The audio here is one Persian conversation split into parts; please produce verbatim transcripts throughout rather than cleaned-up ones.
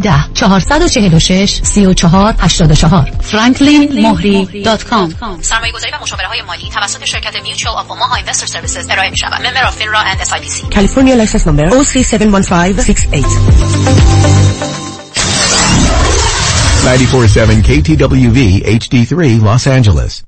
ده چهار چهار شش سی و چهار هشتاد و چهار فرانکلین مهری دات کام. سرمایه‌گذاری و مشاوره های مالی توسط شرکت میوچوال آف اوماها اینوستر سرویسز ارائه می‌شود. ممبر اف فینرا اند اس آی پی سی. کالیفرنیا لایسنس نمبر او سی هفت یک پنج شش هشت. ninety-four point seven K T W V H D three Los Angeles.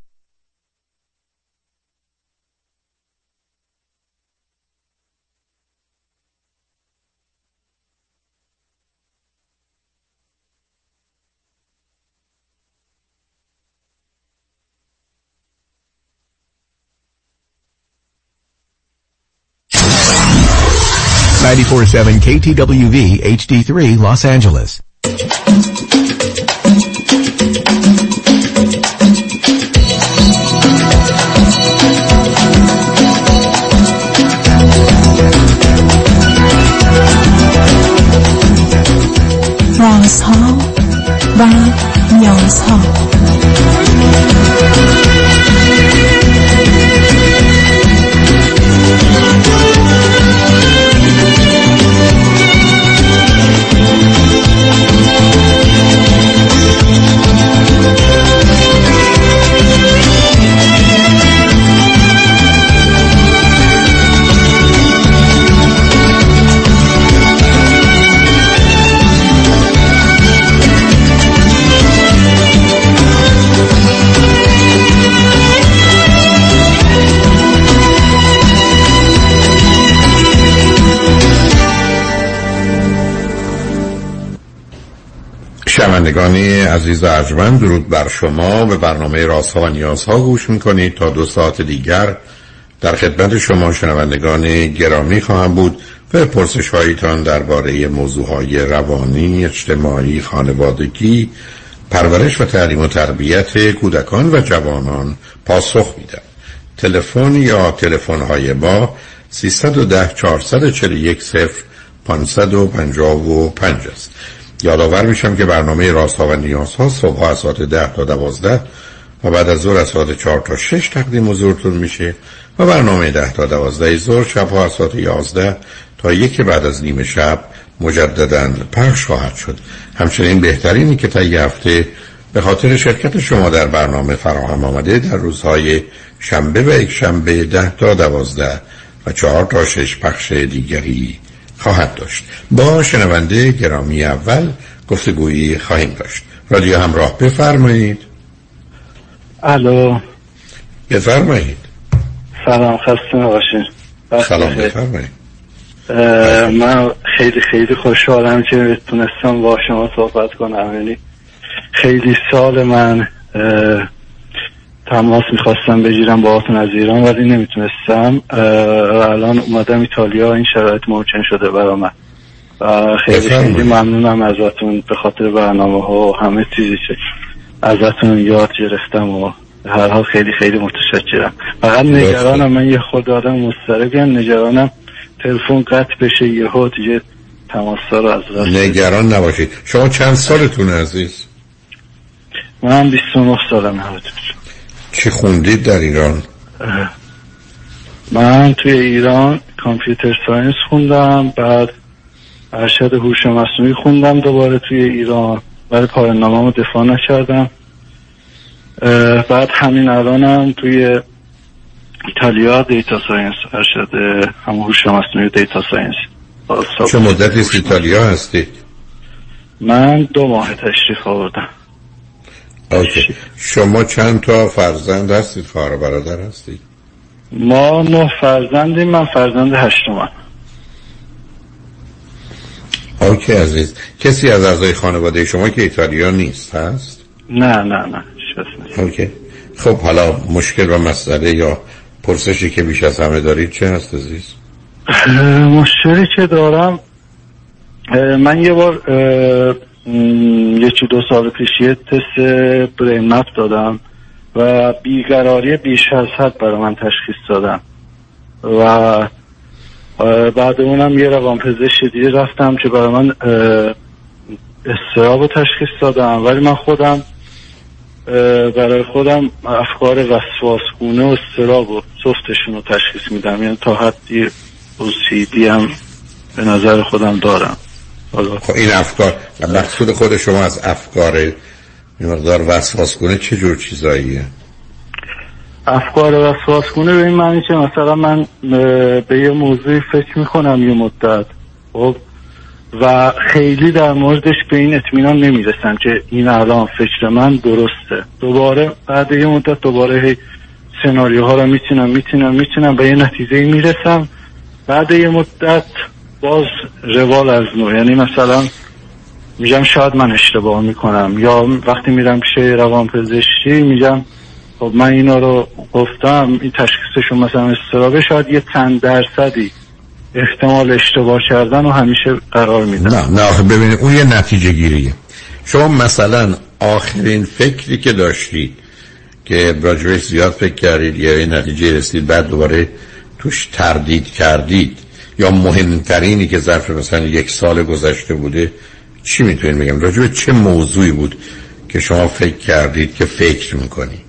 ninety-four point seven K T W V H D three Los Angeles. رازها و نیازها. شنوندگان عزیز و ارجمند، درود بر شما. به برنامه رازها و نیازها گوش میکنید. تا دو ساعت دیگر در خدمت شما شنوندگان گرامی خواهم بود و پرسش هایتان درباره موضوعهای روانی، اجتماعی، خانوادگی، پرورش و تعلیم و تربیت کودکان و جوانان پاسخ میدم. تلفن یا تلفن های ما سیصد و ده چهارصد و چهل و یک صفر پانصد و پنجاه و پنج است. یادآور میشم که برنامه رازها و نیازها صبح از ساعت ده تا دوازده و بعد از ظهر از ساعت چهار تا شش تقدیم حضورتون میشه و برنامه ده تا دوازده ظهر شب از ساعت یازده تا یک بعد از نیم شب مجدداً پخش خواهد شد. همچنین بهترینی که تا یه هفته به خاطر شرکت شما در برنامه فراهم آمده در روزهای شنبه و یک شنبه ده تا دوازده و چهار تا شش پخش دیگری خواهد داشت. با شنونده گرامی اول گفتگویی خواهیم داشت. رادیو همراه، بفرمایید. الو، بفرمایید. سلام، خسته نباشید. سلام، بفرمایید. من خیلی خیلی خوشحالم که تونستم با شما صحبت کنم. یعنی خیلی سال من تماس میخواستم بگیرم باهاتون از ایران ولی نمیتونستم و الان اومدم ایتالیا. این شرایط ممکن شده برای من و خیلی خیلی ممنونم ازتون به خاطر برنامه ها و همه چیزی که ازتون یاد گرفتم و هر حال خیلی خیلی متشکرم. فقط نگرانم، من یه خود آدم مضطربم، نگرانم تلفن قطع بشه یهو دیگه تماسا رو از دست. نگران نباشید. شما چند سالتون عزیز؟ من بیست و نه سالمه. چی خوندید در ایران؟ من توی ایران کامپیوتر ساینس خوندم، بعد ارشد هوش مصنوعی خوندم دوباره توی ایران، ولی پایان نامه‌مو دفاع نکردم. بعد همین الانم توی ایتالیا دیتا ساینس ارشد هم هوش مصنوعی دیتا ساینس. چه مدتی از ایتالیا هستید؟ من دو ماه تشریف آوردم. اوکی. شما چند تا فرزند هستید؟ خواهر و برادر هستید؟ ما نه فرزندیم. من فرزند هشتمم. اوکی عزیز. کسی از اعضای خانواده شما که ایتالیا نیست هست؟ نه نه نه شخص. اوکی. خب حالا مشکل و مسئله یا پرسشی که بیش از همه دارید چه هست عزیز؟ مشکلی که دارم، من یه بار یکی دو سال پیش یه تست برین مپ دادم و بیقراری بیش از حد برای من تشخیص دادم و بعد اونم یه روانپزشک دیگه رفتم که برای من اضطراب رو تشخیص دادم، ولی من خودم برای خودم افکار وسواسگونه و اضطراب و سفتشون رو تشخیص میدم. یعنی تا حدی او سی دی هم به نظر خودم دارم. خب این افکار مقصود خود شما از افکار این مقدار وسواس کنه چه جور چیزاییه؟ افکار وسواس کنه به این معنی که مثلا من به یه موضوعی فکر میکنم یه مدت خب و خیلی در موردش به این اطمینان نمیرسم که این الان فکر من درسته. دوباره بعد یه مدت دوباره هی سناریوها رو میتونم میتونم میتونم به یه نتیجه میرسم. بعد یه مدت باز روال از نو، یعنی مثلا میگم شاید من اشتباه میکنم، یا وقتی میرم پیش روانپزشکی میگم خب من اینا رو گفتم این تشخیصشون مثلا اضطرابه، شاید یه چند درصدی احتمال اشتباه کردن و همیشه قرار میدن. نه نه آخه ببینید اون یه نتیجه گیریه. شما مثلا آخرین فکری که داشتید که راجبش زیاد فکر کردید یا این نتیجه رسید بعد دوباره توش تردید کردید، یا مهمترینی که ظرف مثلا یک سال گذشته بوده، چی میتونید بگم راجب چه موضوعی بود که شما فکر کردید که فکر میکنید؟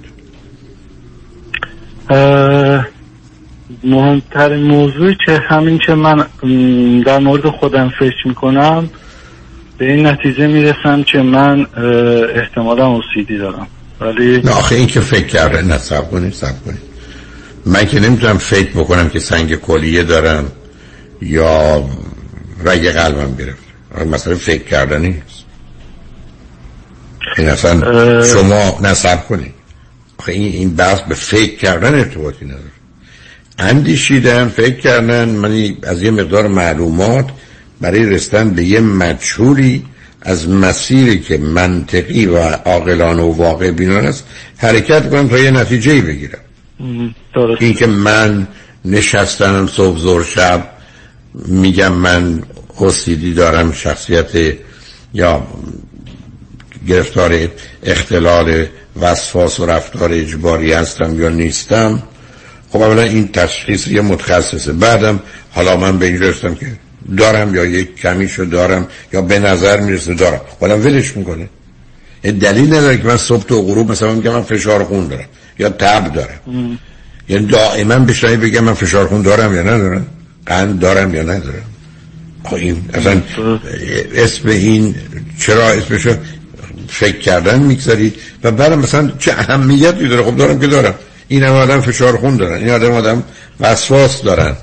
مهمترین موضوعی که همین که من در مورد خودم فکر میکنم به این نتیجه میرسم که من احتمالا اوسیدی دارم. ولی نه آخه این که فکر کرده نه صبر کنید صبر کنید من که نمیتونم فکر بکنم که سنگ کلیه دارم یا رگ قلبم گرفت. مثلا فکر کردن نیست این اصلا اه... شما نصب کنید. آخه این, این بحث به فکر کردن ارتباطی نداره. اندیشیدن فکر کردن من از یه مقدار معلومات برای رسیدن به یه مجهولی از مسیری که منطقی و عاقلانه و واقع بینانه است حرکت کنم تا یه نتیجه‌ای بگیرم. این که من نشستنم صبح ظهر شب میگم من اوسیدی دارم، شخصیت یا گرفتار اختلال وسواس و رفتار اجباری هستم یا نیستم، خب اولا این تشخیص یه متخصصه. بعدم حالا من به این رسیدم که دارم یا یک کمیشو دارم یا به نظر میرسه دارم، حالا ولش میکنه. دلیل نداره که من صبح تا غروب مثلا میگم من فشار خون دارم یا تب دارم. یعنی دائما بشنوی بگم من فشار خون دارم یا ندارم، قند دارم یا ندارم. خب این اصلا اسم این چرا اسمشو فکر کردن میگذارید و بعدم مثلا چه اهمیتی داره؟ خب دارم که دارم. این هم آدم فشار خون دارن، این آدم آدم وسواس دارن.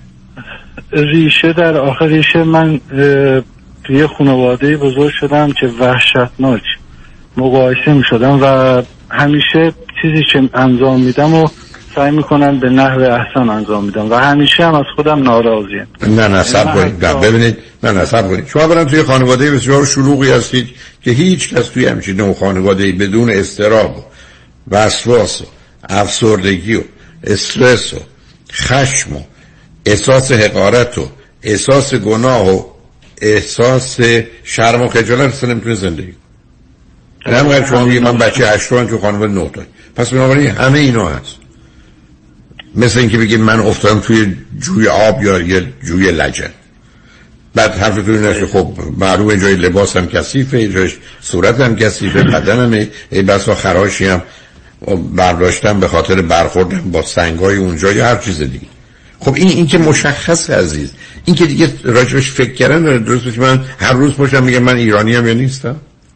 ریشه در آخر ریشه من توی خانواده بزرگ شدم که وحشتناک مقایسه می شدم و همیشه چیزی که انجام میدم و سعی میکنم به نحو احسن انجام میدم و همیشه هم از خودم ناراضیم. نه نه صبر کنید، نه ببینید، نه نه صبر کنید. شما برام توی خانواده بسیار شلوغی هستید که هیچ کس توی همچین نوع خانواده بدون اضطراب و وسواس و افسردگی و استرس و خشم و احساس حقارت و احساس گناه و احساس شرم و خجالت اصلا نمیتونه زندگی کنه. همونقدر شما میگید من بچه هشتم تو خانواده نه تا، پس بنابراین همه اینا هست. مثل اینکه بگید من افتادم توی جوی آب یا یه جوی لجن. بعد حرفتون این است که خب معلومه جای لباسم کثیفه، جای صورتم کثیفه، بدنم ای بسا خراشی هم برداشتم به خاطر برخوردم با سنگای اونجا یا هر چیز دیگه. خب این این که مشخصه عزیز، این که دیگه راجبش فکر کردن داره. درست که من هر روز پاشم میگم من ایرانی ام یا نیستم.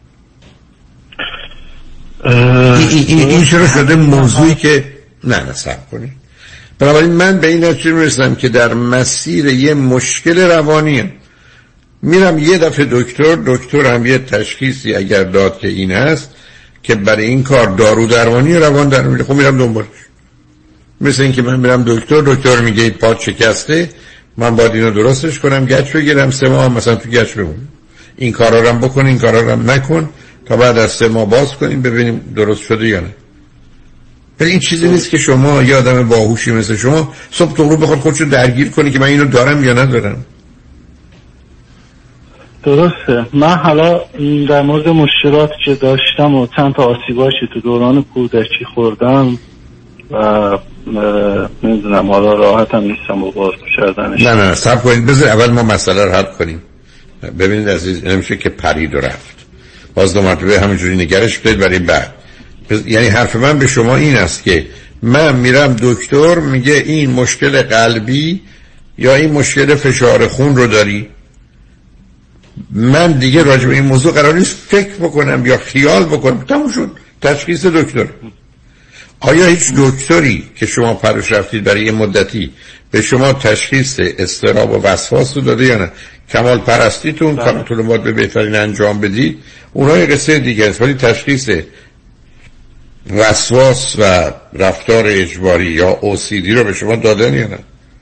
این این این چرا شده موضوعی که نه نه صبر کنید. بنابراین من به این نتیجه میرسم که در مسیر یه مشکل روانیه. میرم یه دفعه دکتر، دکتر هم یه تشخیصی اگر داد که این هست که برای این کار دارو درمانی روان در میره، خب میرم دنبالش. مثل این که من میرم دکتر، دکتر میگه پات شکسته، من باید اینو درستش کنم، گچ بگیرم، سه ماه مثلا تو گچ بمونم. این کارا رو هم بکن، این کارا رو هم نکن تا بعد از سه ماه باز کنیم ببینیم درست شده یا نه. ولی این چیزی نیست که شما یه آدم باهوشی مثل شما صبح تا غروب بخواد خودشو درگیر کنی که من اینو دارم یا ندارم. درسته. من حالا در مورد مشکلاتی که داشتم و چند تا آسیباشی تو دوران کودکی خوردم و نمیدونم حالا راحتم نیستم با باز کردنش. نه نه صبر کنید، بذار اول ما مسئله رو حل کنیم. ببینید عزیز، نمیشه که پرید و رفت. باز دو مرتبه همینجوری نگرش بدید برای بعد. یعنی حرف من به شما این است که من میرم دکتر میگه این مشکل قلبی یا این مشکل فشار خون رو داری. من دیگه راجع به این موضوع قرار نیست فکر بکنم یا خیال بکنم. تموم شد. تشخیص دکتر. آیا هیچ دکتری که شما پرش رفتید برای یه مدتی به شما تشخیص اضطراب و وسواس رو داده یا نه؟ کمال پرستیتون کارتون رو باید به بهترین انجام بدید، اونها یه قصه دیگه است، ولی تشخیص وسواس و رفتار اجباری یا او سی دی رو به شما دادن یا نه؟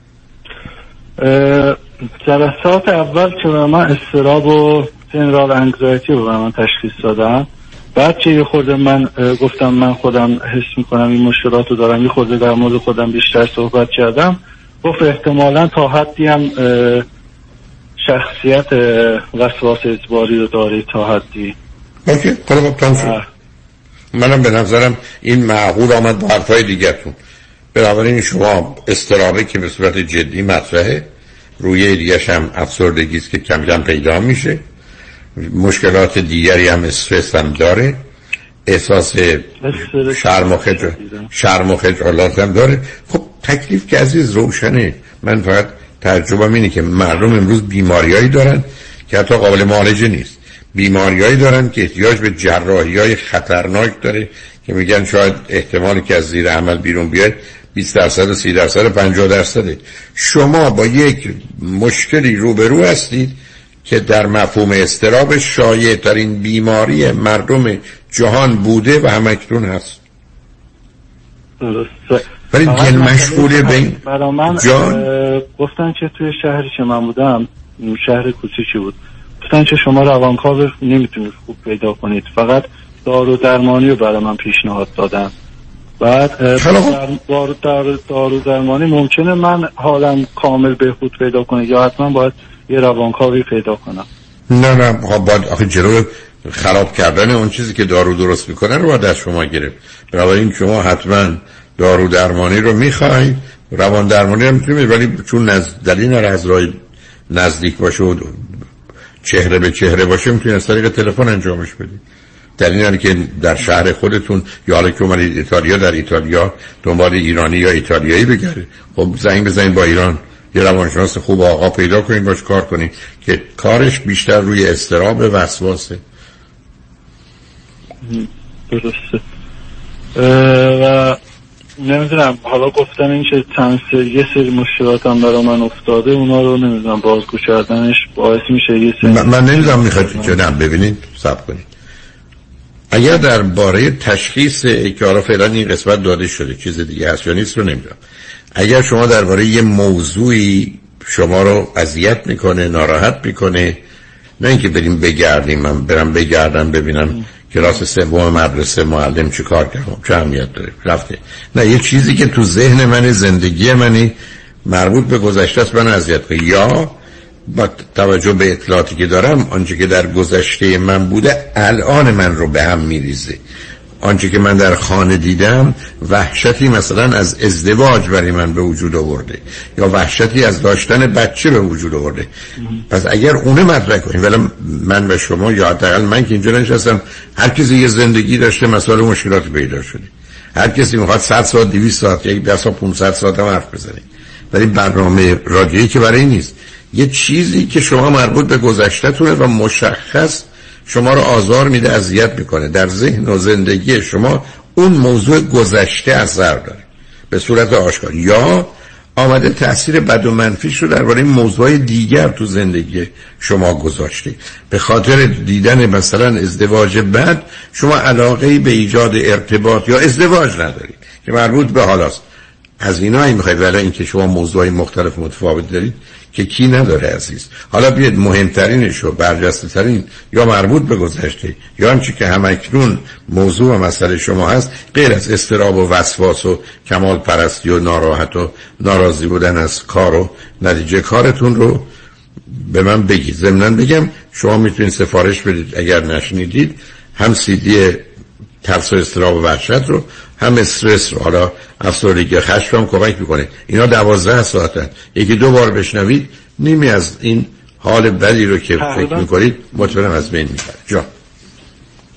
جلسات اول که من اضطراب و جنرال انگزایتی رو به من تشخیص دادن، بعد که یه خورده من گفتم من خودم حس میکنم این مشکلات رو دارم، یه خورده در مورد خودم بیشتر صحبت کردم، گفت احتمالاً تا حدی هم شخصیت وسواس اجباری رو داری تا حدی. اوکی، حالا تمام شد. منم به نظرم این معقول آمد با حرفای دیگرتون. بنابراین شما اضطرابی که به صورت جدی مطرحه، روی دیگرش هم افسردگی است که کم کم پیدا میشه، مشکلات دیگری هم استرس هم داره، احساس شرم و خجالت شرم و خجالت هم داره. خب تکلیف که عزیز روشنه. من فقط تجربه‌ام اینه که مردم امروز بیماریایی دارن که حتی قابل معالجه نیست، بیماریایی دارن که احتیاج به جراحی‌های خطرناک داره که میگن شاید احتمالی که از زیر عمل بیرون بیاد بیست درصد، سی درصد، پنجاه درصده. شما با یک مشکلی روبرو هستید که در مفهوم اضطراب شایع ترین بیماری مردم جهان بوده و همکنون هست. درسته. ولی دل مشغوله به این برای من جان گفتن که توی شهری که من بودم، شهر کوچیکی بود، گفتن که شما روانکاو نمیتونید خوب پیدا کنید، فقط دارو درمانی رو برای من پیشنهاد دادن. بعد دارو دارو دارو درمانی ممکنه من حالم کامل بهبود پیدا کنه یا حتما باید یه روانکاوی پیدا کنم؟ نه نه باید آخه جلو خراب کردن اون چیزی که دارو درست میکنه رو باید از شما گرفت. بنابراین شما حتما دارو درمانی رو میخواید، روان درمانی هم میتونید، ولی چون نزد دلیل از راه نزدیک باشه و چهره به چهره باشه میتونید از طریق تلفن انجامش بدید. دلیل اینه که در شهر خودتون یا حالا که اومدید ایتالیا، در ایتالیا دنبال ایرانی یا ایتالیایی بگردید، خب زنگ بزنید با ایران یه روانشناس خوب آقا پیدا کنید باش کار کنید که کارش بیشتر روی اضطراب و وسواسه. درسته. و نمیدونم حالا گفتن این که چند یه سری مشکلات هم برای من افتاده، اونا رو نمیدونم بازگو کردنش باعث میشه یه سری من, من نمیدونم میخواید که نه ببینید صبر کنید. اگر درباره تشخیص که حالا فعلا این قسمت داده شده چیز دیگه هست یا نیست رو نمیدونم. اگر شما درباره یه موضوعی شما رو اذیت میکنه، ناراحت میکنه، نه اینکه بریم بگردیم، من برم بگردم ببینم کلاس سوم مدرسه معلم چی کار کردم چه اهمیت داره رفته، نه یه چیزی که تو ذهن من، زندگی منی، مربوط به گذشته است من اذیت کنه، یا با توجه به اطلاعاتی که دارم آنچه که در گذشته من بوده الان من رو به هم میریزه. آنچه که من در خانه دیدم وحشتی مثلا از ازدواج برای من به وجود آورده یا وحشتی از داشتن بچه به وجود آورده. پس اگر اونه مطرح کنیم، ولی من و شما یا حداقل من که اینجا نشستم، هر کسی یه زندگی داشته، مسائل مشکلات پیدا شده، هر کسی میخواد صد ساعت دویست ساعت یک دو ساعت پانصد ساعت هم حرف بزنه، ولی برنامه رادیویی که برای این نیست. یه چیزی که شما مربوط به گذشته‌تونه و مشخص شما رو آزار میده، اذیت میکنه، در ذهن و زندگی شما اون موضوع گذشته اثر داره به صورت آشکار، یا آمده تأثیر بد و منفیش رو درباره موضوع دیگر تو زندگی شما گذاشته. به خاطر دیدن مثلا ازدواج بد شما علاقه‌ای به ایجاد ارتباط یا ازدواج ندارید که مربوط به حالاست. از اینا این میخواید، ولی اینکه شما موضوعی مختلف متفاوت دارید که کی نداره عزیز. حالا بیاید مهمترینش و برجسته ترین یا مربوط به گذشته یا آنچه که همکنون موضوع و مسئله شما هست، غیر از اضطراب و وسواس و کمال پرستی و ناراحت و ناراضی بودن از کار و نتیجه کارتون رو به من بگید. ضمناً بگم شما میتونید سفارش بدید اگر نشنیدید، هم سی دی ترس و اضطراب و وحشت رو، هم استرس رو، حالا افسردگی خشم هم کمک میکنه. اینا دوازده ساعتن، یکی دو بار بشنوید نیمی از این حال بدی رو که فکر میکنید مطمئنم از بین میبره. جا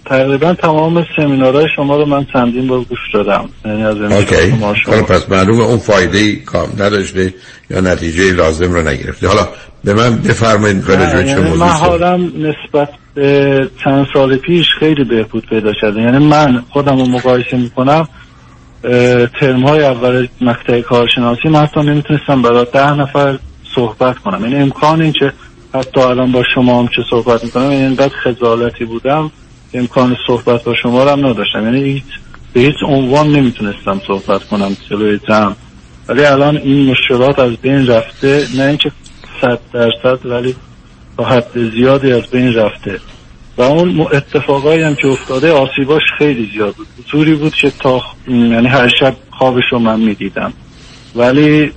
تقریبا تمام سمینارهای شما رو من چندین بار گوش دادم. یعنی از اوکی. حالا پس معلومه اون فایده‌ای کام نداشته یا نتیجه لازم رو نگرفته. حالا به من بفرمایید راجع به چه موضوعی؟ من حالم نسبت به چند سال پیش خیلی بهبود پیدا کرده. یعنی من خودم رو مقایسه میکنم ترم‌های اول مقطع کارشناسی من حتی نمیتونستم برای ده نفر صحبت کنم. یعنی امکان این که حتی الان با شما هم چه صحبت میکنم، یعنی اینقدر خجالتی بودم امکان صحبت با شما رو هم نداشتم. یعنی هیچ به هیچ عنوان نمیتونستم صحبت کنم جلوی جمع. ولی الان این مشکلات از بین رفته، نه اینکه صد درصد ولی تا حد زیادی از بین رفته و اون اتفاقایی هم که افتاده آسیباش خیلی زیاد بود. طوری بود که تا یعنی هر شب خوابش رو من میدیدم. ولی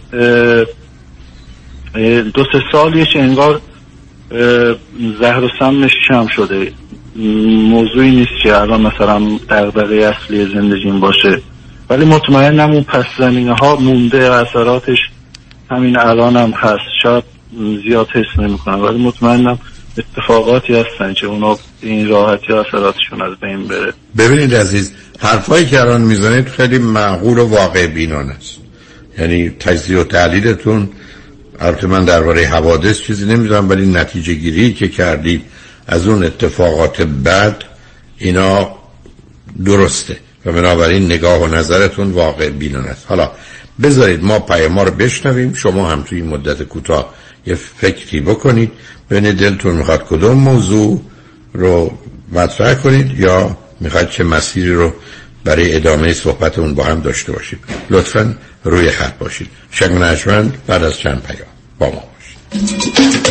دو سه سالیه که انگار زهر و سمش کم شده. موضوعی نیست که الان مثلا دغدغه اصلی زندگیم باشه، ولی مطمئنم اون پس زمینه ها مونده، اثراتش همین الان هم هست. شاید زیاد حس نمی کنم ولی مطمئنم اتفاقاتی هستن که اونا این راحتی اثراتشون از بین بره. ببینید عزیز، حرفایی که الان میزنید خیلی معقول و واقع بینانه است. یعنی تجزیه و تحلیلتون، البته من درباره حوادث چیزی نمیدونم، ولی نتیجه گیری که کردید از اون اتفاقات بد اینا درسته و بنابراین نگاه و نظرتون واقع بینانه است. حالا بذارید ما پیام رو بشنویم، شما هم توی این مدت کوتاه یه فکری بکنید ببینید دلتون میخواد کدوم موضوع رو مطرح کنید یا میخواد چه مسیری رو برای ادامه صحبتمون با هم داشته باشید. لطفاً روی خط باشید. شنگ نجمن بعد از چند پیام با ما باشید.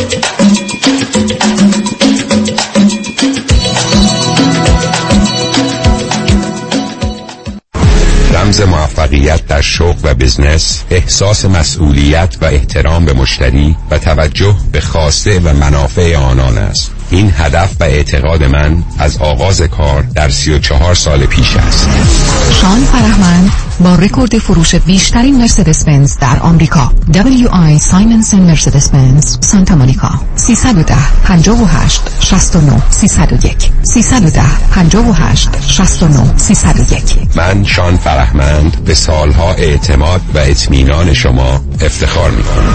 رمز موفقیت در شغل و بزنس احساس مسئولیت و احترام به مشتری و توجه به خواسته و منافع آنان است. این هدف و اعتقاد من از آغاز کار در سی و چهار سال پیش است. شان فرهمند با رکورد فروش بیشترین مرسدس بنز در آمریکا، دبلیو آی سایمنسن مرسدس بنز سانتا مونیکا، سیصد و ده پنجاه و هشت شصت و نه سیصد و یک سیصد و ده پنجاه و هشت شصت و نه سیصد و یک. من شان فرهمند به سالها اعتماد و اطمینان شما افتخار می‌کنم.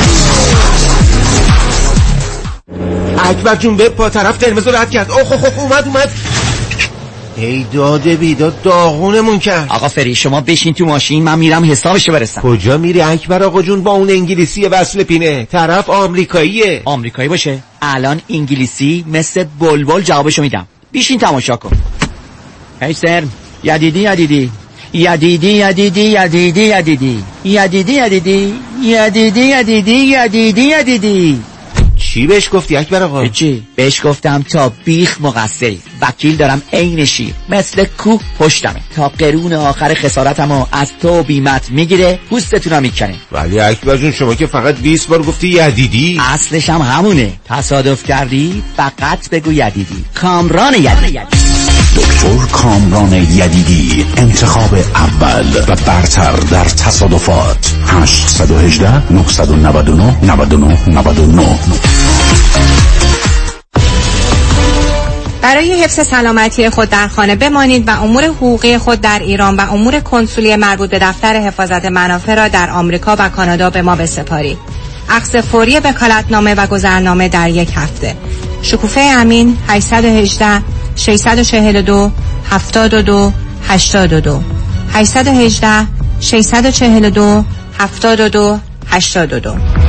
اکبر جون به پا طرف قرمز رد کرد. اوه اوه اوه اومد اومد ای داده بیداد داغونمون کرد. آقا فری شما بشین تو ماشین، من میرم حسابشو برسم. کجا میری اکبر آقا جون؟ با اون انگلیسی وصل پینه، طرف آمریکاییه. آمریکایی باشه الان انگلیسی مثل بلبل جوابشو میدم. بشین تماشا کن. هی سر یدیدی یدیدی یدیدی یدیدی یدیدی یدیدی یدیدی یدیدی یدیدی یدیدی یدیدی یدیدی. چی بهش گفتی اکبر آقا؟ چی؟ بهش گفتم تا بیخ مقصری، وکیل دارم عین شیر، مثل کوه پشتمه، تا قرون آخر خسارتمو از تو بیمت میگیره، پوستتونم میکنه. ولی اکبر جون شما که فقط بیست بار گفتی یدیدی. اصلش هم همونه. تصادف کردی فقط بگو یدیدی. کامران یدیدی. دکتر کامران یدیدی، انتخاب اول و برتر در تصادفات. هشت یک هشت نه نه نه نه نه نه نه. برای حفظ سلامتی خود در خانه بمانید و امور حقوقی خود در ایران و امور کنسولی مربوط به دفتر حفاظت منافع را در آمریکا و کانادا به ما بسپارید. اخذ فوری وکالتنامه و گذرنامه در یک هفته. شکوفه امین هشت یک هشت شش چهار دو هفت دو هشت دو هشت یک هشت شش چهار دو هفت دو هشت دو.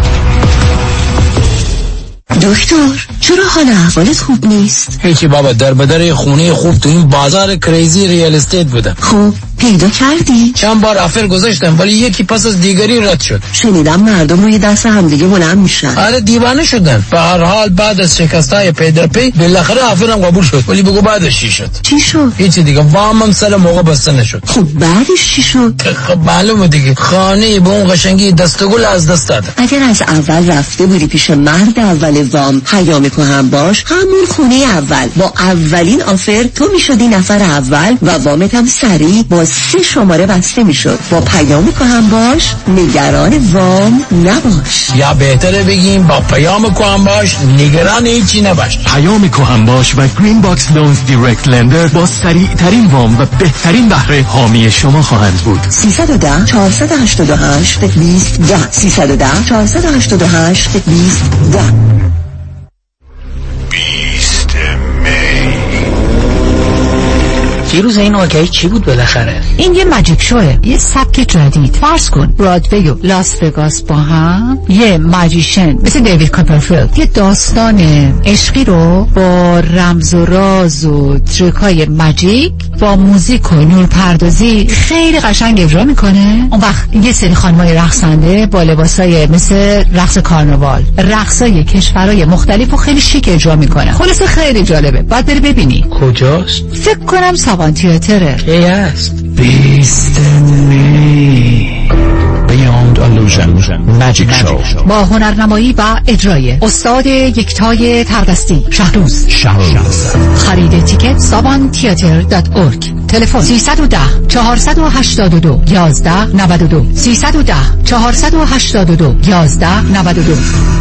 دکتر چرا حال احوالت خوب نیست؟ هیچی بابا، در بدر خونه خوب تو این بازار کریزی ریال استیت بودم. خب پیدا کردی؟ چند بار آفر گذاشتم ولی یکی پس از دیگری رد شد. شنیدم مردم روی دست همدیگه بلند میشن. آره دیوانه شدن. به هر حال بعد از شکستای پی در پی بالاخره آفرم قبول شد. ولی بگو بعدش چی شد؟ چی شد؟ هیچ دیگه، وامم سر موقع بسته نشد. خب بعدش چی شد؟ خب معلومه دیگه، خانه به اون قشنگی دستگل از دست داد. اگر از اول رفته بودی پیش مرد اول وام پیام کو هم باش، همون خونه اول با اولین آفر تو میشدی نفر اول و وامت هم سریع با سه شماره بسته میشد. با پیام کهن باش نگران وام نباش. یا بهتره بگیم با پیام کهن باش نگران هیچی نباش. پیام کهن باش و گرین باکس لونز دایرکت لندر با سریع ترین وام و بهترین بهره حامی شما خواهند بود. سیصد و ده چهارصد و هشتاد و هشت بیست ده سیصد و ده چهارصد و هشتاد و هشت بیست ده. بیست می فیروز این واقعی چی بود بالاخره؟ این یه ماجیک شوه، یه سبک جدید. فرض کن برادوی و لاس وگاس با هم یه ماجیشن مثل دیوید کاپرفیلد یه داستان عشقی رو با رمز و راز و تریکای ماجیک با موزیک و نور پردازی خیلی قشنگ اجرا میکنه. اون وقت یه سری خانمای رقصنده با لباسای مثل رقص کارناوال، رقصای کشورهای مختلف و خیلی شیک اجرا میکنه. خلاصه خیلی جالبه، باید بری ببینی. کجاست؟ فکر کنم سابان تیاتره. کی هست؟ بیست می Beyond Illusion Magic Show با هنرنمایی و اجرای استاد یکتای تردستی شهروز. شهروز خرید تیکت سابان تیاتر دات اورگ. تلفن سیصد و ده چهارصد و هشتاد و دو یازده نود و دو سیصد و ده چهارصد و هشتاد و دو یازده نود و دو.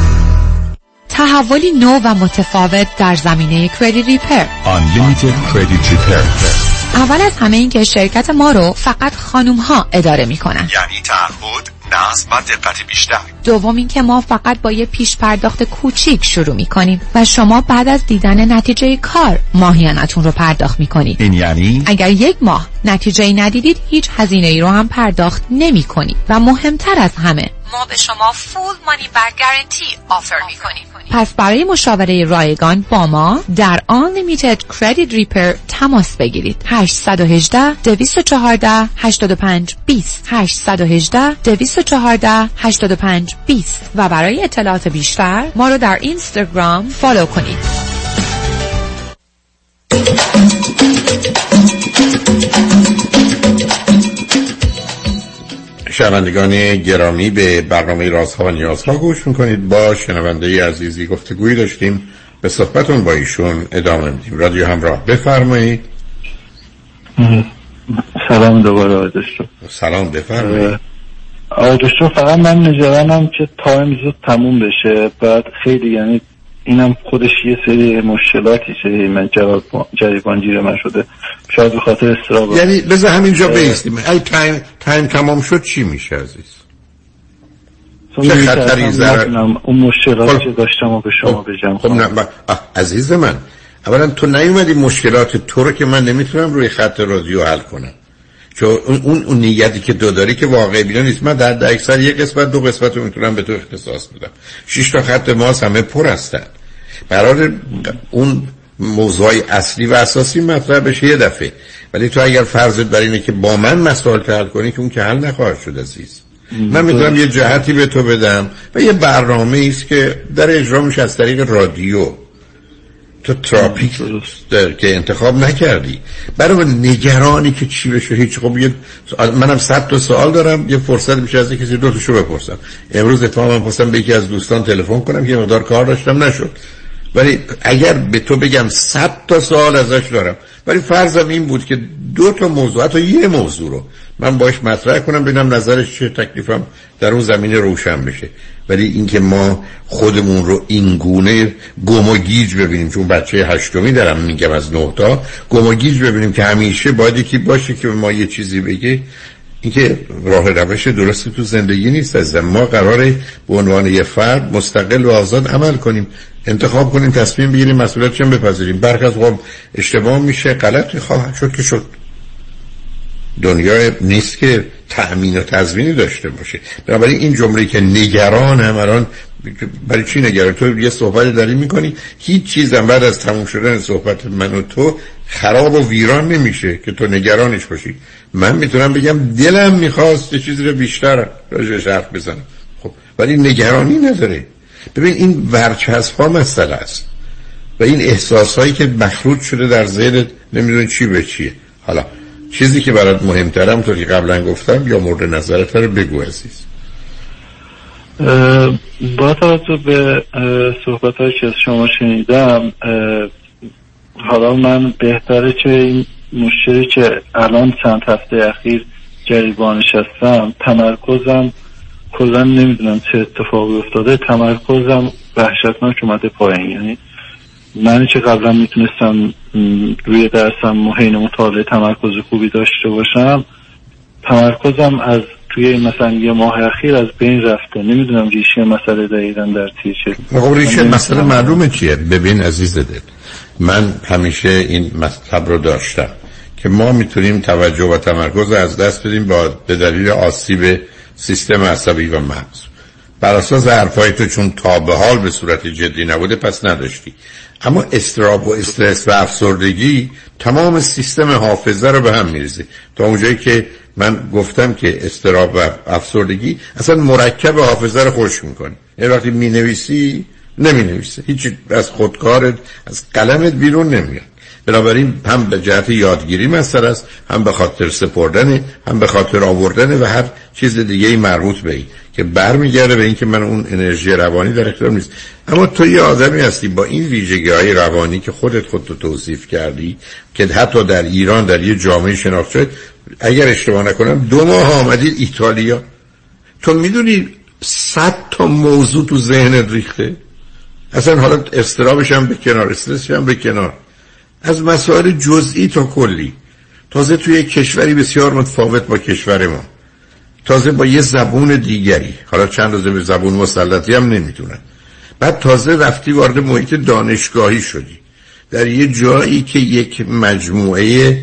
تحولی نو و متفاوت در زمینه کردیت ریپر. Unlimited Credit Repair. اول از همه این که شرکت ما رو فقط خانوم ها اداره می کنن. یعنی تعهد، نظم و دقت بیشتر. دوم این که ما فقط با یه پیش پرداخت کوچیک شروع می کنیم و شما بعد از دیدن نتیجه کار ماهیانتون رو پرداخت می کنید. این یعنی اگر یک ماه نتیجه ندیدید هیچ هزینه ای رو هم پرداخت نمی کنید و مهمتر از همه ما به شما فول مانی بک گارانتی آفر می کنیم. پس برای مشاوره رایگان با ما در Unlimited Credit Repair تماس بگیرید. هشت یک هشت دو چهار هشت پنج دو صفر هشت یک هشت دو چهار هشت پنج دو صفر و برای اطلاعات بیشتر ما رو در اینستاگرام فالو کنید. شنوندگان گرامی، به برنامه رازها و نیازها گوش میکنید. با شنونده عزیزی گفتگویی داشتیم، به صحبتون با ایشون ادامه میدیم. رادیو همراه، بفرمایید. سلام دوباره آقای دکتر. سلام، بفرمایید. آقای دکتر، فقط من نگرانم که تایم زود تموم بشه، بعد خیلی یعنی اینم خودش یه سری مشکلاتی سری من جریبان گیر من شده، شاید به خاطر استراب. یعنی بذار همینجا بیستیم. ای تایم تایم تمام شد چی میشه عزیز؟ چه خطری زر اون مشکلاتی که داشتم و به شما بگم. خب نه عزیز من، اولا تو نیومدی مشکلات تو رو که من نمیتونم روی خط رادیو حل کنم، چون اون اون نیتی که تو داری که واقعی بینا نیست. من در اکثر یک قسمت دو قسمت رو میتونم به تو اختصاص بدم. شش تا خط ماست، همه پر هستن. قرار اون موضوع اصلی و اساسی مطرح بشه یه دفعه، ولی تو اگر فرضت بر اینه که با من مسائل حل کنی که اون که حل نخواهد شد عزیز. من میتونم یه جهتی به تو بدم و یه برنامه ایست که در اجرا میشه از طریق رادیو. تو تراپیک که انتخاب نکردی. برای نگرانی که چی بشه هیچ. خب یه منم صد تا سوال دارم، یه فرصت میشه از کسی دو تاشو بپرسم. امروز اتفاقا خواستم به یکی از دوستان تلفن کنم که مقدار کار داشتم نشد، ولی اگر به تو بگم صد تا سوال ازش دارم، ولی فرضم این بود که دو تا موضوع حتی یه موضوع رو من باش مطرح کنم ببینم نظرش چه، تکلیفم در اون زمینه روشن بشه. ولی اینکه ما خودمون رو این گونه گم و گیج ببینیم، چون بچه هشتمی دارم میگم از نه تا، گم و گیج ببینیم که همیشه باید یکی باشه که ما یه چیزی بگه، اینکه راه روش درستی تو زندگی نیست. از ما قراره به عنوان یه فرد مستقل و آزاد عمل کنیم، انتخاب کنیم، تصمیم بگیریم، مسئولیتش هم بپذیریم. برخی از وقت اشتباه میشه، غلط خواهد شد که شد. دنیا نیست که تأمین و تضمینی داشته باشه. بنابراین این جمله که نگران هم الان برای چی نگران؟ تو یه صحبت داری میکنی، هیچ چیزم بعد از تموم شدن صحبت من و تو خراب و ویران نمیشه که تو نگرانش باشی. من میتونم بگم دلم میخواست یه چیزی رو بیشتر راجعش حرف بزنم، خب ولی نگرانی نداره. ببین این ورچسب‌ها مسئله است و این احساسایی که مخلوط شده در ذهنت نمیدونی چی به چیه. حالا چیزی که برات مهمترم تو که قبلا گفتم یا مورد نظرت رو بگو عزیز. با توجه به صحبت‌هایی که از شما شنیدم، حالا من بهتره که این مشکلی که الان چند هفته اخیر جریبانش هستم، تمرکزم کلا نمیدونم چه اتفاقی افتاده، تمرکزم وحشتناک اومده پایین. یعنی من که قبلا میتونستم روی درسم حین مطالعه تمرکز خوبی داشته باشم، تمرکزم از توی مثلا یه ماه اخیر از بین رفته. نمیدونم ریشه مسئله دقیقاً در چیه. خب ریشه مسئله معلومه چیه. ببین عزیز دل، من همیشه این مطلب رو داشتم که ما میتونیم توجه و تمرکز از دست بدیم با به دلیل آسیب سیستم عصبی و مغز. بر اساس حرفای تو چون تا به حال به صورت جدی نبوده پس نداشتی، اما استراب و استرس و افسردگی تمام سیستم حافظه رو به هم میریزه. تا اونجایی که من گفتم که استراب و افسردگی اصلا مرکب حافظه رو خشک میکنه. یعنی وقتی مینویسی نمینویسه، هیچ از خودکارت از قلمت بیرون نمیاد. بنابراین هم به جهت یادگیری مسئله است، هم به خاطر سپردن، هم به خاطر آوردن و هر چیز دیگه مربوط به این که برمیگرده به این که من اون انرژی روانی در اختیارم نیست. اما تو یه آدمی هستی با این ویژگی‌های روانی که خودت خودتو توصیف کردی که حتی در ایران در یه جامعه شناخته شد. اگر اشتباه نکنم دو ماه آمدید ایتالیا، تو میدونی صد تا موضوع تو ذهنت ریخته. اصلا حالا استرابش هم به کنار، استرسش هم به کنار، از مسائل جزئی تا کلی، تازه توی کشوری بسیار متفاوت با کشور ما، تازه با یه زبون دیگری، حالا چند روزه به زبون مسلطی هم نمیتونن، بعد تازه رفتی وارد محیط دانشگاهی شدی در یه جایی که یک مجموعه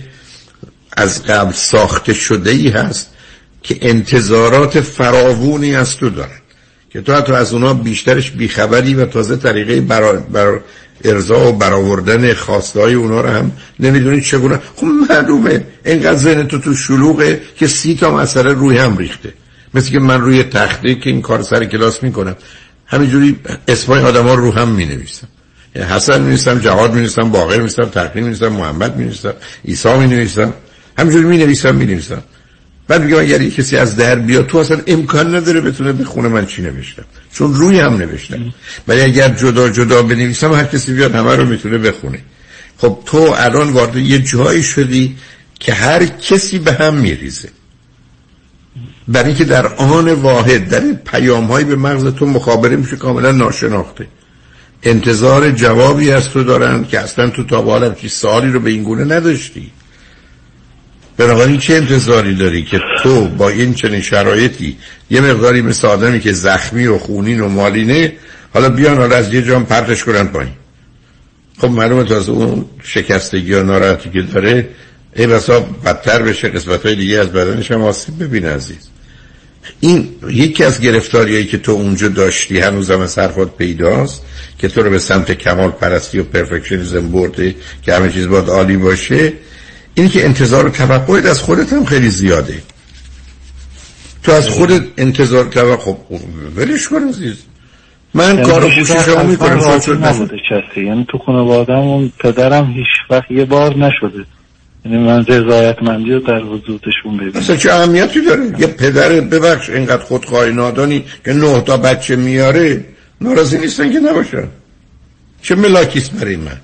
از قبل ساخته شده‌ای هست که انتظارات فراوونی از تو دارن که تو حتی از اونا بیشترش بیخبری و تازه طریقه برا برا ارضا و برآوردن خواستهای اونا رو هم نمیدونی چگونه. خب معلومه اینقدر ذهن تو تو شلوغه که سی تا مسئله روی هم ریخته. مثل که من روی تخته که این کار سر کلاس میکنم همینجوری اسمای آدما رو هم مینویسم. یعنی حسن مینویسم، جواد مینویسم، باقر مینویسم، تقی مینویسم، محمد مینویسم، عیسی مینویسم، همینجوری مینویسم مینویسم. بعد میگم اگر کسی از در بیاد تو اصلا امکان نداره بتونه بخونه من چی نوشتم، چون روی هم نوشتم. ولی اگر جدا جدا بنویسم هر کسی بیاد همه رو میتونه بخونه. خب تو الان وارد یه جایی شدی که هر کسی به هم میریزه، برای اینکه در آن واحد در این پیام‌هایی به مغز تو مخابره میشه کاملا ناشناخته. انتظار جوابی از تو دارن که اصلا تو تا به حال همچین سوالی رو به این گونه نداشتی. بنابراین چه انتظاری داری که تو با این چنین شرایطی یه مقداری مثل آدمی که زخمی و خونین و مالینه حالا بیان حالا از یه جام پرتش کنن پایین؟ خب معلومه تا از اون شکستگی و ناراحتی که داره ای بسا بدتر بشه، قسمت‌های دیگه از بدنش هم آسیب ببینه. عزیز این یکی از گرفتاریایی که تو اونجا داشتی هنوزم از حرفات پیداست که تو رو به سمت کمال پرستی و پرفکشنیسم برده که همه چیز باید عالی باشه. اینی که انتظار و توقعت از خودت هم خیلی زیاده. تو از خودت انتظار توقع خب ولش کن عزیز. من کارو کوششمو میکنم راحت نبوده کسی. یعنی تو خانواده‌ام اون پدرم هیچ وقت یه بار نشده. یعنی من رضایتمندی رو در وجودشون ببینم. اصلا چه اهمیتی داره؟ یه پدر ببخش اینقدر خودخواه نادانی که نه تا بچه میاره ناراضی نیستن که نباشن. چه ملاکیست برای من؟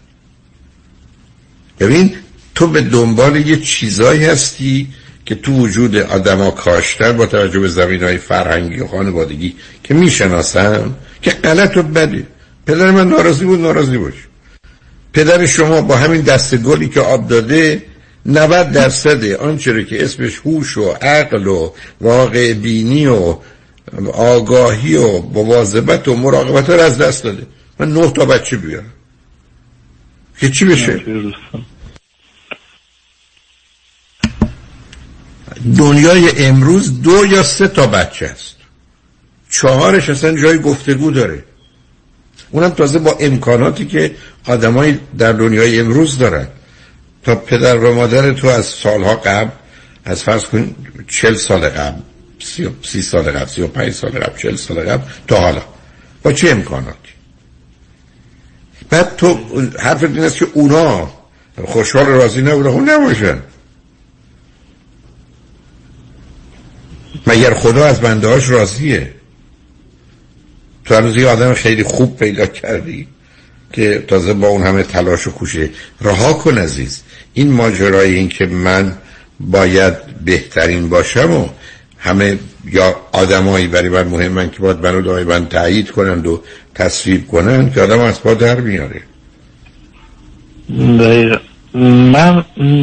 ببین تو به دنبال یه چیزایی هستی که تو وجود آدما کاشتن با توجه به زمینهای فرهنگی و خانوادگی که میشناسن که غلط و بده. پدر من ناراضی بود، ناراضی باش. پدر شما با همین دست گلی که آب داده نود درصد آنچه که اسمش هوش و عقل و واقع بینی و آگاهی و مواظبت و مراقبت رو از دست داده. من نه تا بچه بیارم که چی بشه؟ دنیای امروز دو یا سه تا بچه است، چهارش اصلا جای گفتگو داره، اونم تازه با امکاناتی که آدمای در دنیای امروز دارن. تا پدر و مادر تو از سالها قبل، از فرض کن چل سال قبل، سی, سی سال قبل، سی و پنج سال قبل، چل سال قبل تا حالا با چه امکاناتی؟ بعد تو حرف این است که اونا خوشحال راضی نبودن، اون نباشن. مگر خدا از بنده هاش راضیه؟ تو هنوز یه آدم خیلی خوب پیدا کردی که تازه با اون همه تلاش و کوشه. رها کن عزیز. این ماجرای این که من باید بهترین باشم و همه یا آدمایی برای من مهمن که باید منو دائما تایید کنند و تصویب کنند که آدم از پا در میاره. من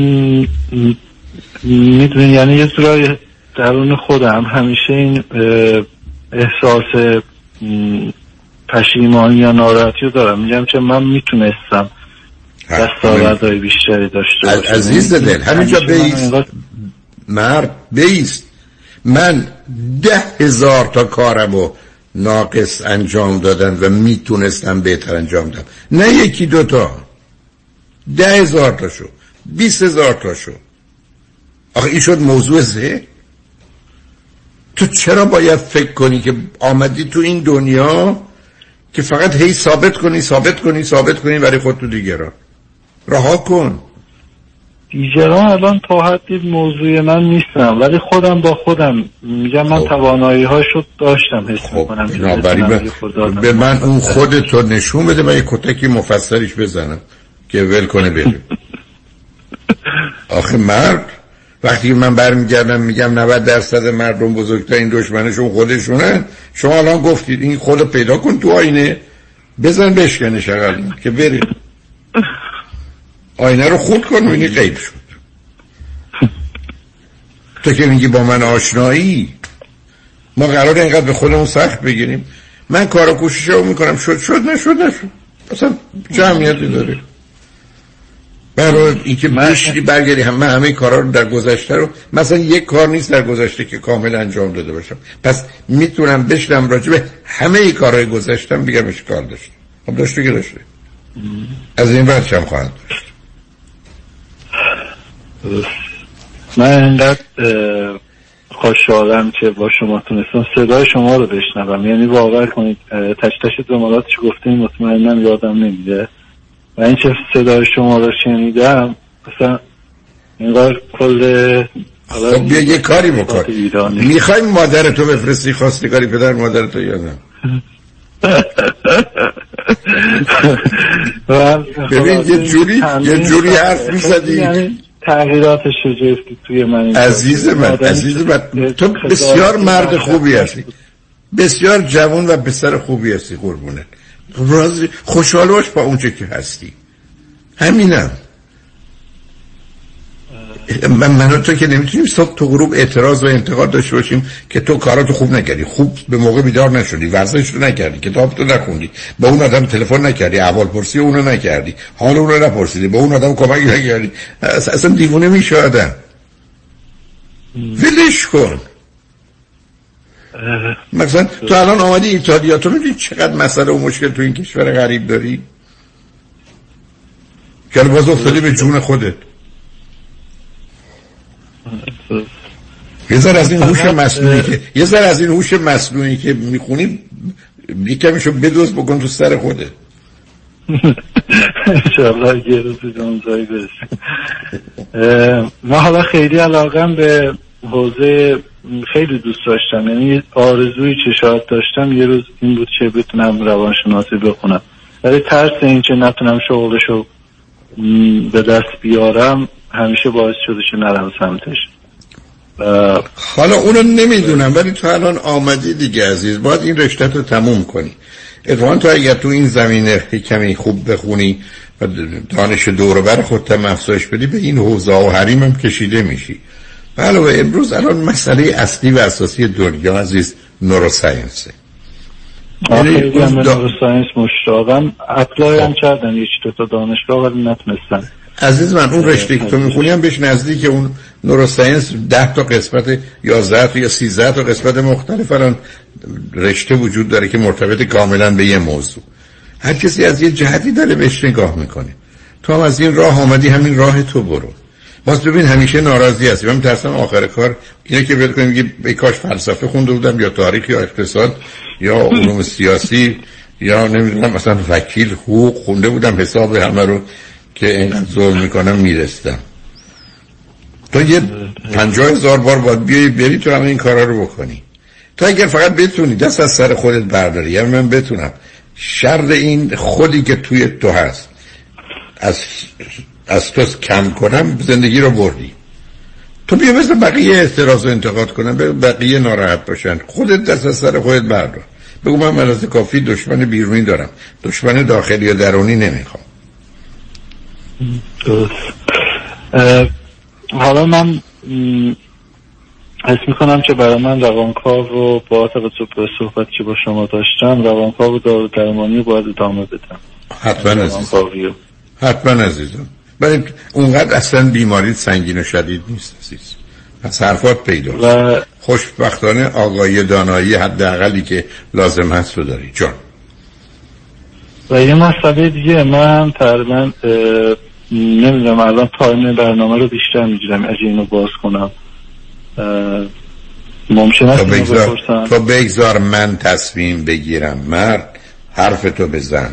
میدونی یعنی یه جورای درون خودم همیشه این احساس پشیمانی یا ناراحتی رو دارم. میگم که من میتونستم دستاوردهای بیشتری داشته باشم. عزیز دل همینجا بیست مرد بیست. من ده هزار تا کارمو ناقص انجام دادن و میتونستم بهتر انجام دادم، نه یکی دوتا، ده هزار تا شو، بیست هزار تا شو. آخه این شد موضوع ذهن. تو چرا باید فکر کنی که آمدی تو این دنیا که فقط هی ثابت کنی ثابت کنی ثابت کنی برای خود تو دیگران؟ رها کن. دیگران الان تا حدی موضوع من نیستم، ولی خودم با خودم میگم من توانایی هاشو داشتم، حس میکنم. خب به من اون خودتو نشون بده، من یه کتکی مفصلیش بزنم که ول کنه بره. آخه مرد وقتی من برمیگردم میگم نود درصد مردم بزرگترین دشمنشون خودشونن، شما الان گفتید این خودو پیدا کن تو آینه، بزن بشکنه شغل که بره. آینه رو خود کن ببینی غیب شد. تو که میگی با من آشنایی، ما قراره اینقدر به خودمون سخت بگیریم. من کار و کوششو میکنم، شد شد نشد نشد، اصلا جمعیتی داره. برای اینکه بشری برگردی هم من همه کارا رو در گذشته رو، مثلا یک کار نیست در گذشته که کامل انجام داده باشم، پس میتونم بشنم راجع به همه کارهای گذشتم بگم اش کار داشته. خب داشته که داشته، از این بعد چم خواهد داشت. من اینقدر خوشحالم که با شما تونستم صدای شما رو بشنوم. یعنی باور کنید تش تش جملاتش گفتیم مطمئنم یادم نمیده و این چه صدای شما رو شنیدم مثلا اینقدر کل. خب بیا یه کاری بکن. میخوای مادرتو بفرستی خواستگاری پدر مادرتو یا نه؟ ببین یه جوری یه جوری حرف میزدی تغییراتش رو جفتی توی من. عزیز من عزیز من تو بسیار مرد خوبی هستی، بسیار جوان و پسر خوبی هستی، قربونت. راضی خوشحال باش با اون چه که هستی. همینم. من من تو که نمیتونیم صبح تو غروب اعتراض و انتقاد داشته باشیم که تو کاراتو خوب نکردی، خوب به موقع بیدار نشدی، ورزش رو نکردی، کتابتو نخوندی، با اون آدم تلفن نکردی، احوال پرسی اونو نکردی، حال اون رو نپرسیدی، با اون آدم کمک نکردی. اصلا دیوونه میشه آدم. ولش کن. مثلا تو الان آمدی ایتالیا، تو میدونی چقدر مسئله و مشکل تو این کشور غریب داری که باز افتادی به جون خودت. یه ذره از این هوش مصنوعی که یه ذره از این هوش مصنوعی که میخونی یکمیشو بدوز بکن تو سر خودت. انشاءالله یه روز اون جایی برسیم. من حالا خیلی علاقم به حوزه خیلی دوست داشتم، یعنی آرزوی که شاید داشتم یه روز این بود که بتونم روانشناسی بخونم، ولی ترس این که نتونم شغلشو به دست بیارم همیشه باعث شده که نرم سمتش. حالا اونو نمیدونم ولی تو الان آمدی دیگه عزیز، باید این رشته رو تموم کنی. اتفاقا تو اگر تو این زمینه کمی خوب بخونی و دانش دور و بر خودت افزایش بدی، به این حوزه و حریم هم کشیده میشی. علاوه امروز الان مسئله اصلی و اساسی دنیا عزیز نوروساینسه. خیلی هم نوروساینس مشتاقم، اپلای هم کردم یک دو تا دانشگاه ولی نتونستم. عزیز من اون رشته که تو میخونی هم بهش نزدیک اون نوروساینس ده تا قسمت یازده تا یا سیزده تا قسمت مختلف الان رشته وجود داره که مرتبط کاملا به یه موضوع. هر کسی از یه جهتی داره بهش نگاه میکنه. تو هم از این راه آمدی، همین راه تو برو. باز ببین همیشه ناراضی هستی. من میترسم آخر کار اینه که بهت کنیم میگه ای کاش فلسفه خونده بودم یا تاریخ یا اقتصاد یا علوم سیاسی یا نمیدونم مثلا وکیل حقوق خونده بودم، حساب همه رو که اینقدر ظلم میکنم میرستم. تو یه پنجاه هزار بار باید بیایی بری تو همه این کارا رو بکنی. تو اگر فقط بتونی دست از سر خودت برداری، یعنی من بتونم شر این خودی که توی تو هست از از تو کم کنم زندگی رو بردی. تو بیا مثل بقیه اعتراض و انتقاد کنن، به بقیه ناراحت باشن، خودت دست از سر خودت بردار. بگو من مرض کافی دشمن بیرونی دارم، دشمن داخلی و درونی نمیخوام. درست. حالا من حس میکنم که برای من روانکاو رو با توجه به صحبتی که با شما داشتم روانکاو و دارو درمانی باید ادامه بدم. حتما عزیزم، حتما عزیزم. ولی اونقدر اصلا بیماری سنگین و شدید نیست عزیز. پس حرفات پیداست و خوشبختانه آگاهی دانایی حداقلی که لازم هست رو داری جان. و یه مسئله دیگه، من تقریبا نمیدونم الان تایم برنامه رو بیشتر میگیرم اگه اینو باز کنم ممکنه است اینو بپرسم؟ تو بگذار من تصمیم بگیرم مرد، حرف تو بزن.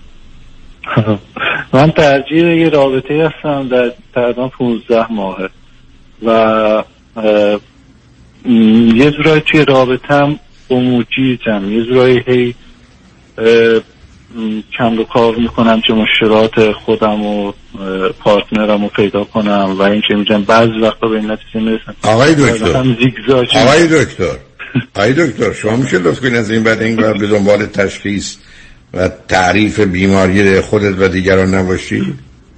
من ترجیح یه رابطه هستم در تقریبا پونزده ماهه و یه جورایی توی رابطم اموجیتم، یه جورایی هی کم رو کار میکنم که مشکلات خودم و پارتنرم رو پیدا کنم و این که میگم بعضی وقتا به این نتیجه میرسم. آقای دکتر آقای دکتر آقای دکتر شما میشه لطف کنید از این بعد اینقدر به دنبال تشخیص و تعریف بیماری خودت و دیگران نباشی؟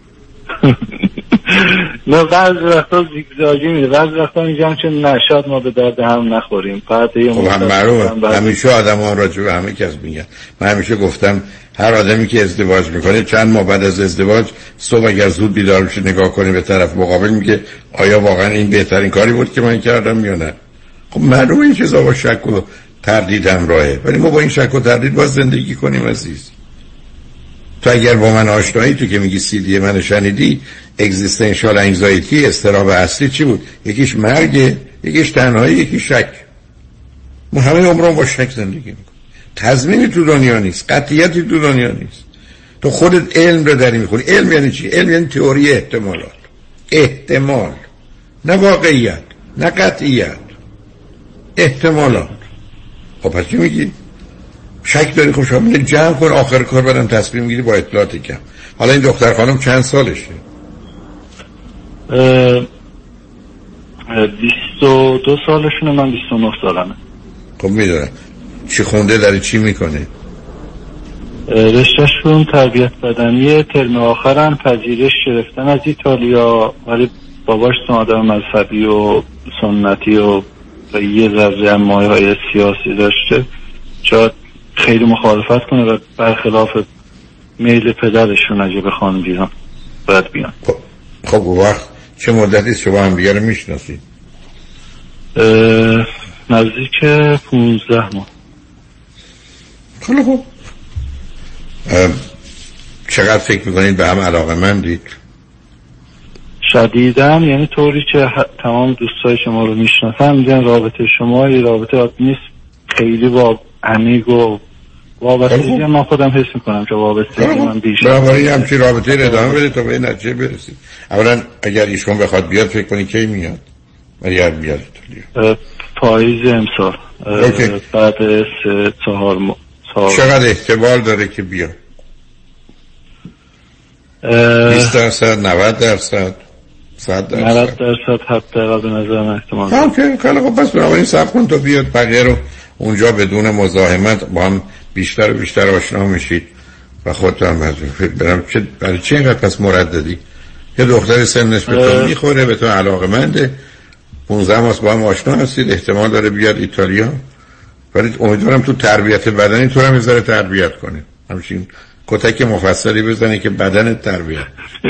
نه بعضی وقتا زیگزاگی میده، بعضی وقتا میگم که نشاد ما به درد هم نخوریم. خب هم معروفه، همیشه آدم ها راجع به همه کس میگن. من همیشه گفتم هر آدمی که ازدواج میکنه چند ماه بعد از ازدواج صبح اگر زود بیدار بشه نگاه کنه به طرف مقابل میگه آیا واقعا این بهترین کاری بود که من کردم یا نه. خب معلومه این چیزا با شک و تردید همراهه، ولی ما با این شک و تردید باید زندگی کنیم عزیز. تو اگر با من آشنایی، تو که میگی سی دی من شنیدی، اگزیستنشال انگزایتی، اضطراب اصلی چی بود؟ یکیش مرگ، یکیش تنهایی، یکیش شک. ما همه عمرم با شک زندگی میکنیم. تضمینی تو دنیا نیست، قطعیتی تو دنیا نیست. تو خودت علم رو داری میخونی. علم یعنی چی؟ علم یعنی تئوری احتمالات، احتمال، نه واقعیت، نه قطعیت، احتمالات. خب پس چی میگی؟ شک داری؟ خب شما میگی جمع کن، آخر کار برم تصمیم میگیری با اطلاعاتی کم. حالا این دختر خانم چند سالشه؟ بیست و دو سالشونه، من بیست و نه سالمه. خب میدونم. چی خونده، داره چی میکنه؟ رشتهشون تربیت بدنی، ترم آخرم پذیرش گرفتن از ایتالیا، ولی باباش آدم مذهبی و سنتی و یه ذره مایه های سیاسی داشته، شاید خیلی مخالفت کنه و برخلاف میل پدرشون اگه بخوان بیان باید بیان. خب, خب وقت چه مدتی شما هم دیگه رو میشناسید؟ نزدیک پونزده ماه. خیلی خوب. چقدر فکر میکنید به هم علاقه مندید؟ شدیداً، یعنی طوری که تمام دوستای شما رو میشناسن میگن رابطه شما یه رابطه عادی نیست، خیلی با عمیق و وابستگی. من خودم حس میکنم که وابستگی من بیشتر. برای همچین رابطه رو ادامه بده تا به نتیجه برسید. اولا اگر ایشون بخواد بیاد فکر کنی کی میاد؟ اگر بیاد ایتالیا پاییز امسال، بعد سه چهار ماه. چقدر احتمال داره که بیاد؟ بیست درصد، نود درصد، صد درصد؟ نود درصد حداقل به نظر من احتمال داره. اوکی، خیلی خوب. پس بنابراین صبر کن تا بیاد، بقیه رو اونجا بدون مزاحمت با هم بیشتر و بیشتر آشنا میشید و خودت هم فکر برم چه برای چی اینقدر پس مرددی؟ یه دختر سنش به تو میخوره، به تو علاقه‌منده، پونزده ماه با هم آشنا هستید، احتمال داره بیاد ایتالیا. ولی امیدوارم تو تربیت بدنی تو هم یه ذره تربیت کنه، همچین کتک مفصلی بزنی که بدن تربیت.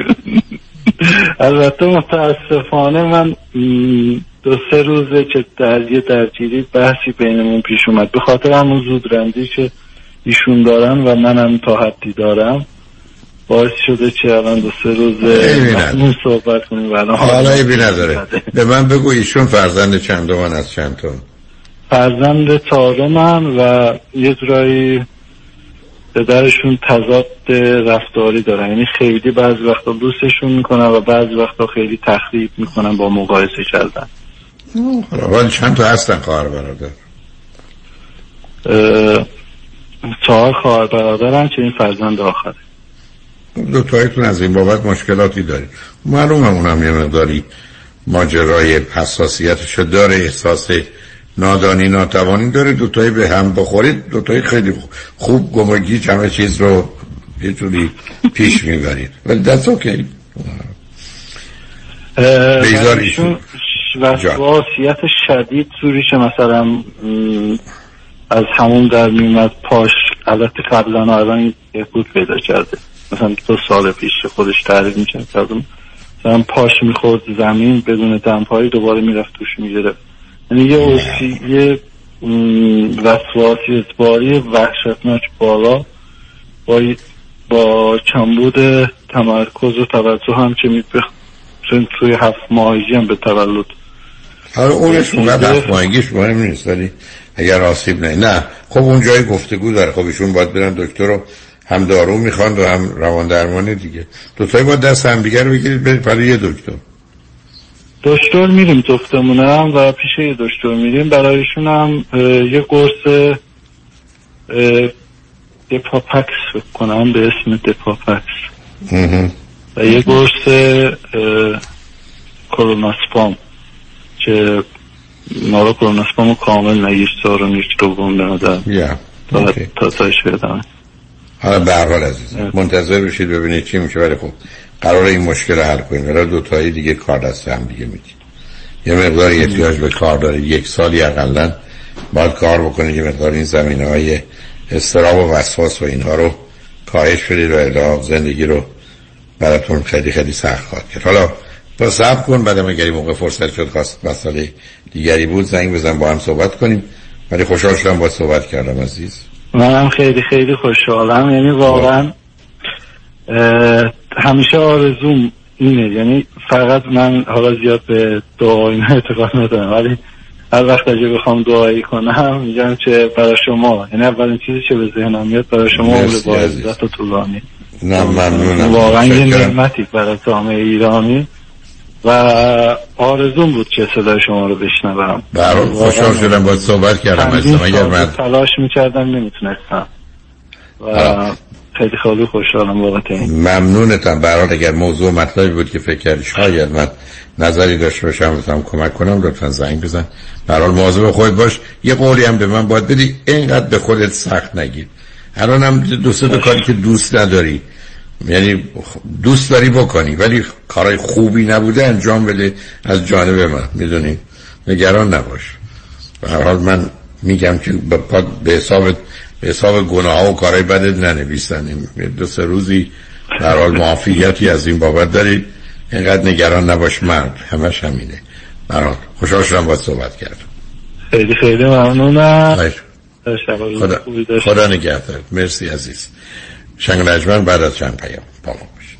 البته متاسفانه من دو سه روزه که در یه درگیری بحثی بینمون پیش اومد به خاطر همون زودرنجی که ایشون دارن و منم تا حدی دارم، باعث شده که الان دو سه روزه ممنون صحبت کنیم. حالا ایبی نداره. به من بگو ایشون فرزند چندمان از چند تا؟ فرزند چهارمم و یه جورایی پدرشون تضاد رفتاری دارن، یعنی خیلی بعضی وقتا دوستشون میکنن و بعضی وقتا خیلی تخریب میکنن با مقایسه کردن. ولی چند تا هستن خواهر برادر؟ چهار خواهر برادرم که این فرزند آخره. دو تایتون از این بابت مشکلاتی دارید. معلومه اونم یه مقداری ماجرای حساسیتشو داره، احساس نادانی ناتوانی داره. دو تایی به هم بخورید، دو تایی خیلی خوب گمگی همه چیز رو یه جوری پیش میبرید. ولی that's okay. بیزاریشون وسواسیت شدید زوری که مثلا از همون در میمد پاش البته قبلا الان یه بود پیدا کرده، مثلا دو سال پیش خودش تعریف میکرد مثلا پاش میخورد زمین بدون دمپایی دوباره میرفت توش میگرفت. یعنی یه اوسی یه وسواسی اعتباری وحشتناک بالا با با کمبود تمرکز و توجه هم که میپخ چون توی هفت ماهگی هم به تولد. حالا اونش اونقدر هفت ماهگیش مهم نیست، ولی اگر آسیب نه نه خب اون جای گفتگو داره. خب ایشون باید برن دکتر رو هم دارو میخوان و هم روان درمانی دیگه. دوتایی باید دست هم دیگر رو بگیرید برید برای یه دکتر. دکتر میریم جفتمونم و پیش یه دکتر میریم. برایشون هم یه قرص دپاپکس کنم به اسم دپاپکس و یه قرص کروناسپام که مارا کروناسپام کامل نگیش دارم یک دوم بنادر تا تا تایش بدم. حالا به هر حال عزیزم منتظر بشید ببینید چی میشه. ولی خب قرار این مشکل حل کنیم. ولی دو تایی دیگه کار دست هم دیگه میدید. یه مقدار احتیاج به کار داره. یک سالی اقلن باید کار بکنید. یه مقدار این زمینه های اضطراب و وسواس و اینها رو کاهش بدید و الا زندگی رو براتون خیلی خیلی سخت خواهد کرد. حالا تو صبر کن، بعدم اگه موقع فرصت شد خواست مسئله دیگری بود زنگ بزن با هم صحبت کنیم. ولی خوشحال شدم با صحبت کردم عزیز. منم خیلی خیلی خوشحالم. یعنی واقعا همیشه آرزوم اینه، یعنی فقط من حالا زیاد به دعا اینا اعتقاد ندارم ولی هر وقت اگه بخوام دعایی کنم میگم که برای شما، یعنی اولین چیزی که به ذهنم میاد برای شما اون با عزت و طولانی. نه ممنونم. واقعا یه نعمتی برای جامعه ایرانی و آرزوم بود که صدای شما رو بشنوم. برای خوشحال شدم باید صحبت کردم عزیزم. اگر من تلاش میکردم نمیتونستم و خیلی خیلی خوشحالم بابت این. ممنونتم. برای اگر موضوع مطلبی بود که فکر کردی شاید من نظری داشته باشم بتونم کمک کنم لطفا زنگ بزن. برای مواظب خودت باش. یه قولی هم به من باید بدی، اینقدر به خودت سخت نگیر. الان هم دو سه تا کاری که دوست نداری، یعنی دوست داری بکنی ولی کارهای خوبی نبوده انجام بده از جانب من، میدونی، نگران نباش. به هر حال من میگم که به حساب به حساب گناه و کارهای بدت ننویسن. دو سه روزی در حال معافیتی از این بابت داری، اینقدر نگران نباش مرد، همش همینه. برای خوشحال شدم باید صحبت کردم. خیلی خیلی ممنونم. خدا, خدا نگهدار. مرسی عزیز. شنگ نجمن بعد از چند پیام با ما باش.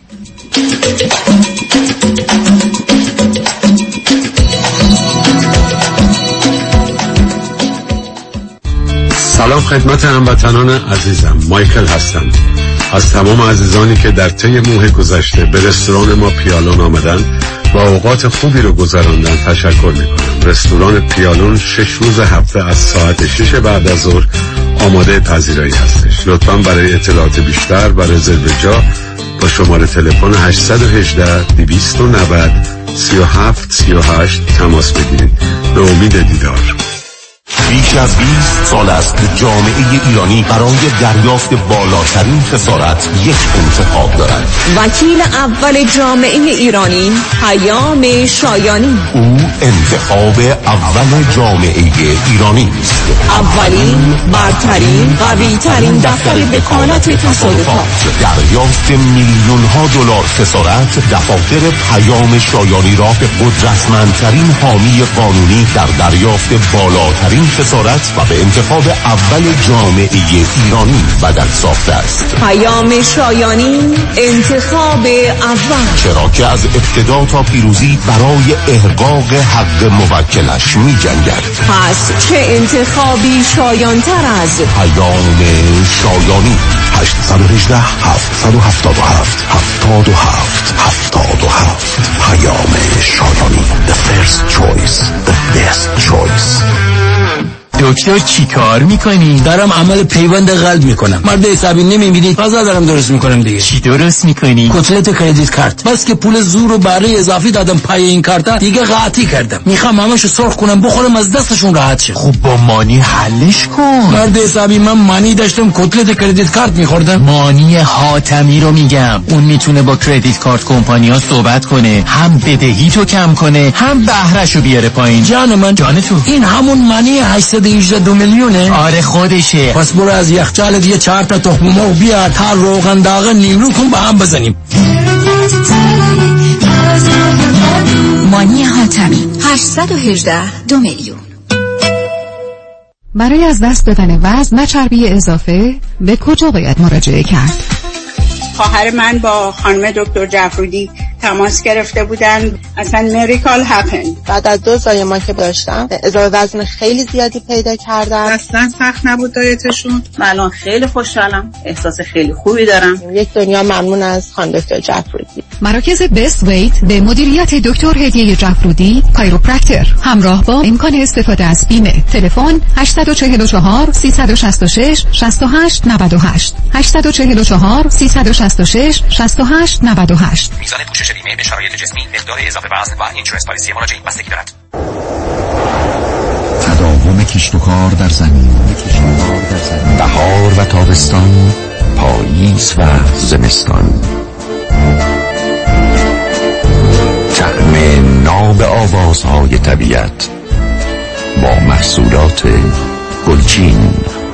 سلام خدمت هموطنان عزیزم، مایکل هستم. از تمام عزیزانی که در طی ماه گذشته به رستوران ما پیالون آمدن و اوقات خوبی رو گذراندن تشکر میکنم. رستوران پیالون شش روز هفته از ساعت شش بعد از ظهر آماده پذیرایی هستش. لطفاً برای اطلاعات بیشتر و رزرو جا با شماره تلفن هشت یک هشت دویست و نود سی و هفت سی و هشت تماس بگیرید. به امید دیدار. بیش از بیست سال است که جامعه ایرانی برای دریافت بالاترین خسارت یک انتخاب دارد. وکیل اول جامعه ایرانی پیام شایانی. او انتخاب اول جامعه ایرانی است. اولین، برترین، قویترین دفتر وکالت تصادفات. دریافت میلیون ها دلار خسارت. دفاتر پیام شایانی را به قدرتمندترین حامی قانونی در دریافت بالاترین خسارت و به انتخاب اول جامعه ایرانی بدل ساخته است. پیام شایانی، انتخاب اول. چرا که از ابتدا تا پیروزی برای احقاق حق موکلش می جنگد. پس چه انتخابی شایانتر از پیام شایانی. هشت یک هشت هفت هفت هفت هفتاد و هفت هفتاد و هفت. پیام شایانی. The first choice, the best choice. دکتر چی کار میکنی؟ دارم عمل پیوند قلب میکنم. مرد حسابی نمیبینید، غذا دارم درست میکنم دیگه. چی درست میکنی؟ کتلت کردیت کارت. بس که پول زور و بره اضافی دادم پای این کارت دیگه قاطی کردم. میخوام همشو سرخ کنم بخورم از دستشون راحت شه. خب با مانی حلش کن. مرد حسابی من مانی داشتم کتلت کردیت کارت میخوردم. مانی حاتمی رو میگم. اون میتونه با کردیت کارت کمپانی‌ها صحبت کنه، هم بدهی تو کم کنه، هم بهرهشو بیاره پایین. جان من، جان تو. این همون مانی هشتصد و هجده دو میلیونه. آره خودشه. پس برو از یخچال دیگه چهار تا تخم مرغ بیار تا روغن داغ نیمرو کن با هم بزنیم. مانی حاتمی هشتصد و هجده دو میلیون. برای از دست دادن وزن و چربی اضافه به کجا باید مراجعه کرد؟ خواهر من با خانم دکتر جعفرودی تماس گرفته بودن. اصلا میریکال هپن. بعد از دو زایمان که داشتم اضافه وزن خیلی زیادی پیدا کردم. اصلا سخت نبود دایتشون. من الان خیلی خوشحالم، احساس خیلی خوبی دارم. یک دنیا ممنون از خانم دکتر جعفرودی. مراکز بست ویت به مدیریت دکتر هدیه جعفرودی کایروپرکتر، همراه با امکان استفاده از بیمه. تلفن هشت چهار چهار سه شش شش شش هشت نه هشت هشت چهار چهار سه شش شش شش هشت نه هشت. میزان پوشش بیمه به شرایط جسمی، مقدار اضافه وزن و اینشورنس پالیسی مراجعین بستگی دارد. تداوم کشت و کار در زمین، بهار و تابستان، پاییز و زمستان، طعم ناب آوازهای طبیعت با محصولات گلچین.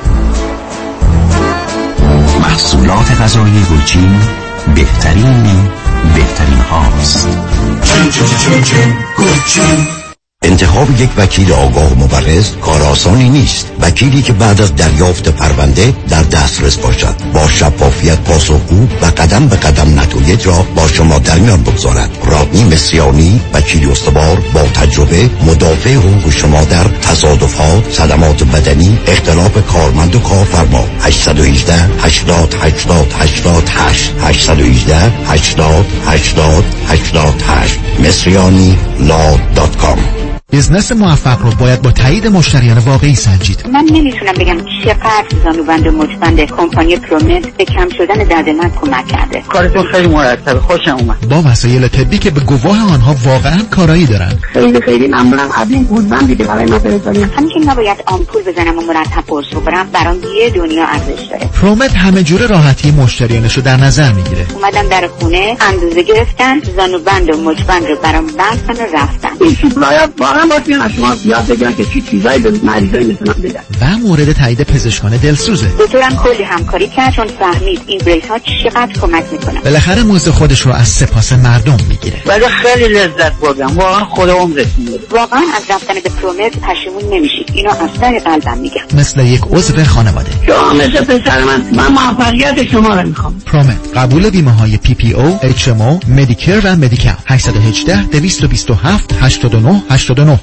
محصولات غذایی گلچین بهترین بهترین هاست. چین چین چین چین گلچین. انتخاب یک وکیل آگاه و مبرز کار آسانی نیست. وکیلی که بعد از دریافت پرونده در دسترس باشد، با شفافیت پاسخگو و قدم به قدم نتایج را با شما در میان بگذارد. رادنی مصریانی، وکیل استوار با تجربه، مدافع حقوق شما در تصادفات، صدمات بدنی، اختلاف کارمند و کارفرما. هشت یک هشت هشتاد هشتاد هشتاد هشت هشت یک هشت هشتاد هشتاد هشتاد هشت مصریانی لا دات کام. بزنس موفق رو باید با تایید مشتریان واقعی سنجید. من نمیتونم بگم چقدر زانوبند و مچبند کمپانی پرومت به کم شدن درد من کمک کرده. کارتون خیلی مرتبه، خوشم اومد. با وسایل طبی که به گواه آنها واقعا کارایی دارن. خیلی خیلی ممنونم. قبل این گوزبند دیگه برای ما فرستادین. همین که نباید آمپول بزنم و مرتب قرص بخورم، برام یه دنیا ارزش داره. پرومت همه جوره راحتی مشتریانشو در نظر میگیره. اومدم در خونه، اندازه گرفتن، زانوبند و مچبند رو برام بستن و رفتن. این چیزا واقعا باید از شما یاد بگیرن که چی چیزایی به مریضای مثل من بدن. و مورد تایید پزشکان دلسوزه. دکترم کلی همکاری کرد چون فهمید این بریس ها چقدر کمک میکنن. بالاخره موزه خودش رو از سپاس مردم میگیره. ولی خیلی لذت بردم، واقعا خود عمرتون بود. واقعا از رفتن به پرومت پشیمون نمیشید. اینو از سر قلبم میگم. مثل یک عضو خانواده. شما مثل پسر من، من موفقیت شما رو میخوام. پرومت قبول بیمه های پی پی او، اچ ام او، مدیکر و مدیکاپ. هشت یک هشت دویست و بیست و هفت هشتاد و نه هشتاد و نه.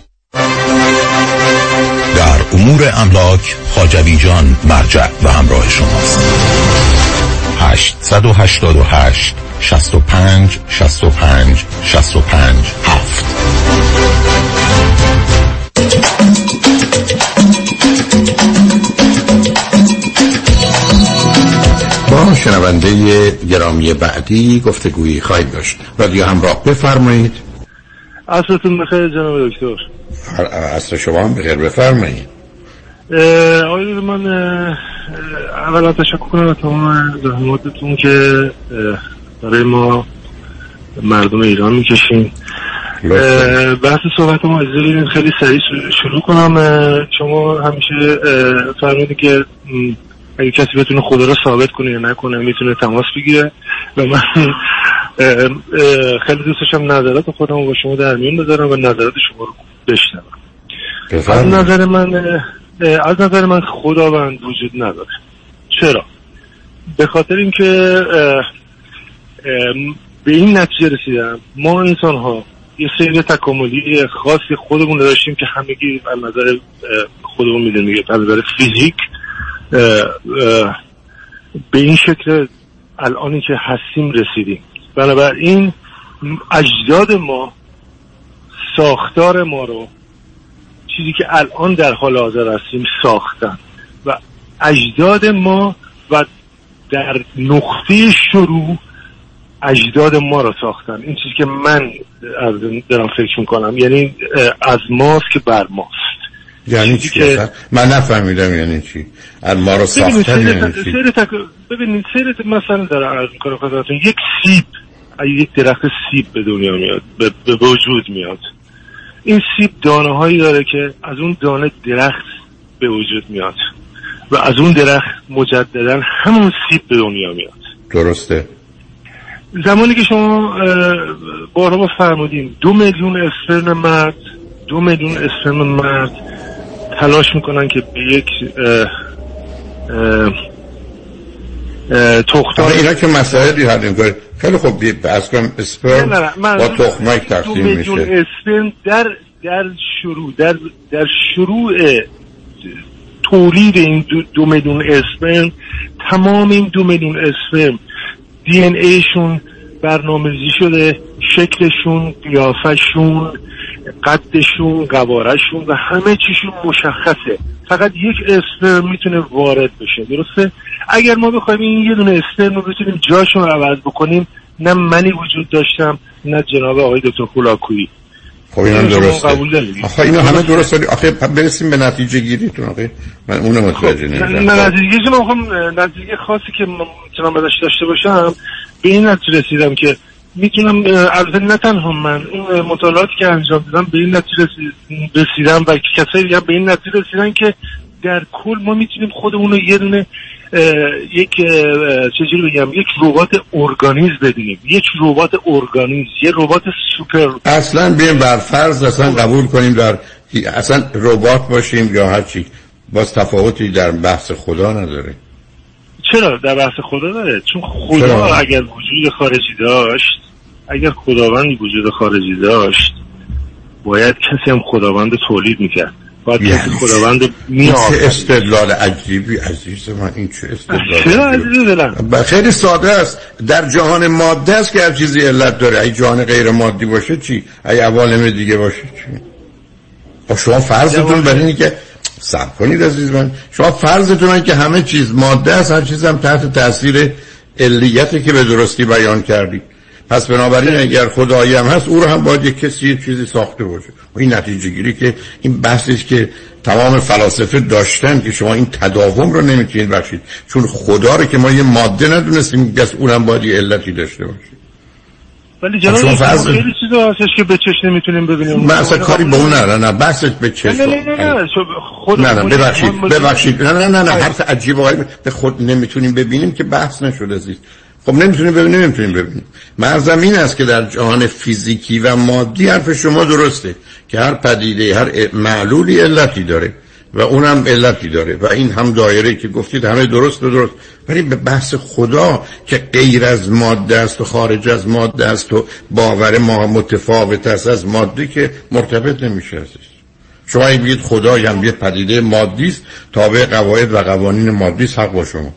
در امور املاک خواجوی جان مرجع و همراه شماست. هشت هشت هشت شصت و پنج شصت و پنج شصت و پنج هفت. با شنونده گرامی بعدی گفتگویی خواهید داشت. رادیو همراه، بفرمایید. عصرتون بخیر جناب دکتر. عصر شما هم بخیر، بفرمایید. آقای من اولا تشکر کنم از تمام زحماتتون که برای ما مردم ایران میکشین. بحث صحبت ما اجازه خیلی سریع شروع کنم. شما همیشه فرمودید که اگه کسی بتونه خدا رو ثابت کنه یا نکنه میتونه تماس بگیره و من خیلی دوست داشتم نظرات خودم رو با شما در میون بذارم و نظرات شما رو بشنوم. از نظر من از نظر من خداوند وجود نداره. چرا؟ به خاطر اینکه به این نتیجه رسیدم ما انسان ها یه سیر تکاملی خاصی خودمون داشتیم که همگی از نظر خودمون میدونیم دیگه، از نظر فیزیک به این شکل الانی که هستیم رسیدیم. بنابراین اجداد ما ساختار ما رو چیزی که الان در حال حاضر هستیم ساختن و اجداد ما و در نقطه شروع اجداد ما رو ساختن. این چیزی که من دارم فکر میکنم، یعنی از ماست که بر ماست. یعنی چی؟ که من نفهمیدم یعنی چی از ما رو ساختن. یعنی چی؟ سیر تک... ببینید سیر مثلا در عرض میکنم خدمتتون، یک سیب، یک درخت سیب به دنیا میاد، به, به وجود میاد. این سیب دانه هایی داره که از اون دانه درخت به وجود میاد و از اون درخت مجددا همون سیب به دنیا میاد. درسته. زمانی که شما بارها با فرمودین دو میلیون اسپرم مرد دو میلیون اسپرم مرد تلاش میکنن که به یک تخم‌دار، اینا که مسائلی حل میکنه. خیلی خوب بحث کنم اسپرم با تخمک تقسیم میشه. دو میلیون اسپرم در در شروع در در شروع تولید این دو, دو میلیون اسپرم، تمام این دو میلیون اسپرم دی ان ایشون برنامه‌ریزی شده، شکلشون، قیافشون، قدشون، قوارشون و همه چیشون مشخصه. فقط یک اسپرم میتونه وارد بشه. درسته؟ اگر ما بخوایم این یه دونه اسپرم رو بتونیم جاشون رو عوض بکنیم، نه منی وجود داشتم نه جناب آقای دکتر خولاکویی. خب اینم درسته. آخه اینا همه درسته. آخه برسیم به نتیجه گیریتون. آخه من اونو متوجه نمیشم. نه نتیجه گیری من نتیجه خاصی که میتونم ازش داشته باشم به این نتیجه رسیدم که میتونم، البته نه تنها من، این مطالعاتی که انجام دادم به این نتیجه رسیدم و کسایی دیگه به این نتیجه رسیدن که در کل ما میتونیم خودمون رو یه دونه یک چجوری بگم یک ربات ارگانیز بدونیم، یک ربات ارگانیز، یک ربات سوپر. اصلا بیایم بر فرض اصلا قبول کنیم در اصلا ربات باشیم یا هر چی، باز تفاوتی در بحث خدا نداره. چرا در بحث خدا داره؟ چون خدا چرا؟ اگر وجود خارجی داشت، اگر خداوندی وجود خارجی داشت، باید کسی هم خداوند تولید میکرد. باید یعنی کسی خداوند میآفرید. چه استدلال عجیبی عزیز من، این چه استدلال؟ چرا عزیز دلم؟ خیلی ساده است. در جهان ماده است که هر چیزی علت داره. اگه جهان غیر مادی باشه چی؟ اگه عوالم دیگه باشه چی؟ خب شما فرضتون بر اینه که صبر کنید عزیز من، شما فرضتونه که همه چیز ماده است، هر چیز هم تحت تاثیر علیتی که به درستی بیان کردید. پس بنابراین اگر خدایی هم هست، او رو هم باید یک کسی یک چیزی ساخته باشه. و این نتیجه گیری که این بحثی است که تمام فلاسفه داشتن که شما این تداوم رو نمیتونید بخشید، چون خدا رو که ما یه ماده ندونستیم که اونم باید یه علتی داشته باشه. ولی جناب فرض... خیلی چیزا هستش که به چشم نمیتونیم ببینیم. من اصلا کاری به اون نه نه بحث به چشم. نه نه نه نه خود نه نه ببخشید ببخشید نه نه نه نه حرف عجیب آقای به خود نمیتونیم ببینیم که بحث نشده عزیز. خب نمیتونیم ببینیم نمیتونیم ببینیم. مرزم این است که در جهان فیزیکی و مادی حرف شما درسته که هر پدیده هر معلولی علتی داره و اونم علتی داره و این هم دایره که گفتید همه درست و درست، ولی به بحث خدا که غیر از ماده است و خارج از ماده است و باور ما متفاوت است از ماده که مرتبط نمیشه است. شما اگه بگید خدا هم یه پدیده مادی است، تابع قواعد و قوانین مادی است، حق با شما.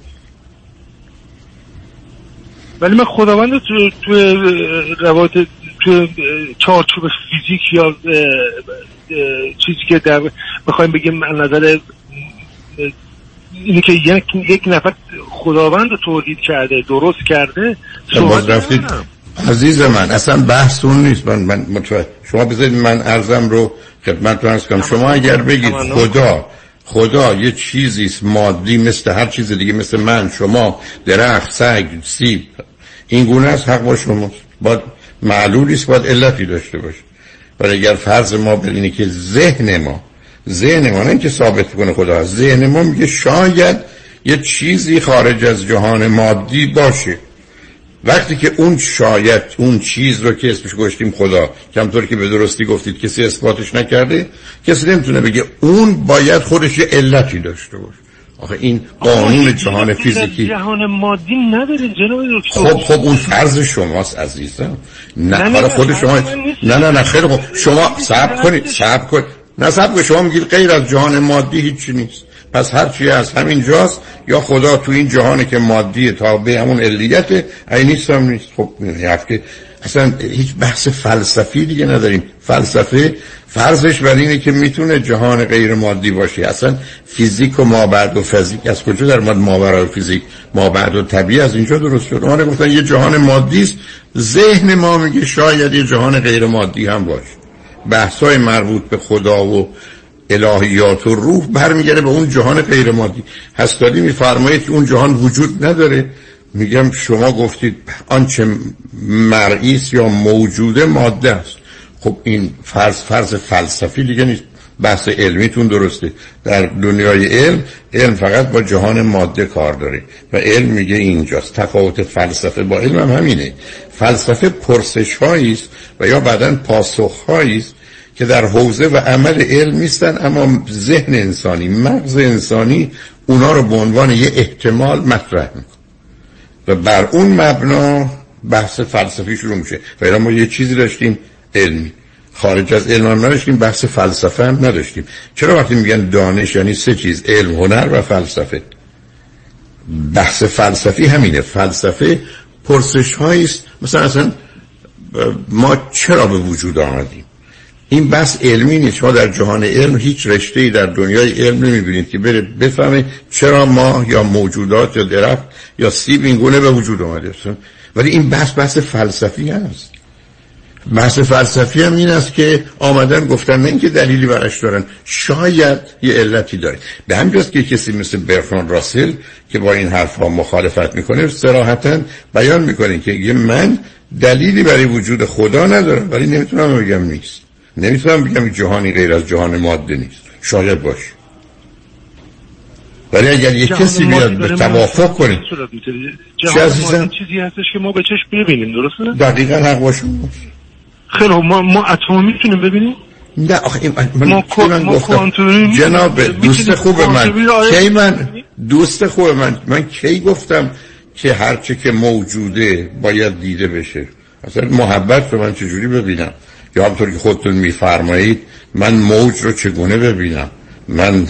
ولی من خداوند تو تو روابط تو چارچوب فیزیک یا چیزی که در بخوایم بگیم نظر اینی که یک یک نفر خداوند رو تولید کرده، درست کرده، باز رفتید عزیز من. اصلا بحث اون نیست. من من متوجه. شما بذارید من عرضم رو خدمتتون عرض کنم. شما اگر بگید خدا خدا یه چیزی است مادی مثل هر چیز دیگه، مثل من، شما، درخت، سگ، سیب، این گونه است، حق با شماست. باید معلولی است، باید علتی داشته باشه. ولی اگر فرض ما بر اینه که ذهن ما ذهن ما نه اینکه ثابت کنه خدا هست، ذهن ما میگه شاید یه چیزی خارج از جهان مادی باشه، وقتی که اون شاید اون چیز رو که اسمش گذاشتیم خدا، کمطور که به درستی گفتید کسی اثباتش نکرده، کسی نمیتونه بگه اون باید خودش یه علتی داشته باشه. آخه این قانون جهان فیزیکی جهان مادی نداره جناب دکتر. خب خب اون فرض شماست عزیزم، نه کار خود شما. نه نه نه خیلی خوب، شما صبر کنید صبر کنید نه صبر کنید. شما میگید غیر از جهان مادی هیچی نیست، پس هر چی از همین جاست، یا خدا تو این جهانی که مادیه تابع همون علیته، ای نیست هم نیست. خب هفته اصلا هیچ بحث فلسفی دیگه نداریم. فلسفه فرضش بر اینه که میتونه جهان غیر مادی باشه. اصلا فیزیک و مابعد و فیزیک از کجا در مورد ماورا و فیزیک مابعد و طبیعی از اینجا درست شد؟ اونها گفتن یه جهان مادی است، ذهن ما میگه شاید یه جهان غیر مادی هم باشه. بحث‌های مربوط به خدا و الهیات و روح برمیگره به اون جهان غیر مادی. هستادی میفرمایید که اون جهان وجود نداره. میگم شما گفتید آنچه مرئی است یا موجوده ماده است. خب این فرض فرض فلسفی دیگه نیست. بحث علمیتون درسته. در دنیای علم علم فقط با جهان ماده کار داره و علم میگه اینجاست. تفاوت فلسفه با علم هم همینه. فلسفه پرسش‌هایی است و یا بعداً پاسخ‌هایی است که در حوزه و عمل علم نیستن، اما ذهن انسانی، مغز انسانی اونا رو به عنوان یه احتمال مطرح میکنه و بر اون مبنا بحث فلسفی شروع میشه. و ما یه چیزی داشتیم علمی، خارج از علم هم نداشتیم، بحث فلسفه هم نداشتیم. چرا وقتی میگن دانش یعنی سه چیز، علم، هنر و فلسفه؟ بحث فلسفی همینه. فلسفه پرسش هایی است، مثلا اصلا ما چرا به وجود آمدیم. این بحث علمی نیست. شما در جهان علم هیچ رشته‌ای در دنیای علم نمی‌بینید که بره بفهمه چرا ما یا موجودات یا درخت یا سیب این گونه به وجود آمده. ولی این بحث بحث فلسفی هست. بحث فلسفی هم این است که آمدن گفتن نه اینکه دلیلی برش دارن، شاید یه علتی داره. به همین جاست که کسی مثل برتراند راسل که با این حرف‌ها مخالفت میکنه صراحتاً بیان میکنه که یه من دلیلی برای وجود خدا ندارم، ولی نمیتونم بگم نیست. نمیتونم بگم جهانی غیر از جهان ماده نیست. شاید باشه. ولی اگر یک کسی بیاد به توافق کنه چه عزیزم چیزی هستش که ما به چشم ببینیم، درسته؟ دقیقاً حق باشه. خیلی ما ما اتم میتونیم ببینیم؟ نه آخه من ما من گفتم جناب دوست خوب من کی من دوست خوب من من کی گفتم که هر چه که موجوده باید دیده بشه؟ اصلا محبت رو من چجوری ببینم؟ یا همطور که خودتون میفرمایید من موج رو چگونه ببینم؟ من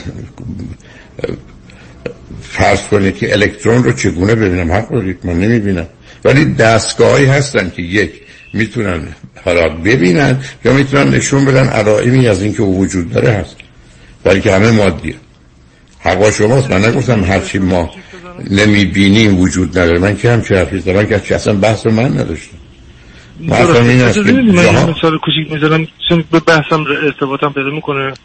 فرض کنید که الکترون رو چگونه ببینم؟ حق دارید، من نمیبینم. ولی دستگاهی هستن که یک میتونن حالا ببینن یا میتونن نشون بدن علائمی از اینکه او وجود داره هست، ولی که همه مادیه. حق شماست. من نگفتم هرچی ما نمیبینیم وجود نداره. من که همچه حرفی زدم که اصلا بحث من نداشتم. درسته. این است که من یه مثال کوچیک میذارم چون به بحثم ارتباطم پیدا میکنه.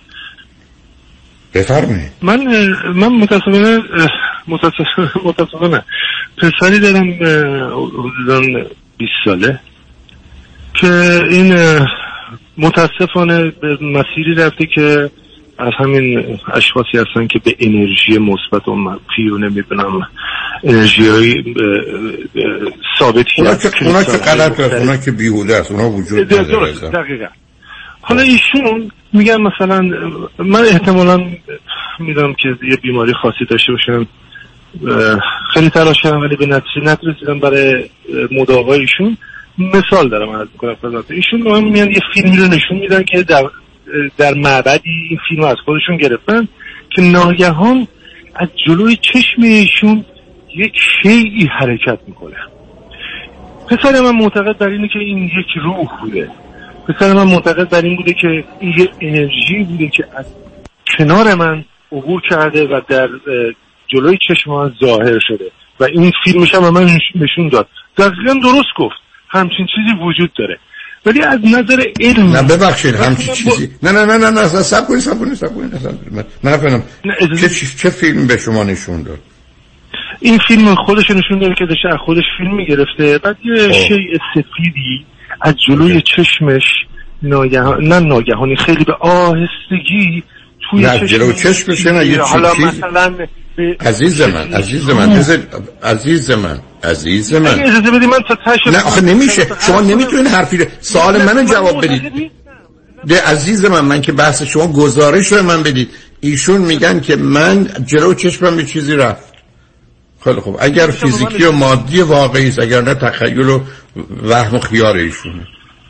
بفرمایید. من من متاسفانه متاسفانه پسری دارم حدوداً بیست ساله که این متاسفانه به مسیری رفته که از همین اشخاصی هستن که به انرژی مثبت و منفی و نمیدونم انرژی های ثابتی اونا که اونا که غلط است، اونا که بیهوده است، اونا وجود نداره. دقیقاً. حالا ایشون میگن مثلا من احتمالاً میدونم که یه بیماری خاصی داشته باشم، خیلی تلاش کردم ولی به نتیجه نرسیدم برای مداوای ایشون. مثال دارم از میکنم خدمت ایشون. ما میان یه فیلمی رو نشون میدن که در در معبدی این فیلم از خودشون گرفتن که ناگهان از جلوی چشم ایشون یک شیئی حرکت میکنه. پسر من معتقد بر اینه که این یک روح بوده. پسر من معتقد بر این بوده که این یک انرژی بوده که از کنار من عبور کرده و در جلوی چشم من ظاهر شده و این فیلمش هم من نشون داد. دقیقاً درست گفت. همچین چیزی وجود داره. ولی از نظر علم نه ببخشید همچین چیزی نه نه نه نه نه صبر کنید صبر کنید صبر کنید من نفهمیدم چه چه فیلم به شما نشون داد؟ این فیلم خودش نشون داد که داشته از خودش فیلم میگرفته، بعد یه شیء سفیدی از جلوی چشمش ناگهان نه ناگهانی خیلی به آهستگی توی نه جلوی چشمش نه یه حالا مثلا عزیز من عزیز من عزیز من عزیز من اجازه بدید من تا تاش نه آخه نمیشه. شما نمیتونید حرفی سوال منو جواب بدید. ده عزیز من من که بحث شما گزارش رو من بدید. ایشون میگن که من جلو چشمم به چیزی رفت. خیلی خوب اگر فیزیکی و مادی واقعی است، اگر نه تخیل و وهم و خیال ایشونه.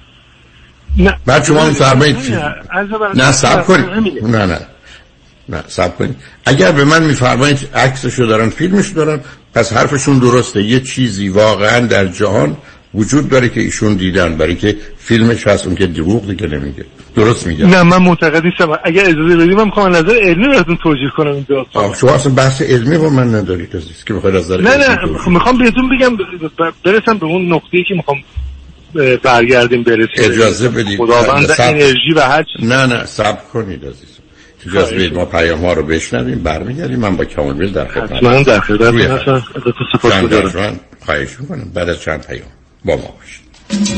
نه بعد شما میفرمایید نه صبر کنید نه نه نه صبر کنید. اگر به من میفرمایید عکسشو دارن فیلمشو دارن پس حرفشون درسته. یه چیزی واقعا در جهان وجود داره که ایشون دیدن، برای که فیلمش هست، اون که دروغ دیگه نمیگه. درست میگه؟ نه من معتقد نیستم. اگر اجازه بدید من میخوام نظر علمی براتون توجیه کنم این داستان. شما اصلا بحث علمی با من ندارید عزیز که بخواید از نظر نه نه میخوام بهتون بگم برسم به اون نقطه‌ای که میخوام برگردیم برسیم. اجازه بدید خداوند انرژی و هر چیز. نه نه صبر کنید عزیز. اجازه بدید ما پیام ها رو بشنویم، برمیگردیم. من با کامل در خدمت. من در خدمت هستم. ازتون سپاسگزارم. خواهش می‌کنم بعد از چند پیام با ما باشید.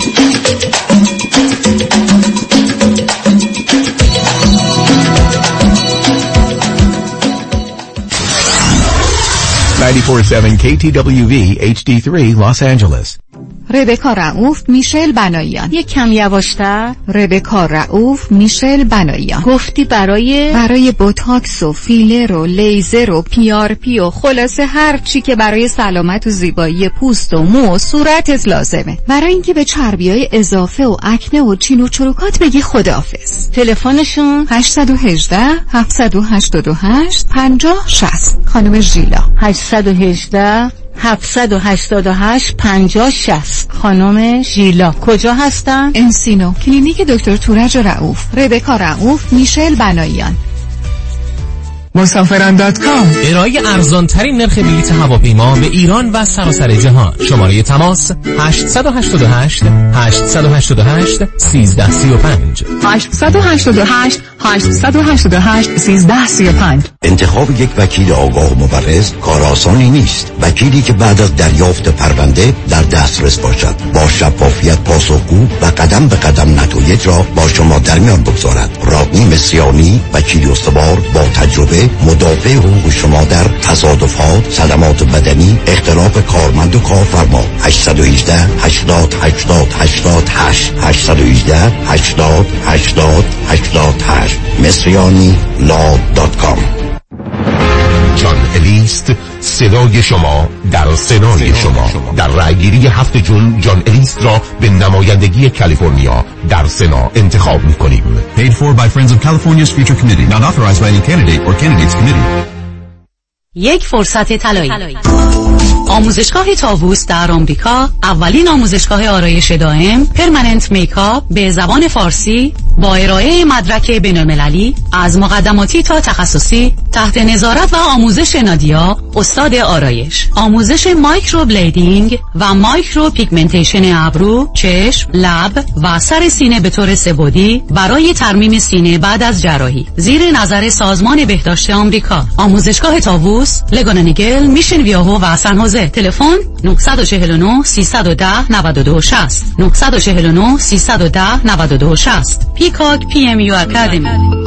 ninety-four point seven K T W V H D three Los Angeles. ربکا رئوف، میشل بناییان. یک کم یواشتر. ربکا رئوف، میشل بناییان. گفتی برای برای بوتاکس و فیلر و لیزر و پی آر پی و خلاصه هر چی که برای سلامت و زیبایی پوست و مو و صورتت لازمه. برای اینکه به چربیای اضافه و اکنه و چین و چروکات بگی خداحافظ. تلفنشون هشت یک هشت هفت هشت هشت پنجاه شصت. خانم ژیلا. هشت یک هشت هفت هشت هشت پنجاه شصت. خانم ژیلا کجا هستن؟ انسینو، کلینیک دکتر تورج رئوف. ربکا رئوف، میشل بناییان. مسافران دات کام ارائه ارزان ترین نرخ بلیط هواپیما به ایران و سراسر جهان. شماره تماس هشت هشت هشت هشت هشت هشت سیزده سی و پنج هشت هشت هشت هشت هشت هشت سیزده سی و پنج. انتخاب یک وکیل آگاه و مبرز کار آسانی نیست. وکیلی که بعد از دریافت پرونده در دسترس باشد، با شفافیت پاسخگو و قدم به قدم نتایج را با شما در میان بگذارد. رادنی مصریانی، وکیل استوار با تجربه، مدافع حقوق شما در تصادفات، صدمات بدنی، اختلاف کارمند و کارفرما. هشت یک هشت هشتاد هشتاد هشتاد هشت هشت یک هشت هشتاد هشتاد هشتاد هشت مصریانی لا دات کام. جان الیست، صدای شما در سنای شما. در رأیگیری هفت جون جان الیست را به نمایندگی کالیفرنیا در سنا انتخاب می‌کنیم. Paid for by Friends of California's Future Committee. Not authorized by any candidate or candidates committee. یک فرصت طلایی. آموزشگاه طاووس در آمریکا، اولین آموزشگاه آرایش دائم پرمننت میکاپ به زبان فارسی با ارائه مدرک بین‌المللی از مقدماتی تا تخصصی تحت نظارت و آموزش نادیا استاد آرایش. آموزش مایکرو بلیدینگ و مایکرو پیگمنتیشن ابرو، چشم، لب و سر سینه به طور سه‌بعدی برای ترمیم سینه بعد از جراحی زیر نظر سازمان بهداشت آمریکا. آموزشگاه طاووس، لگاننگل، میشن ویاهو و سن هوزه. تلفن نه چهار نه سیصد و ده نود و دو شصت نه چهار نه سیصد و ده نود و دو شصت. پیکاک پی ام یو اکادمی.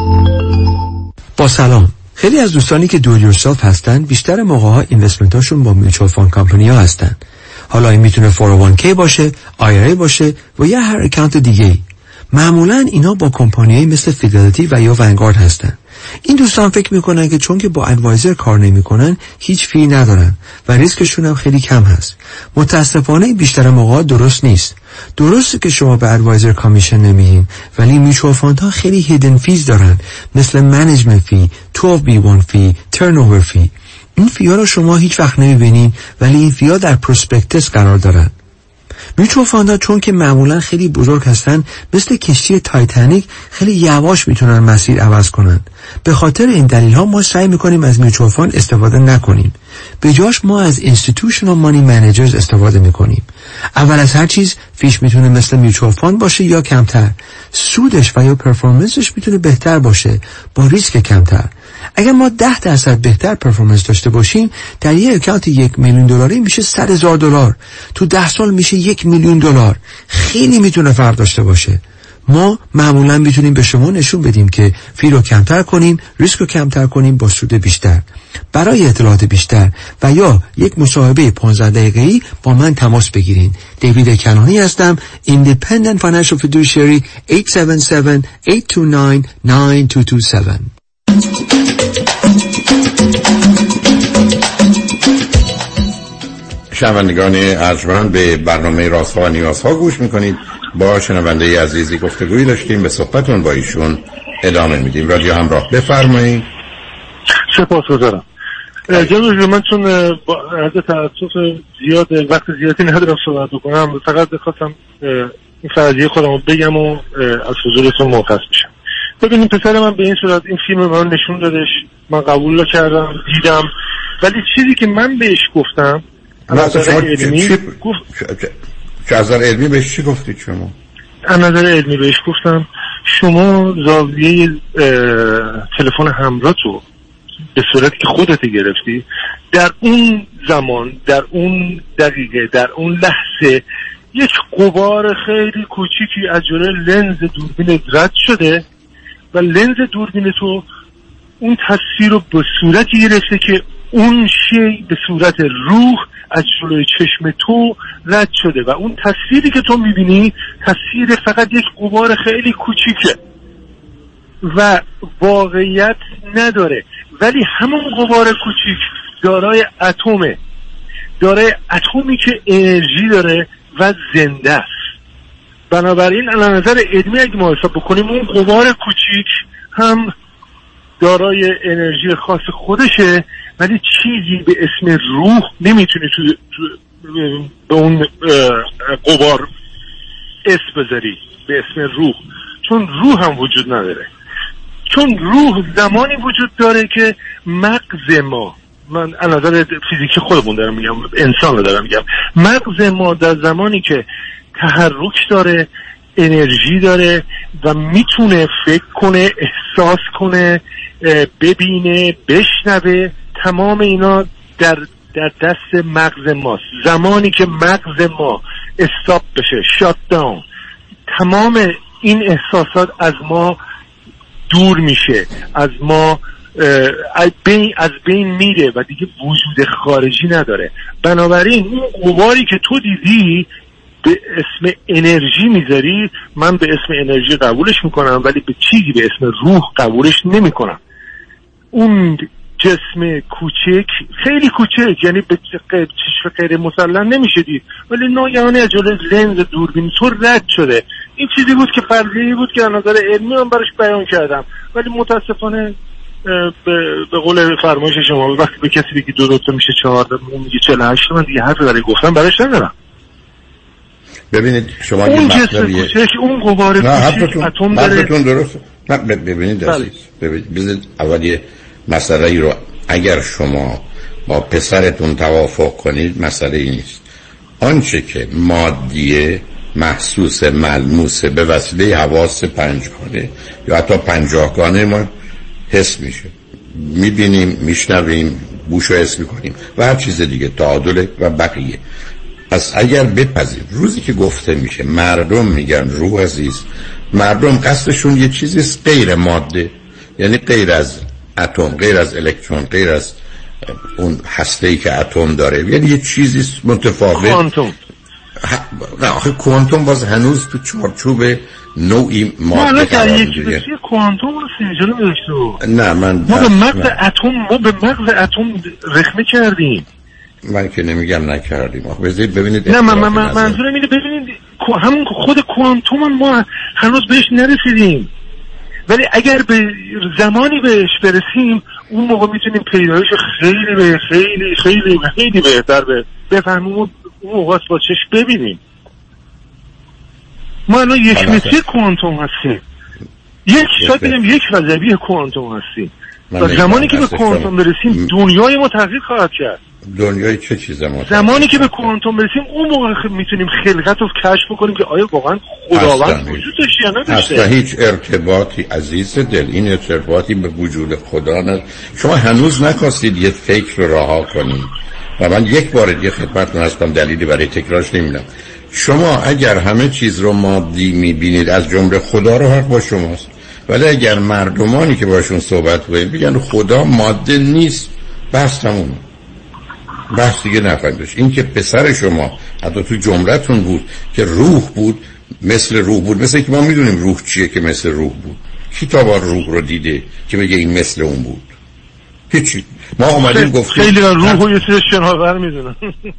با سلام. خیلی از دوستانی که دو یورسلف هستن بیشتر موقع‌ها اینوستمنتاشون با میوچوال فاند کمپانی‌ها هستن. حالا این میتونه فور او وان کی باشه، آی آر ای باشه و یا هر اکانت دیگه‌ای. معمولاً اینا با کمپانیایی مثل فیدلیتی و یا ونگارد هستن. این دوستان فکر میکنن که چون که با ادوایزر کار نمیکنن هیچ فی ندارن و ریسکشون هم خیلی کم هست. متاسفانه بیشتر موقع درست نیست. درسته که شما به ادوایزر کامیشن نمیدین، ولی میچوال فاندها خیلی هیدن فیز دارن، مثل منیجمنت فی، دوازده بی وان فی، ترنوور فی. این فی‌ها رو شما هیچ وقت نمیبینین، ولی این فی‌ها در پروسپکتس قرار دارن. میچوال فاندها چون که معمولا خیلی بزرگ هستن، مثل کشتی تایتانیک خیلی یواش میتونن مسیر عوض کنن. به خاطر این دلیل ها ما سعی میکنیم از میچوال فاند استفاده نکنیم. به جاش ما از اینستیتوشنال مانی منیجرز استفاده میکنیم. اول از هر چیز فیش میتونه مثل میچوال فاند باشه یا کمتر. سودش و یا پرفورمنسش میتونه بهتر باشه با ریسک کمتر. اگر ما ده درصد بهتر پرفورمنس داشته باشیم، در یک اکانت یک میلیون دلاری میشه صد هزار دلار. تو ده سال میشه یک میلیون دلار. خیلی میتونه فرق داشته باشه. ما معمولا میتونیم به شما نشون بدیم که فی رو کمتر کنیم، ریسک رو کمتر کنیم با سود بیشتر. برای اطلاعات بیشتر و یا یک مصاحبه پانزده دقیقه‌ای با من تماس بگیرین. دیوید کنانی هستم، Independent Financial Fiduciary. هشت هفت هفت هشت دو نه نه دو دو هفت. شنوندگان ارجمند به برنامه رازها و نیازها گوش میکنید. با شنونده عزیزی گفتگویی داشتیم، به صحبتون با ایشون ادامه میدیم. رادیو همراه، بفرمایید. سپاسگزارم. جناب من چون از تاسف زیاد وقت زیادی ندارم صحبت بکنم، فقط بخواستم این فرضیه خودم رو بگم و از حضورتون مرخص بشم. ببینیم پسر من به این صورت این فیلم من نشون دادش، من قبول کردم، دیدم، ولی چیزی که من بهش گفتم از نظر علمی چه از نظر علمی بهش چی گفتید شما؟ از نظر علمی بهش گفتم شما زاویه تلفن همراه تو به صورتی که خودت گرفتی در اون زمان، در اون دقیقه، در اون لحظه یک غبار خیلی کوچیکی از جلوی لنز دوربین رد شده و لنز دوربین تو اون تصویر رو به صورتی گرفته که اون شی به صورت روح از جلوی چشم تو رد شده و اون تصویری که تو میبینی تصویر فقط یک غبار خیلی کوچیکه و واقعیت نداره، ولی همون غبار کوچیک دارای اتمه، دارای اتمی که انرژی داره و زنده است. بنابراین از نظر علمی اگه ما حساب بکنیم اون غبار کوچیک هم دارای انرژی خاص خودشه، ولی چیزی به اسم روح نمیتونی تو, تو به اون غبار اسم بذاری به اسم روح، چون روح هم وجود نداره. چون روح زمانی وجود داره که مغز ما، من از نظر فیزیکی خودمون دارم میگم، انسان رو دارم میگم، مغز ما در زمانی که تحرک داره، انرژی داره و میتونه فکر کنه، احساس کنه، ببینه، بشنوه، تمام اینا در در دست مغز ماست. زمانی که مغز ما استاپ بشه، شات داون، تمام این احساسات از ما دور میشه، از ما از بین, از بین میره و دیگه وجود خارجی نداره. بنابراین اون غباری که تو دیدی به اسم انرژی میذاری، من به اسم انرژی قبولش میکنم، ولی به چیزی به اسم روح قبولش نمیکنم. اون جسم کوچک، خیلی کوچک، یعنی به چشم غیر مسلم نمیشه دید، ولی ناگهانی از جلوی لنز دوربین تو رد شده. این چیزی بود که فرضیه‌ای بود که از نظر علمی من براش بیان کردم، ولی متاسفانه به, به قول فرمایش شما وقتی به کسی بگی دو دوتا میشه چهار، اون میگه چهل و هشت، من دیگه حرفی برای گفتن براش ندارم. ببینید شما اون جسم کوچک، اون غبار کوچک اتم داره. درست. نه ببینید عزیز، ببینید اول یه مسئله ای رو اگر شما با پسرتون توافق کنید مسئله ای نیست. آنچه که مادیه، محسوس، ملموس به وسیله حواس پنجگانه یا حتی پنجاهگانه ما حس میشه، میبینیم، میشنویم، بوشو حس میکنیم و هر چیز دیگه، تعادل و بقیه. پس اگر بپذیر روزی که گفته میشه مردم میگن روح عزیز، مردم قصدشون یه چیزی غیر ماده، یعنی غیر از اتم، غیر از الکترون، غیر از اون هسته‌ای که اتم داره، یعنی یه چیزی متفاوت. کوانتوم. نه آخه کوانتوم باز هنوز تو چارچوب نوعی ماده قرار میگیره. یکی کوانتوم رو سنجا نمی‌داشت. نه من ما به مغز اتم ما به مغز اتم رخنه کردیم. من که نمیگم نکردیم. آخه بذارید ببینید. نه من من منظورم اینه، ببینید همون خود کوانتوم ما هنوز بهش نرسیدیم، ولی اگر به زمانی بهش برسیم اون موقع میتونیم پیدایش خیلی به خیلی خیلی خیلی بهتر بفهمیم، اون موقع با چشم ببینیم. ما الان یک متری کوانتوم هستیم، یک شاید بگم یک فضایی کوانتوم هستیم و زمانی که به کوانتوم برسیم دنیای ما تغییر خواهد کرد. دنیای چه چیزه ما زمانی که به کوانتوم برسیم اون موقع میتونیم خلقت رو کشف بکنیم که آیا واقعا خداوند وجود داشته یا نداشته. اصلا هیچ ارتباطی عزیز دل، این ارتباطی به وجود خدا نداره. شما هنوز نخواستید یه فکر رو رها کنید و من یک بار دیگه خدمتتون هستم، دلیلی برای تکرارش نمیدم. شما اگر همه چیز رو مادی میبینید از جمله خدا، رو حق با شماست، ولی اگر مردمانی که باشون صحبت کنید بگن خدا ماده نیست، بس تمومه، بحث دیگه نفهمیدش. این که پسر شما حتی تو جملتون بود که روح بود، مثل روح بود، مثل که ما میدونیم روح چیه که مثل روح بود. کی تا بار روح رو دیده که بگه این مثل اون بود؟ هیچی. ما اومدیم گفتیم خیلی روح و یه سری شناور میدونن.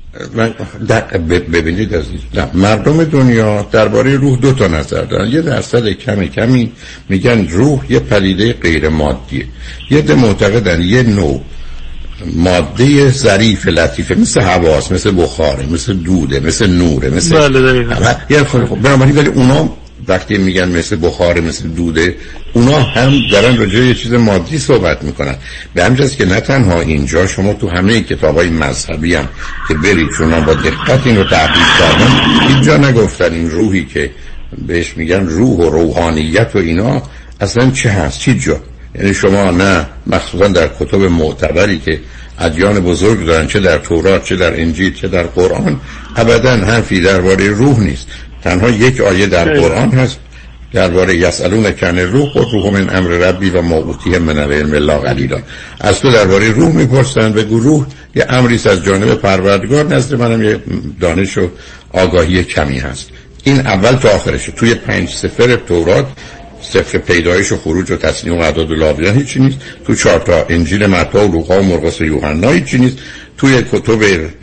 ببینید عزیز، مردم دنیا درباره روح دو تا نظر دارن. یه درصد کمی کمی میگن روح یه پدیده غیر مادیه، یه ده معتقدن یه نوع ماده ظریف لطیفه، مثل هواست، مثل بخاره، مثل دوده، مثل نوره، مثل بله دقیقاً. یه خب بنابراین ولی اونا وقتی میگن مثل بخاره، مثل دوده، اونا هم دارن راجع به یه چیز مادی صحبت میکنن. به همین جاست که نه تنها اینجا، شما تو همه کتابای مذهبی هم که برید شما با دقت این رو تحقیق کردن، هیچ جا نگفتن این روحی که بهش میگن روح و روحانیت و اینا اصلا چه هست، چی جا. یعنی شما نه مخصوصا در کتب معتبری که ادیان بزرگ دارن، چه در تورات، چه در انجیل، چه در قرآن، ابدا حرفی درباره روح نیست. تنها یک آیه در قرآن هست درباره یسألونک عن الروح قل روح من امر ربی و ما اوتیه من العلم الا قلیلا. از تو درباره روح میپرسن، بگو روح یه امری است از جانب پروردگار، نزد منم یه دانش و آگاهی کمی هست. این اول تا آخرشه. توی پنج سفر تورات، سفر پیدایش و خروج و تصنیع و اعداد و لاویان هیچی نیست. تو چهار تا انجیل متی و لوقا و مرقس و یوحنا هیچی نیست. توی کتب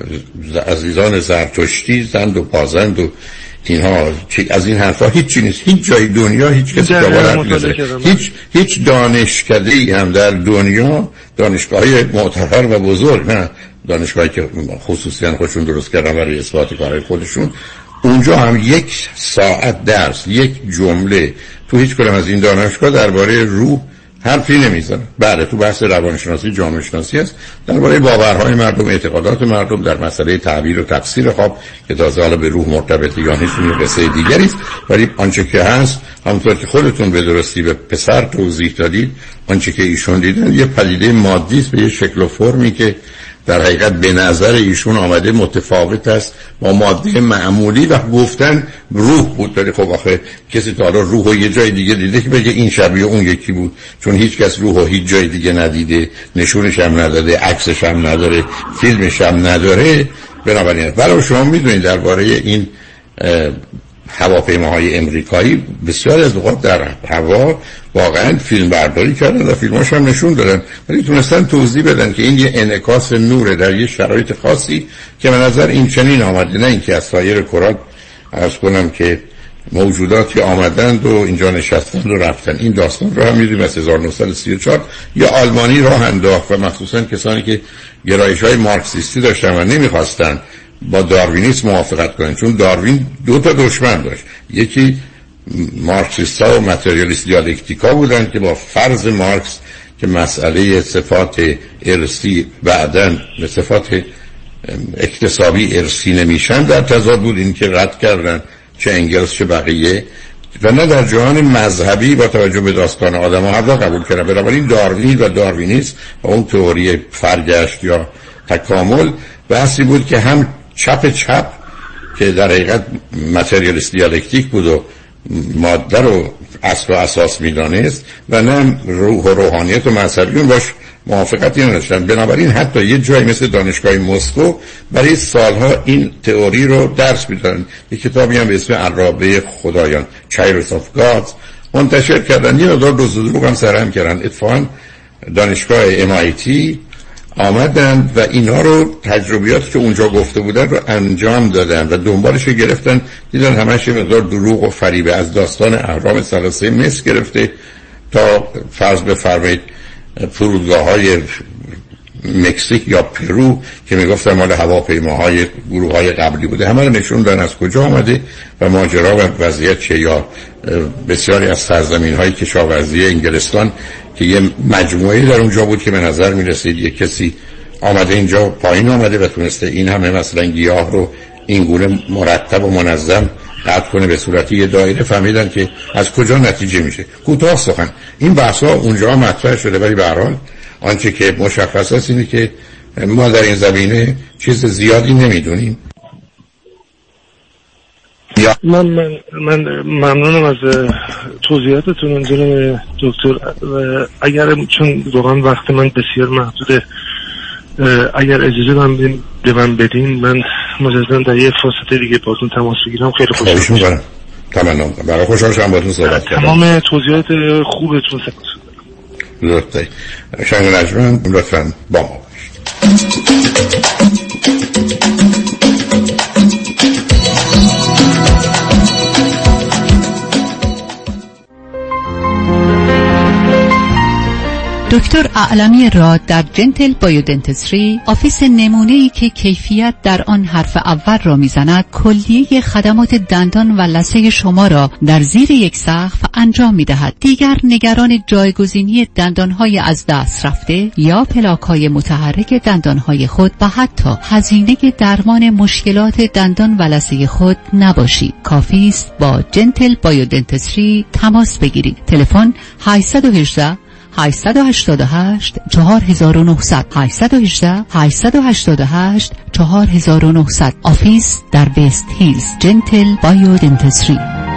عزیزان زرتشتی، زند و پازند و اینها از این حرفا هیچی نیست. هیچ جای دنیا هیچ کسی باور نمی‌کنه. هیچ هیچ دانشکده‌ای هم در دنیا، دانشگاه‌های معتبر و بزرگ، نه دانشگاهی که خصوصیاً خودشون درست کردن برای اثبات کارهای خودشون، اونجا هم یک ساعت درس، یک جمله تو هیچ کدوم از این دانشگاه درباره روح حرفی نمیزنه. بله تو بحث روانشناسی، جامعه شناسی است، درباره باورهای مردم، اعتقادات مردم در مسئله تعبیر و تفسیر خواب که تازه حالا به روح مرتبطه یا نیست، اون قصه دیگری است. ولی آنچه که هست، همونطور که خودتون به درستی به پسر توضیح دادید، آنچه که ایشون دیدن یه پدیده مادی است به یه شکل و فرمی که در حقیقت به نظر ایشون آمده متفاوت است با ماده معمولی و گفتن روح بود. ولی خب آخه کسی تا حالا روح و یه جای دیگه دیده که بگه این شبیه اون یکی بود؟ چون هیچ کس روح و هیچ جای دیگه ندیده، نشونش هم نداده، عکسش هم نداره، فیلمش هم نداره. بنابراین برای شما میدونید درباره این هواپیماهای امریکایی بسیار از اوقات در هوا واقعا فیلم برداری کردن و فیلماش هم نشون دادن، ولی تونستن توضیح بدن که این یه انعکاس نوره در یه شرایط خاصی که به نظر این چنین آمده، نه اینکه از سایر کرات عرض کنم که موجوداتی آمدند و اینجا نشستند و رفتن. این داستان رو هم میدونیم از هزار و نهصد و سی و چهار یا آلمانی راه انداخت و مخصوصا کسانی که گرایش‌های مارکسیستی داشتن و نمیخواستن با داروینیسم موافقت کنن، چون داروین دو تا دشمن داشت. یکی مارکسیستا و ماتریالیست دیالکتیکا بودن که با فرض مارکس که مسئله صفات ارثی بعداً به صفات اکتسابی ارثی نمیشن در تضاد بود. این که رد کردن چه انگلس چه بقیه، و نه در جهان مذهبی با توجه به داستان آدم ها حتی قبول کردن. بنابراین داروین و داروینیسم و اون تئوری فرگشت یا تکامل بحثی بود که هم چپ چپ که در حقیقت ماتریالیست دیالکتیک بود و ماده رو اصل و اساس میدانست، و نه روح و روحانیت و مذهبیون باش موافقتی نداشتن. بنابراین حتی یه جایی مثل دانشگاه مسکو برای سالها این تئوری رو درس میدادن. یک کتابی هم به اسم عرابه خدایان Chariots of Gods منتشر کردن. یه مقدار دزد و دروغ هم سرهم کردن. اتفاقا دانشگاه ام آی تی آمدن و اینا رو تجربیاتی که اونجا گفته بودن رو انجام دادن و دنبالش رو گرفتن. دیدن همش یه مقدار دروغ و فریبه، از داستان اهرام ثلاثه مصر گرفته تا فرض بفرمایید فرودگاه‌های مکزیک یا پرو که میگفتن مال هواپیماهای گروه‌های قبلی بوده، همه رو نشون دادن از کجا آمده و ماجرا و وضعیت چه. یا بسیاری از سرزمین‌های کشاورزی انگلستان که یه مجموعه در اونجا بود که به نظر می‌رسید یک کسی آمده اینجا پایین آمده و تونسته این همه مثلا گیاه رو این گونه مرتب و منظم قطع کنه به صورتی یه دایره. فهمیدن که از کجا نتیجه میشه. کوتاه سخن این بحث‌ها اونجا مطرح شده، ولی به هر حال آنچه که مشخص است اینه که ما در این زمینه چیز زیادی نمیدونیم. من من من ممنونم از توضیحاتتون جناب دکتر. اگر چون واقعا وقت من بسیار محدوده، اگر اجازه من به من بدین، من مجددا در یک فرصت دیگه باهاتون تماس بگیرم. خیلی خوشحال میشم. تمام. برای خوشحال شدم باهاتون صحبت کردم. تمام توضیحات خوبتون سپاس. لطفاً شنگ نجمن لطفاً با ما باشید. دکتر اعلمی راد در جنتل بایودنتسری، آفیس نمونه‌ای که کیفیت در آن حرف اول را میزند، کلیه خدمات دندان و لثه شما را در زیر یک سقف انجام میدهد. دیگر نگران جایگزینی دندانهای از دست رفته یا پلاک‌های متحرک دندانهای خود و حتی هزینه درمان مشکلات دندان و لثه خود نباشید. کافی است با جنتل بایودنتسری تماس بگیرید. تلفن هشت یک هشت هشت هشت هشت چهار نه صفر صفر هشت یک هشت هشت هشت هشت چهار نه صفر صفر. آفیس در بیست هیلز. جنتل بایودنتسری.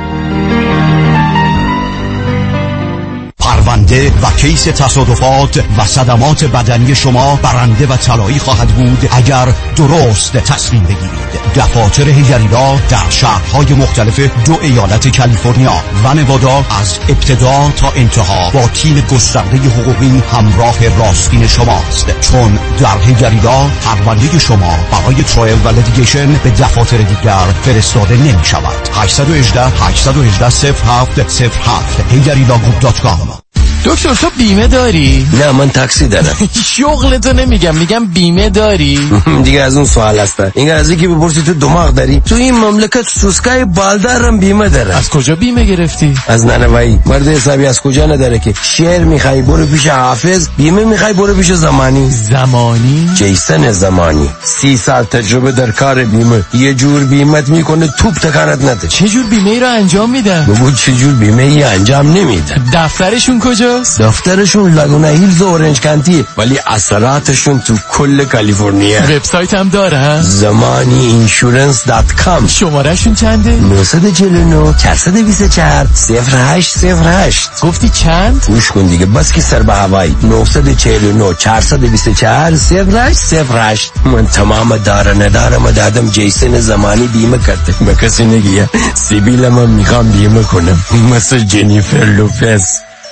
پرونده و کیس تصادفات و صدمات بدنی شما برنده و طلایی خواهد بود اگر درست تصمیم بگیرید. دفاتر هیجریلا در شهرهای مختلف دو ایالت کالیفرنیا و نوادا از ابتدا تا انتها با تیم گسترده حقوقی همراه راستین شماست، چون در هیجریلا پرونده شما برای ترایل و لیتیگیشن به دفاتر دیگر فرستاده نمی شود. هشت یک هشت هشت یک هشت صفر هفت صفر هفت هیجریلا گروپ دات کام. دکتر تو بیمه داری؟ نه من تاکسی دارم. شغلتو نمیگم، میگم بیمه داری؟ دیگه از اون سوال هسته. این از اینکه بپرسی تو دماغ داری؟ تو این مملکت سوسکای بالدارم بیمه داره. از کجا بیمه گرفتی؟ از ننوایی. مرد حسابی از کجا نداره که شعر میخوای برو پیش حافظ، بیمه میخوای برو پیش زمانی. زمانی؟ جیسن زمانی. سی سال تجربه در کار بیمه. یه جور بیمت میکنه توپ تکانت نده. چه جور بیمه ای رو انجام میدن؟ بگو چه جور بیمه ای انجام نمیدن. دفترشون کجا؟ دفترشون لاگونا هیلز و اورنج کانتی، ولی اثراتشون تو کل کالیفرنیا. وبسایت هم داره؟ زمانی اینشورنس دات کام. شمارهشون چنده؟ نه چهار نه چهار دو چهار صفر هشت صفر هشت. گفتی چند؟ گوش کن دیگه بس که سر به هوایی. نه چهار نه چهار دو چهار صفر هشت صفر هشت. من تمام داره ندارم دادم جیسن زمانی بیمه کرده. به کسی نگیه سیبیل من میخوام بیمه کنم مثل جنیفر لوپز.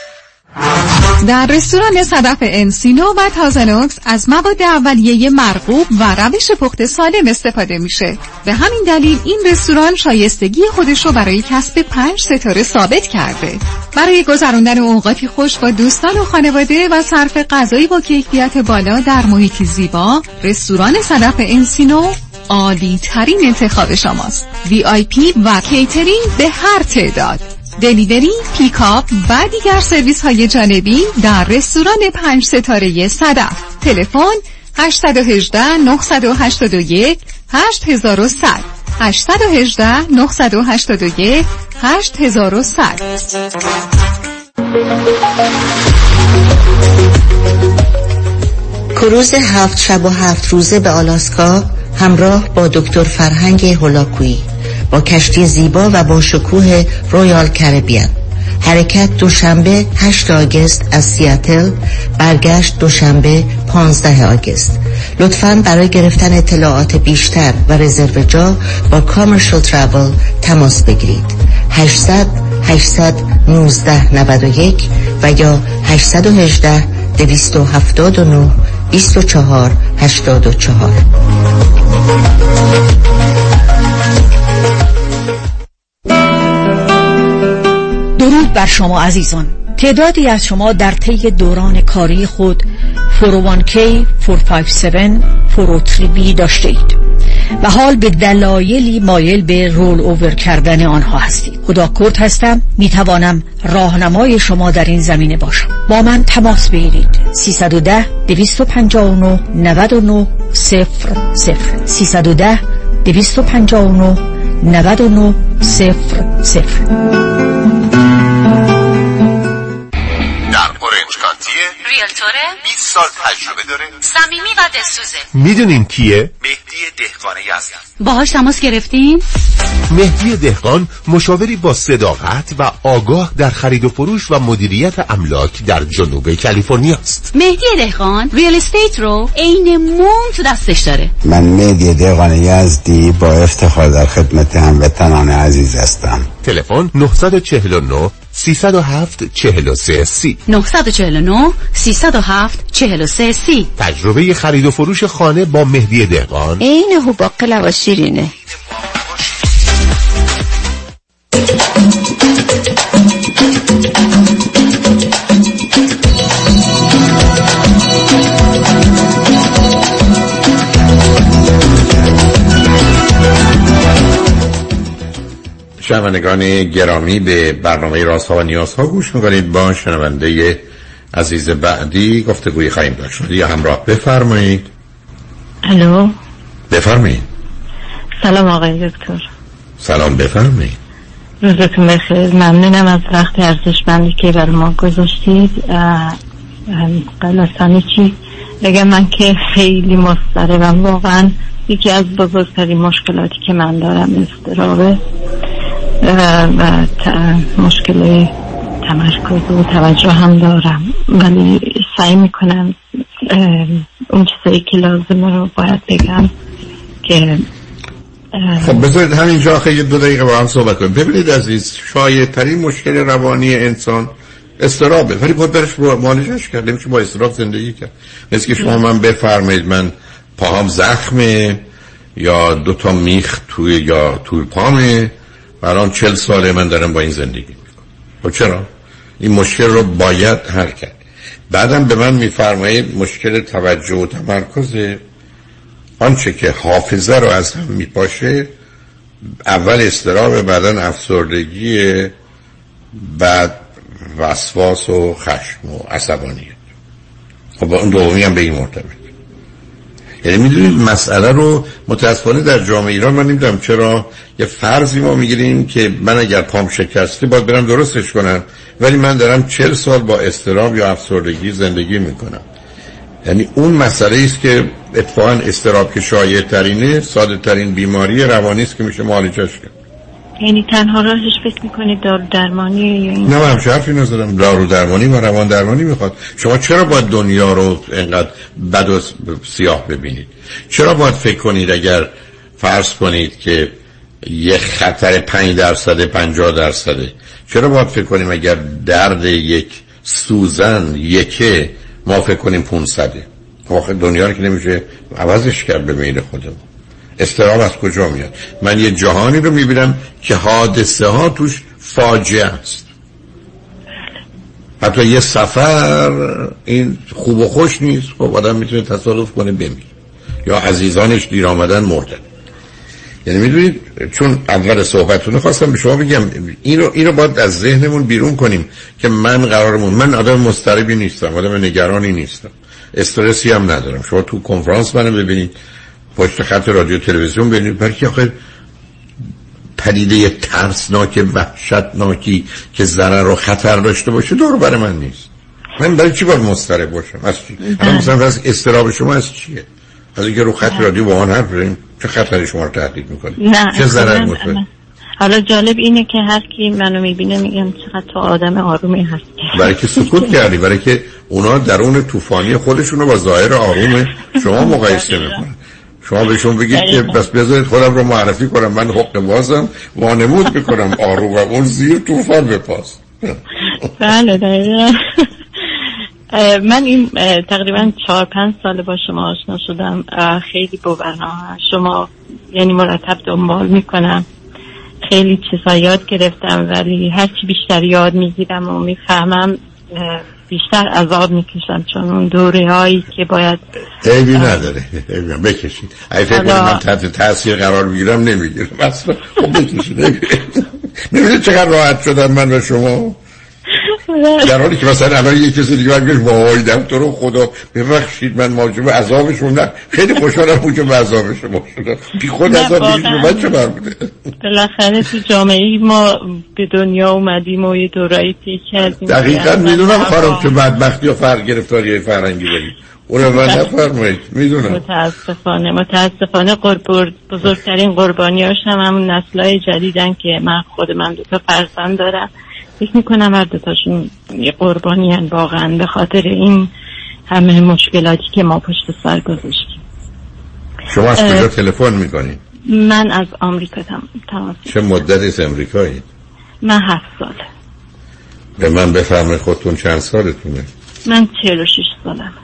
در رستوران صدف انسینو و تازنوکس از مواد اولیه مرغوب و روش پخت سالم استفاده میشه. به همین دلیل این رستوران شایستگی خودش رو برای کسب پنج ستاره ثابت کرده. برای گذراندن اوقاتی خوش با دوستان و خانواده و صرف غذایی با کیفیت بالا در محیطی زیبا، رستوران صدف انسینو عالی ترین انتخاب شماست. وی آی پی و کیترینگ به هر تعداد، دلیوری، پیکاپ و دیگر سرویس های جانبی در رستوران پنج ستاره صدف. تلفن هشت یک هشت نه هشت یک هشت صفر صفر صفر هشت یک هشت نه هشت یک هشت صفر صفر صفر. کروز هفت شب و هفت روزه به آلاسکا همراه با دکتر فرهنگ هولاکویی با کشتی زیبا و با شکوه رویال کربیان. حرکت دوشنبه هشت آگوست از سیاتل، برگشت دوشنبه پانزده آگوست. لطفاً برای گرفتن اطلاعات بیشتر و رزرو جا با کامرشال تراول تماس بگیرید. هشتصد هشتصد و نوزده نود و یک و یا هشتصد و هجده دویست و هفتاد و نه بیست و چهار هشتاد و چهار. درود بر شما عزیزان. تعدادی از شما در طی دوران کاری خود فور او وان کی، فور پنجصد و پنجاه و هفت، فور او سه بی داشته اید و حال به دلایلی مایل به رول اوور کردن آنها هستید. خدا کرد هستم، می توانم راهنمای شما در این زمینه باشم. با من تماس بگیرید. سیصد و ده دویست و پنجاه و نه نود و نه صفر صفر سیصد و ده دویست و پنجاه و نه نود و نه صفر صفر. ریلتوره، بیست سال تجربه داره، صمیمی و دلسوزه. میدونین کیه؟ مهدی دهقان یزد. باهاش تماس گرفتین؟ مهدی دهقان مشاوری با صداقت و آگاه در خرید و فروش و مدیریت املاک در جنوب کالیفرنیا است. مهدی دهقان ریال استیت رو عین موم تو دستش داره. من مهدی دهقان یزدی با افتخار در خدمت هموطنان عزیز هستم. تلفن نه چهار نه سیصد و هفت چهل و سه سی نه چهار نه سیصد و هفت چهل و سه سی. تجربه خرید و فروش خانه با مهدی دهقان عین هوباقلا و شیرینه. شنوندگان گرامی، به برنامه رازها و نیازها گوش میکنید. با شنونده عزیز بعدی گفتگوی خواهیم داشت. یا همراه بفرمایید. الو، بفرمایید. سلام آقای دکتر. سلام، بفرمایید. روزتون بخیر. ممنونم از وقت ارزشمندی که برای ما گذاشتید. قبل از همه چی بگم من که خیلی مضطربم، واقعا یکی از بزرگترین مشکلاتی که من دارم اضطرابه و مشکل تمرکز و توجه هم دارم، ولی سعی میکنم اون چیزایی که لازمه رو باید بگم که خب بذارید همینجا خیلی دو دقیقه با هم صحبت کنیم. ببینید عزیز، شایع ترین مشکل روانی انسان اضطرابه، ولی باید برش معالجهش کرد. نمیشه با اضطراب زندگی کرد. مثل که شما من بفرمایید من پاهم زخمه یا دو تا میخ توی یا توی پامه و الان چل ساله من دارم با این زندگی میکنم. خب چرا؟ این مشکل رو باید حل کرد. بعدم به من میفرمایید مشکل توجه و تمرکز، آنچه که حافظه رو از هم میپاشه، اول اضطراب، بعدن افسردگی، بعد وسواس و خشم و عصبانیت. خب اون دومی هم به این مرتبط. یعنی میدونید مسئله رو متاسفانه در جامعه ایران من نمیدونم چرا یه فرضی ما میگیریم که من اگر پام شکسته باید برم درستش کنم، ولی من دارم چل سال با اضطراب یا افسردگی زندگی میکنم. یعنی اون مسئله است که اتفاقا اضطراب که شایع ترینه، ساده ترین بیماری روانی است که میشه معالجهش کرد. یعنی تنها راهش فکر میکنید دارو درمانی یا این؟ نه، من همچه حرفی نزدم. دارو درمانی و روان درمانی میخواد. شما چرا باید دنیا رو اینقدر بد و سیاه ببینید؟ چرا باید فکر کنید اگر فرض کنید که یک خطر پنج درصد پنجاه درصده، چرا باید فکر کنیم اگر درد یک سوزن یکه ما فکر کنیم پونصده؟ واقعا دنیا رو که نمیشه عوضش کرد به میل خودمون. اضطراب از کجا میاد؟ من یه جهانی رو میبینم که حادثه ها توش فاجعه است. حتی یه سفر این خوب و خوش نیست. خب آدم میتونه تصادف کنه بمیر، یا عزیزانش دیر آمدن مردن. یعنی میدونید، چون اول صحبتتون خواستم به شما بگم این رو این رو باید از ذهنمون بیرون کنیم که من قرارمون من آدم مضطربی نیستم، آدم نگرانی نیستم، استرسی هم ندارم. شما تو کنفرانس منو ببینید، پشت خط رادیو تلویزیون ببینید، برای که آخر پدیده ترسناک وحشتناکی که ضرر و خطر داشته باشه دور بر من نیست. من برای چی باید مضطرب باشم؟ از چی؟ الان مثلا از اضطراب شما از چیه؟ از اینکه رو خط رادیو با آن حرف بزنیم چه خطری شما رو تهدید میکنه؟ چه ضرر میکنه؟ حالا جالب اینه که هر کی منو میبینه میگم چقدر تو آدم آرومی هستی. برای که سکوت کردی، برای که اونا درون طوفانی خودشونو با ظاهر آروم شما مقایسه میکنن. شما بهشون بگید که بس بذارید خودم رو معرفی کنم، من حق بازم وانمود میکنم آروم و اون زیر طوفان بپاس. بله دقیقا. من این تقریبا چهار پنج سال با شما آشنا شدم. خیلی با برنامه شما یعنی مرتب دنبال میکنم. خیلی چیزا یاد گرفتم، ولی هرچی بیشتر یاد میگیرم و میفهمم بیشتر عذاب میکشم، چون اون دوره هایی که باید عیبی نداره بکشید. اگه فکر کنید من تحت تاثیر قرار بگیرم نمیگیرم اصلا. خب بکشید. نمیدونید چقدر راحت شدم من و شما، در حالی که مثلا الان یک کسی دیگه باید بگه وای دکتر خدا ببخشید من موجب عذابشون نه، خیلی خوشحالم موجب عذاب شما شدم، بی خود عذاب بگید به من چه برمیده؟ بالاخره تو جامعه ما به دنیا اومدیم و یه دورایی طی کردیم. دقیقا میدونم خانم که بدبختی و فرق گرفتاری فرهنگی دارید، اون من نفرمایید. میدونم متاسفانه متاسفانه قربان بزرگترین قربانیاش هم همون نسل‌های جدیدن که من خود من دو تا فرزند دارم. فکر میکنم هر دوتاشون یه قربانی هن واقعا به خاطر این همه مشکلاتی که ما پشت سر گذاشتیم. شما از کجا تلفن میکنید؟ من از آمریکا تماس. چه مدتی از امریکایی؟ من هفت ساله. به من بفرمایید خودتون چند سالتونه؟ من چهل و شش سالم.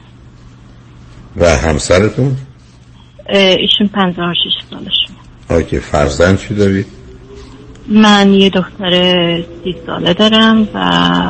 و همسرتون؟ ایشون پنجاه و شش سالشون. آکه فرزند چی دارید؟ من یه دختر سی ساله دارم و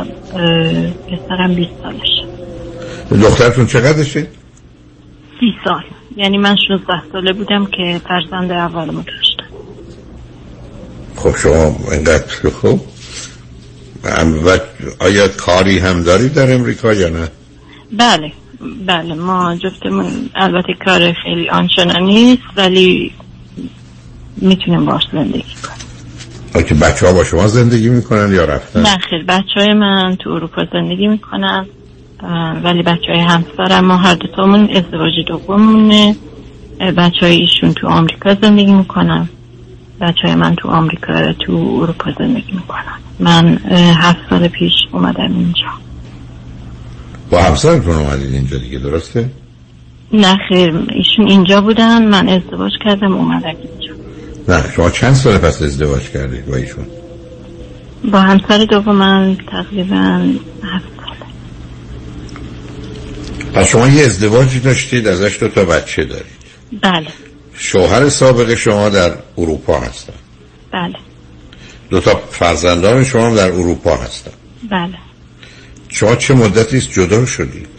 پسرم بیست سالشه. دخترتون چقدرشه؟ سی سال. یعنی من شانزده ساله بودم که فرزند اولمو داشتم. خب شما اینقدر خوب و آیا کاری هم دارید در امریکا یا نه؟ بله بله ما جفتمون البته کار خیلی آنچنانی نیست ولی میتونیم باش زندگی کنیم. آیا بچه ها با شما زندگی میکنن یا رفتن؟ نه خیلی بچه های من تو اروپا زندگی میکنن ولی بچه های همسرم ما هر دوتامون ازدواج دومونه. بچه های ایشون تو آمریکا زندگی میکنن، بچه های من تو آمریکا تو اروپا زندگی میکنن. من هفت سال پیش اومدم اینجا. با همسرتون اومدید اینجا دیگه درسته؟ نه خیر ایشون اینجا بودن، من ازدواج کردم اومدم اینجا. نه شما چند سال پس ازدواج کردید با ایشون؟ با همسر دوم من تقریبا هفت ساله. پس شما یه ازدواجی داشتید ازش دو تا بچه دارید؟ بله. شوهر سابق شما در اروپا هستن؟ بله. دو تا فرزندان شما در اروپا هستن؟ بله. شما چه مدتی است جدا شدید؟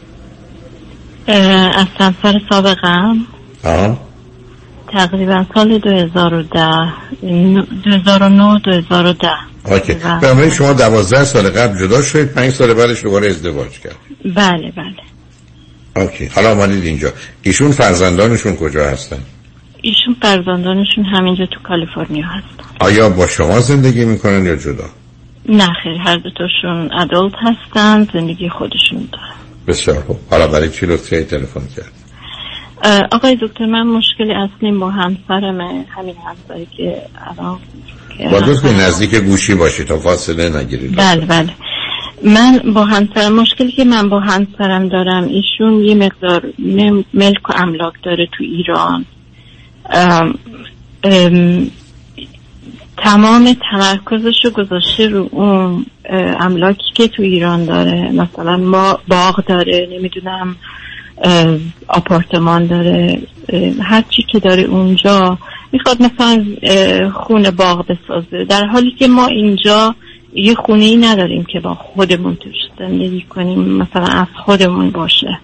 از همسر سابقم آه؟ تقریبا سال دو هزار و ده دو هزار و نه دو هزار و ده. اوکی. برای شما دوازده سال قبل جدا شدید، پنج سال بعدش دوباره ازدواج کردید؟ بله بله. اوکی. حالا آمدید اینجا. ایشون فرزندانشون کجا هستن؟ ایشون فرزندانشون همینجا تو کالیفرنیا هستن. آیا با شما زندگی میکنن یا جدا؟ نه خیلی هر دوتاشون ادالت هستن، زندگی خودشون دارن. بسیار خوب. حالا برای چی لطفی تلفن کرد؟ آقای دکتر من مشکلی اصلیم با همسرمه، همین همسری که الان با دوست به نزدیک گوشی باشید تا فاصله نگیرید. بله بله. من با همسرم مشکلی که من با همسرم دارم، ایشون یه مقدار ملک و املاک داره تو ایران. ام ام تمام تمرکزش رو گذاشته رو اون املاکی که تو ایران داره، مثلا ما باغ داره، نمیدونم آپارتمان داره، هر چی که داره اونجا میخواد مثلا خونه باغ بسازه، در حالی که ما اینجا یه خونه ای نداریم که با خودمون توش زندگی کنیم، مثلا از خودمون باشه.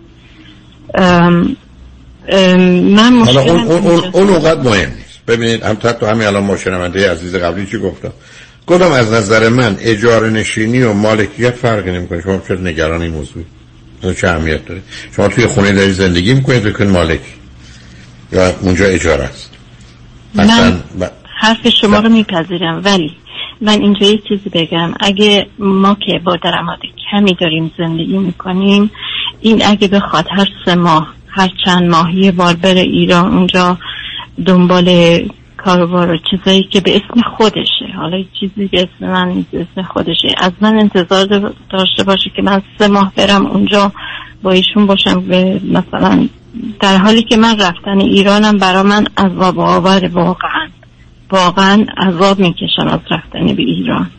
ام ام من حالا اون اون اون, اون اوقات مهم نیست. ببینید هم تا همین الان ما شنونده عزیز قبلی چی گفتم؟ گفتم از نظر من اجاره نشینی و مالکیت فرقی نمیکنه. شما چرا نگران این موضوع؟ چه اهمیت داره؟ شما توی خونه داری زندگی میکنید بکن مالک یا اونجا اجاره است. من ب... حرف شما رو میپذیرم ولی من اینجا یه چیزی بگم. اگه ما که با درآمد کمی داریم زندگی میکنیم، این اگه بخواد هر سه ماه هر چند ماهی بار بره ایران اونجا دنبال کاروبار و چیزایی که به اسم خودشه، حالا چیزی به اسم من نیست، به اسم خودشه، از من انتظار داشته باشه که من سه ماه برم اونجا با ایشون باشم، به مثلا در حالی که من رفتن ایرانم برا من عذاب آور، واقعا واقعا عذاب میکشم از رفتن به ایران.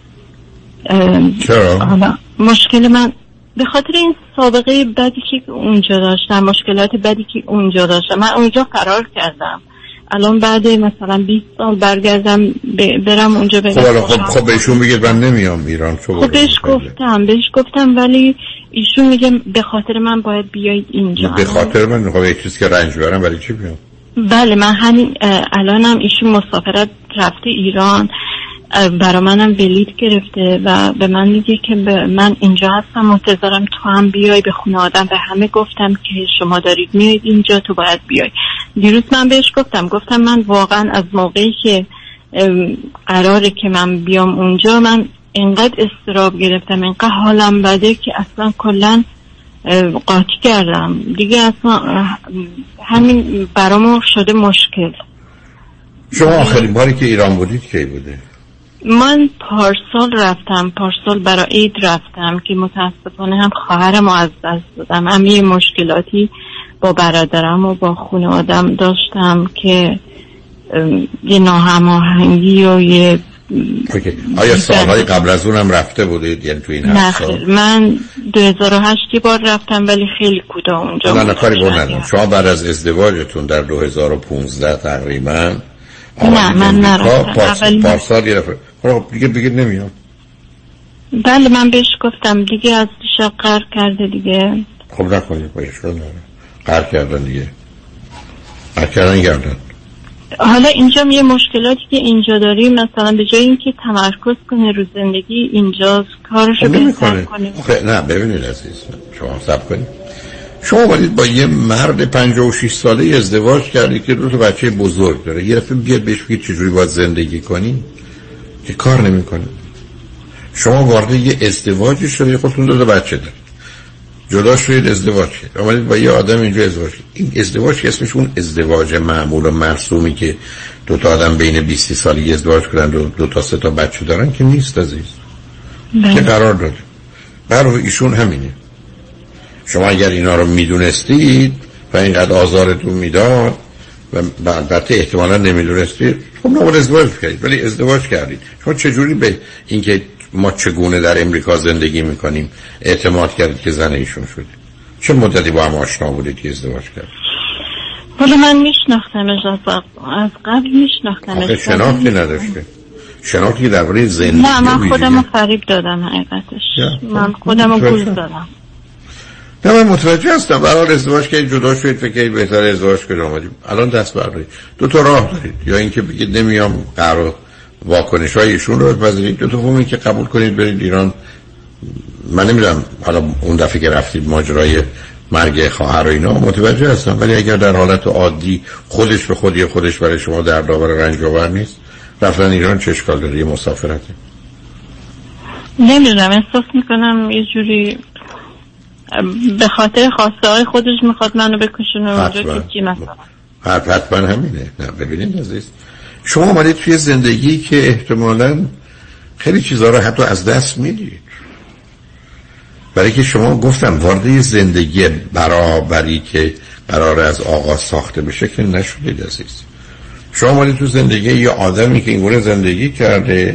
چرا؟ حالا مشکل من به خاطر این سابقه بدی که اونجا داشتم، مشکلات بدی که اونجا داشتم. من اونجا فرار کردم، الان بعد مثلا بیست سال برگردم برم اونجا بگم خب خب خب بهشون بگید من نمیام ایران. خب بهش گفتم بهش گفتم ولی ایشون میگه به خاطر من باید بیاید اینجا. به خاطر من میخوام یک چیز که رنج برم ولی چی بیام؟ بله من همین الانم ایشون مسافرت رفته ایران، برا منم بلیط گرفته و به من میگه که من اینجا هستم منتظرم تو هم بیای. به خونه آدم به همه گفتم که شما دارید میایید اینجا، تو باید بیای. دیروز من بهش گفتم گفتم من واقعا از موقعی که قراره که من بیام اونجا من اینقدر استراب گرفتم، اینقدر حالم بده که اصلا کلا قاطی کردم دیگه، اصلا همین برامو شده مشکل. شما آخرین باری که ایران بودید کی بوده؟ من پارسال رفتم، پارسال برای عید رفتم که متاسفانه هم خواهرم رو از دست دادم. هم یه مشکلاتی با برادرم و با خونه آدم داشتم که یه ناهماهنگی و یه اوکی. آیا سالهای قبل از اونم رفته بودید یعنی تو این هفت سال؟ من دو هزار و هشت بار رفتم ولی خیلی کوتاه اونجا. نه نه کاری بود ندارم. شما بعد از ازدواجتون در دو هزار و پانزده تقریبا نه من نرفتم پارس... پارسال یه رفت خب دیگه بگید نمیام. بله من بهش گفتم دیگه از دیشب قهر کرده دیگه. خب نکنید با ایشون نره قهر کردن دیگه، قهر کردن گردن حالا اینجا یه مشکلاتی که اینجا داریم، مثلا به جای اینکه تمرکز کنه رو زندگی اینجا کارشو بهتر کنه. نه ببینید عزیز، شما صبر کنید. شما باید با یه مرد پنجاه و شش ساله ازدواج کردی که دو تا بچه بزرگ داره، یه دفعه بیاد بهش بگید چجوری باید زندگی کنی که کار نمیکنه. شما وارد یه ازدواجی شدید، خودتون دو تا بچه دارید، جدا شدید، ازدواج کردید، اومدید با یه آدم اینجا ازدواج کردید. این ازدواج که اسمش اون ازدواج معمول و مرسومی که دو تا آدم بین بیست سالگی ازدواج کردن و دو تا سه تا بچه دارن که نیست عزیز. که قرار داده برای ایشون همینه. شما اگر اینا رو میدونستید و اینقدر آزارتون میداد و البته احتمالا نمیدونستید، خب نباید ازدواج کردید، ولی ازدواج کردید. شما چجوری به اینکه ما چگونه در امریکا زندگی میکنیم اعتماد کردید که زن ایشون شدید؟ چه مدتی با هم آشنا بودید که ازدواج کردید؟ حالا من میشناختمش از قبل، میشناختمش. آخه شناختی نداشته، شناختی درباره زندگی. نه من خودم رو فریب دادم حقیقتش، من خودم رو گول دادم. نه من متوجه هستم. برای ازدواج که جدا شدید فکر کنید بهتره ازدواج کنید آمدیم. الان دست بردارید. دو تا راه دارید، یا اینکه بگید نمیام قرار واکنش‌های ایشون رو بپذیرید، دو تا همین که قبول کنید برید ایران. من نمیدونم حالا اون دفعه که رفتید ماجرای مرگ خواهر و اینا متوجه هستم، ولی اگر در حالت عادی خودش به خودی خودش برای شما دردآور و رنج آور نیست، رفتن ایران چه اشکال داره؟ یه مسافرته. نمیدونم، احساس میکنم یه جوری به خاطر خواسته های خودش میخواد منو بکشونه اونجا که چی مثلا. حتما همینه. نه ببینید عزیز، شما اومدید توی زندگی که احتمالاً خیلی چیزها رو حتی از دست میدید، برای که شما گفتم وارد زندگی برابری که قرار از آغاز ساخته بشه که نشدید عزیز. شما اومدید تو زندگی یه آدمی که اینگونه زندگی کرده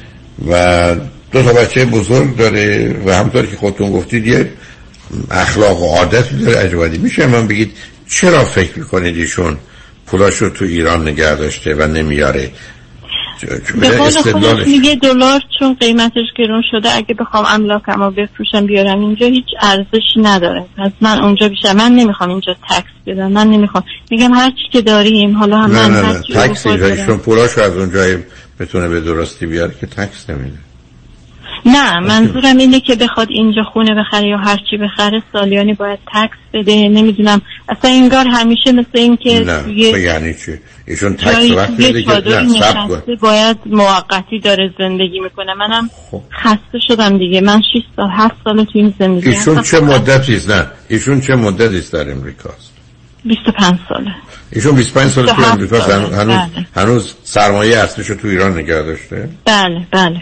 و دو تا بچه بزرگ داره و همونطور که خودتون گفتید یه اخلاق و عادتی داره عجیبی. میشه من بگید چرا فکر میکنید ایشون پولاشو تو ایران نگه داشته و نمیاره؟ به قول خودش میگه دلار چون قیمتش گرون شده اگه بخوام املاکمو بفروشم بیارم اینجا هیچ ارزشی نداره، پس من اونجا بیشتر من نمیخوام اینجا تکس بدم، من نمیخوام. میگم هر چی که داریم حالا هم نه من نه نه تکس ایشون پولاشو از اونجا بتونه به درستی بیاره که تکس نمیده. نه منظورم اینه که بخواد اینجا خونه بخره یا هر چی بخره سالیانی باید تکس بده. نمیدونم اصلا انگار همیشه مثل این که نه یعنی چی ایشون تکس وقتی میده که نه سب باید موقتی داره زندگی میکنه. منم خب. خسته شدم دیگه، من شش سال هفت سال تو این زندگی. ایشون چه مدتی است؟ نه ایشون چه مدتی است در امریکاست؟ بیست و پنج ساله. ایشون بیست و پنج سال تو امریکاست. هنوز بله. هنوز سرمایه اصلیشو تو ایران نگه داشته؟ بله بله،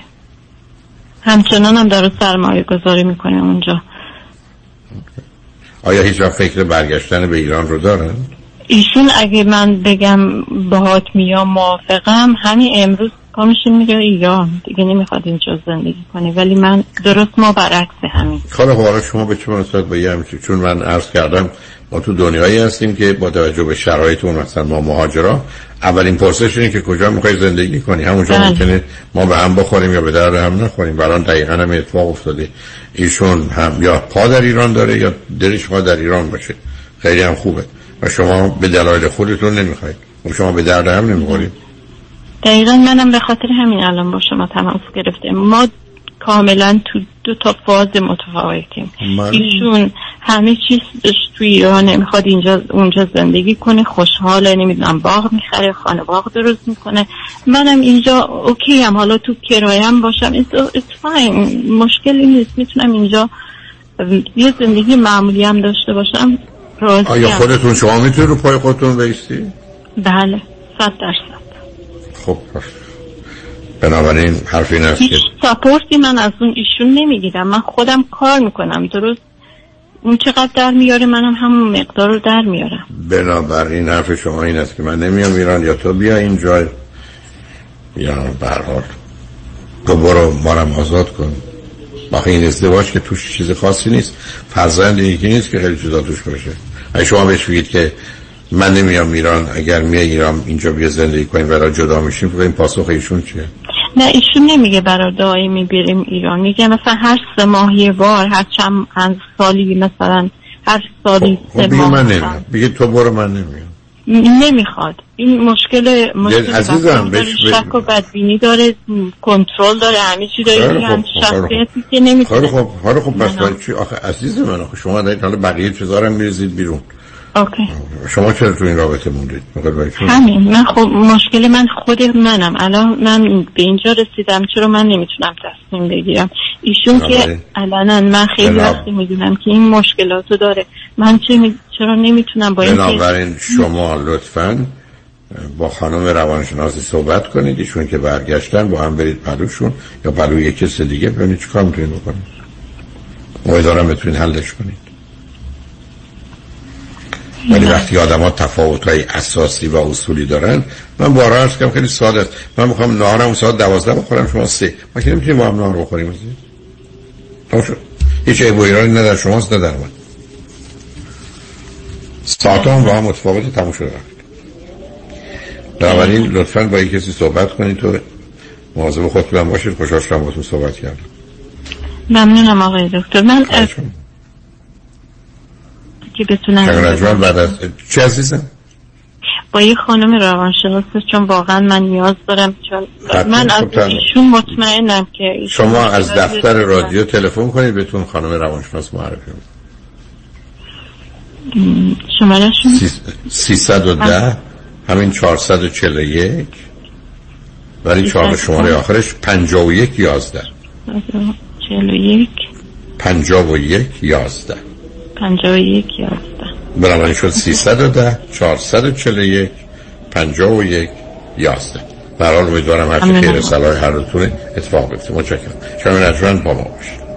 همچنان هم داره سرمایه گذاری میکنه اونجا. آیا هیچ وقت فکر برگشتن به ایران رو دارن؟ ایشون اگه من بگم باهات میام موافقم، همین امروز پامیشون میگه ایران دیگه نمیخواد اینجا زندگی کنه، ولی من درست ما برعکس همین. خاله حالا شما به چه مناسبت با یه چون من عرض کردم ما تو دنیایی هستیم که با توجه به شرایطمون مثلا ما مهاجرا اولین پرسش اینه که کجا میخوای زندگی کنی. همونجا ممکنه ما به هم بخوریم یا به درد هم نخوریم. برای دقیقاً هم اتفاق افتاده. ایشون هم یا پا در ایران داره یا دلش پا در ایران باشه، خیلی هم خوبه و شما به دلایل خودتون نمیخواید و شما به درد هم نمیخورید. دقیقاً منم به خاطر همین الان با شما تماس گرفتم. ما کاملا تو دو تا فاز متفاوتیم. ایشون همه چیز تو ایران نمیخواد اینجا اونجا زندگی کنه، خوشحاله، نمیدونم باغ میخره، خانه باغ درست میکنه. منم اینجا اوکی هم، حالا تو کرایم باشم it's fine، مشکلی نیست، میتونم اینجا یه زندگی معمولی هم داشته باشم. راضیم. آیا خودتون شما میتونید رو پای خودتون بایستی؟ بله صد درصد. خب بنابراین حرف این است که ساپورتی من از اون ایشون نمیگیرم، من خودم کار میکنم درست، اون چقدر در میاره منم همون مقدار رو در میارم. بنابراین حرف شما این است که من نمیام ایران، یا تو بیا اینجا یا به هر حال تو برو مارم آزاد کن. باقی این ازدواج که توش چیز خاصی نیست، فرزند یکی نیست که خیلی چیزا توش باشه. اگه شما بهش بگید که من نمیام ایران، اگر میای ایران اینجا بیا زندگی کنیم برای جدا میشیم، ببین پاسخ ایشون چیه؟ نه ایشون نمیگه برای دائمی بریم ایران، میگه مثلا هر سه ماه یه بار، هر چند سالی مثلا هر سالی خب سه ماه. من نمیام، بگه تو برو من نمیام. نمیخواد. این مشکل مشکل عزیزم داره، شک و بدبینی داره، کنترل داره، همه چی داره. این شخصیتی که نمیتونه. خب حالا خب پس برای چی آخه عزیز من، آخه شما دارید حالا بقیه چیزا رو میریزید بیرون. اوکی. شما چرا تو این رابطه موندید؟ همین. من خب مشکل من خود منم. الان من به اینجا رسیدم، چرا من نمیتونم تصمیم بگیرم؟ ایشون که علنا من خیلی وقتی میدونم که این مشکلاتو داره، من چه می... چرا نمیتونم با این. بنابراین شما لطفاً با خانم روانشناسی صحبت کنید، ایشون که برگشتن با هم برید پلوشون یا پلوی یک کس دیگه، ببینید چیکار میتونید بکنید. امیدوارم بتونید حلش کنید. ولی وقتی آدم‌ها تفاوت‌های اساسی و اصولی دارن، من بارها عرض کردم خیلی ساده است. من می‌خوام نهارم ساعت دوازده بخورم، شما سه. ما که نمی‌تونیم با هم نهار بخوریم عزیز. تمام. هیچ عیب و ایرادی نه در شماست نه در من. ساعت‌ها با هم متفاوته، تموم شده. بنابراین لطفاً با یک کسی صحبت کنید تو مواظب خودتون باشید. خوشحال شدم باهاتون صحبت کردم. ممنونم آقای دکتر. من که بتونم رجوان بعد از چه عزیزم؟ با یه خانم روانشناس، چون واقعا من نیاز دارم، چون من از ایشون مطمئنم که ایشون شما از دفتر رادیو تلفن کنید بهتون خانم روانشناس معرفی کنم. شماره‌شون سیصد و ده همین چهارصد و چهل و یک ولی چهار شماره آخرش پنجاه و یک یازده چهل و یک پنجاه و یک یازده پنجاه و یک یازده. بنابراین شد سیصد و ده چهارصد و چهل و یک پنجاه و یک یازده. به هر حال امیدوارم هر چه خیر صلاح هر روتونه اتفاق بیفته. متشکرم. شما نجوان با ما باشید.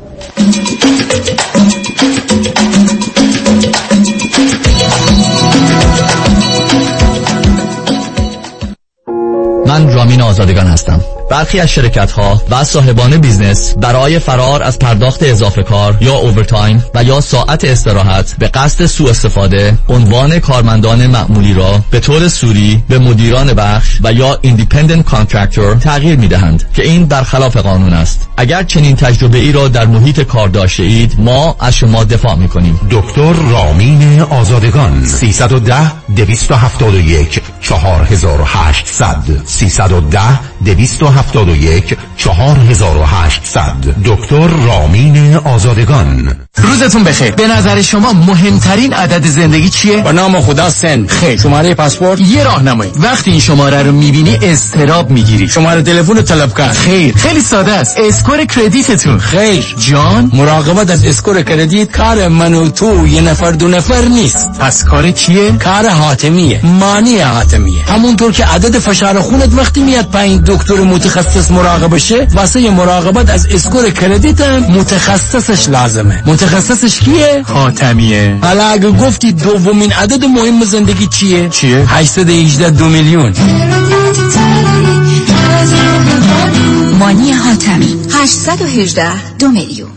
من رامین آزادگان هستم. برخی از شرکت‌ها و صاحبان بیزنس برای فرار از پرداخت اضافه کار یا اوورتایم و یا ساعت استراحت به قصد سوء استفاده عنوان کارمندان معمولی را به طور سوری به مدیران بخش و یا ایندیپندنت کانترکتور تغییر می‌دهند که این برخلاف قانون است. اگر چنین تجربه ای را در محیط کار داشته اید، ما از شما دفاع می‌کنیم. دکتر رامین آزادگان سیصد و ده دویست و هفتاد و یک چهار هزار و هشتصد سیصد و ده دویست و هفتاد و یک چهار هزار و هشتصد. دکتر رامین آزادگان. روزتون بخیر. به نظر شما مهمترین عدد زندگی چیه؟ با نام خدا سن. خیر. شماره پاسپورت؟ یه راهنمایی. وقتی این شماره رو میبینی اضطراب میگیری. شماره تلفن طلب کن. خیر. خیلی ساده است. اسکور کردیتتون. خیر. جان، مراقبت از اسکور کردیت کار من و تو یه نفر دو نفر نیست. پس کار کیه؟ کار حاتمیه. مانی حاتمیه. همونطور که عدد فشار خونت وقتی میاد پایین دکتر متخصص مراقبه شه، واسه مراقبت از اسکور کردیت متخصصش لازمه. متخصصش کیه؟ حاتمیه. حالا اگه گفتی دومین عدد مهم زندگی چیه؟ چیه؟ هشتصد و هجده دو میلیون. مانی حاتمی هشتصد و هجده دو میلیون.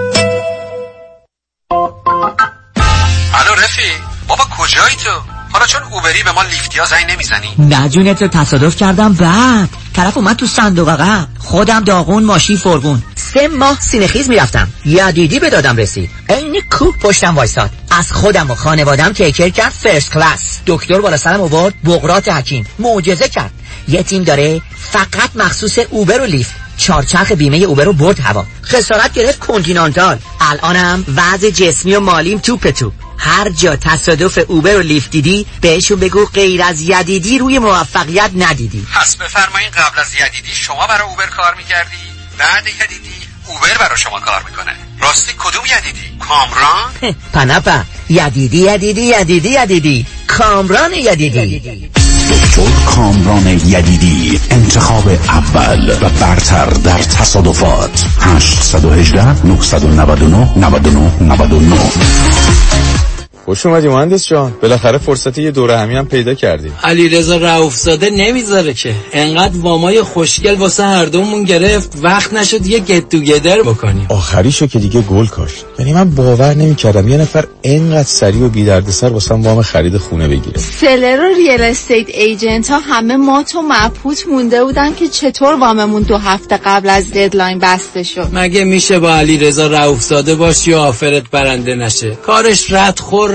الو رفی، بابا کجایی تو؟ حالا چون اوبری به ما لیفتیا زنگ نمیزنی؟ نه جونت رو تصادف کردم، بعد طرف اومد تو صندوق عقب، خودم داغون ماشین فرغون. سه ماه سینه‌خیز میرفتم، یدیدی به دادم رسید، عین کوه پشتم وایساد. از خودم و خانوادم تیکر کرد فرست کلاس. دکتر بالا سرم آورد، بقرات حکیم معجزه کرد. یه تیم داره فقط مخصوص اوبر و لیفت، چارچرخ بیمه اوبر رو برد هوا، خسارت گرفت کنتینانتال. الانم وضع جسمی و مالیم توپ توپ. هر جا تصادف اوبر و لیفت دیدی بهشون بگو غیر از یدیدی روی موفقیت ندیدی. پس بفرمایین قبل از یدیدی شما برای اوبر کار میکردی؟ بعد یدیدی اوبر برای شما کار میکنه. راستی کدوم یدیدی؟ کامران؟ پنپا یدیدی یدیدی یدیدی یدیدی کامران یدیدی. دکتر کامران یدیدی، انتخاب اول و برتر در تصادفات. هشت یک هشت نه نه نه نه نه نه نه نه. خوش اومدی مهندس جان، بالاخره فرصت یه دوره همی هم پیدا کردی. علیرضا رؤوفزاده نمیذاره که، انقدر وامای خوشگل واسه هر دومون گرفت وقت نشد یه گت تو گدر بکنیم. آخریشو که دیگه گل کاشت. یعنی من باور نمیکردم یه نفر اینقدر سریع و بی دردسر واسم وام خرید خونه بگیره. سلر و ریل استیت ایجنت ها همه مات و مبهوت مونده بودن که چطور واممون دو هفته قبل از ددلاین بسته شد. مگه میشه با علیرضا رؤوفزاده باشی و آفرت برنده نشه؟ کارش ردخور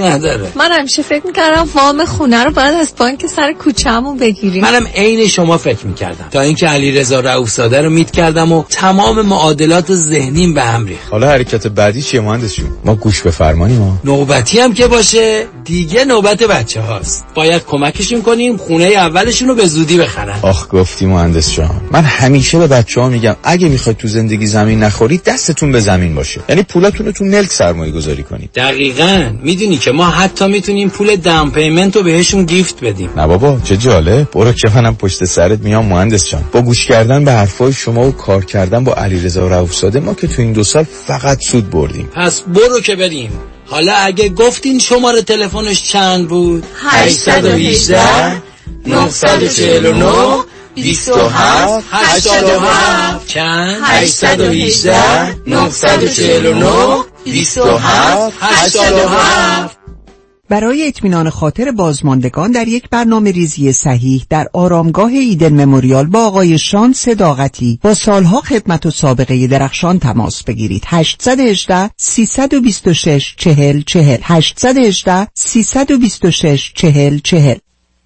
نداره. من همیشه فکر میکردم وام خونه رو باید از بانک سر کوچه‌مون بگیریم. منم عین شما فکر میکردم تا اینکه علیرضا رؤوف‌زاده رو میت کردم و تمام معادلات ذهنیم به هم ریخت. حالا حرکت بعدی چیه مهندس جون؟ ما گوش بفرماییم. ما نوبتی هم که باشه دیگه نوبت بچه هاست. باید کمکشون کنیم خونه اولشون رو به زودی بخرن. آخ گفتی مهندس جان. من همیشه به بچه‌ها میگم اگه میخواید تو زندگی زمین نخورید دستتون به زمین باشه. یعنی پولاتون رو تو ملک سرمایه گذاری کنید. دقیقاً. میدونی که ما حتی میتونیم پول داون پیمنت رو بهشون گیفت بدیم. نه بابا چه جالب. برو که منم پشت سرت میام مهندس جان. با گوش کردن به حرفای شما و کار کردن با علیرضا رؤوف‌زاده ما که تو این دو سال فقط سود بردیم. پس برو که بریم. حالا اگه گفتین شماره تلفنش چند بود؟ هشت یک هشت نه چهار نه بیست و هفت هشتاد و هفت. چند؟ هشت یک هشت نه چهار نه بیست و هفت هشتاد و هفت. برای اطمینان خاطر بازماندگان در یک برنامه ریزی صحیح در آرامگاه ایدن مموریال با آقای شان صداقتی با سالها خدمت و سابقه درخشان تماس بگیرید. هشت یک هشت سه دو شش چهل چهل هشت یک هشت سه دو شش چهل چهل.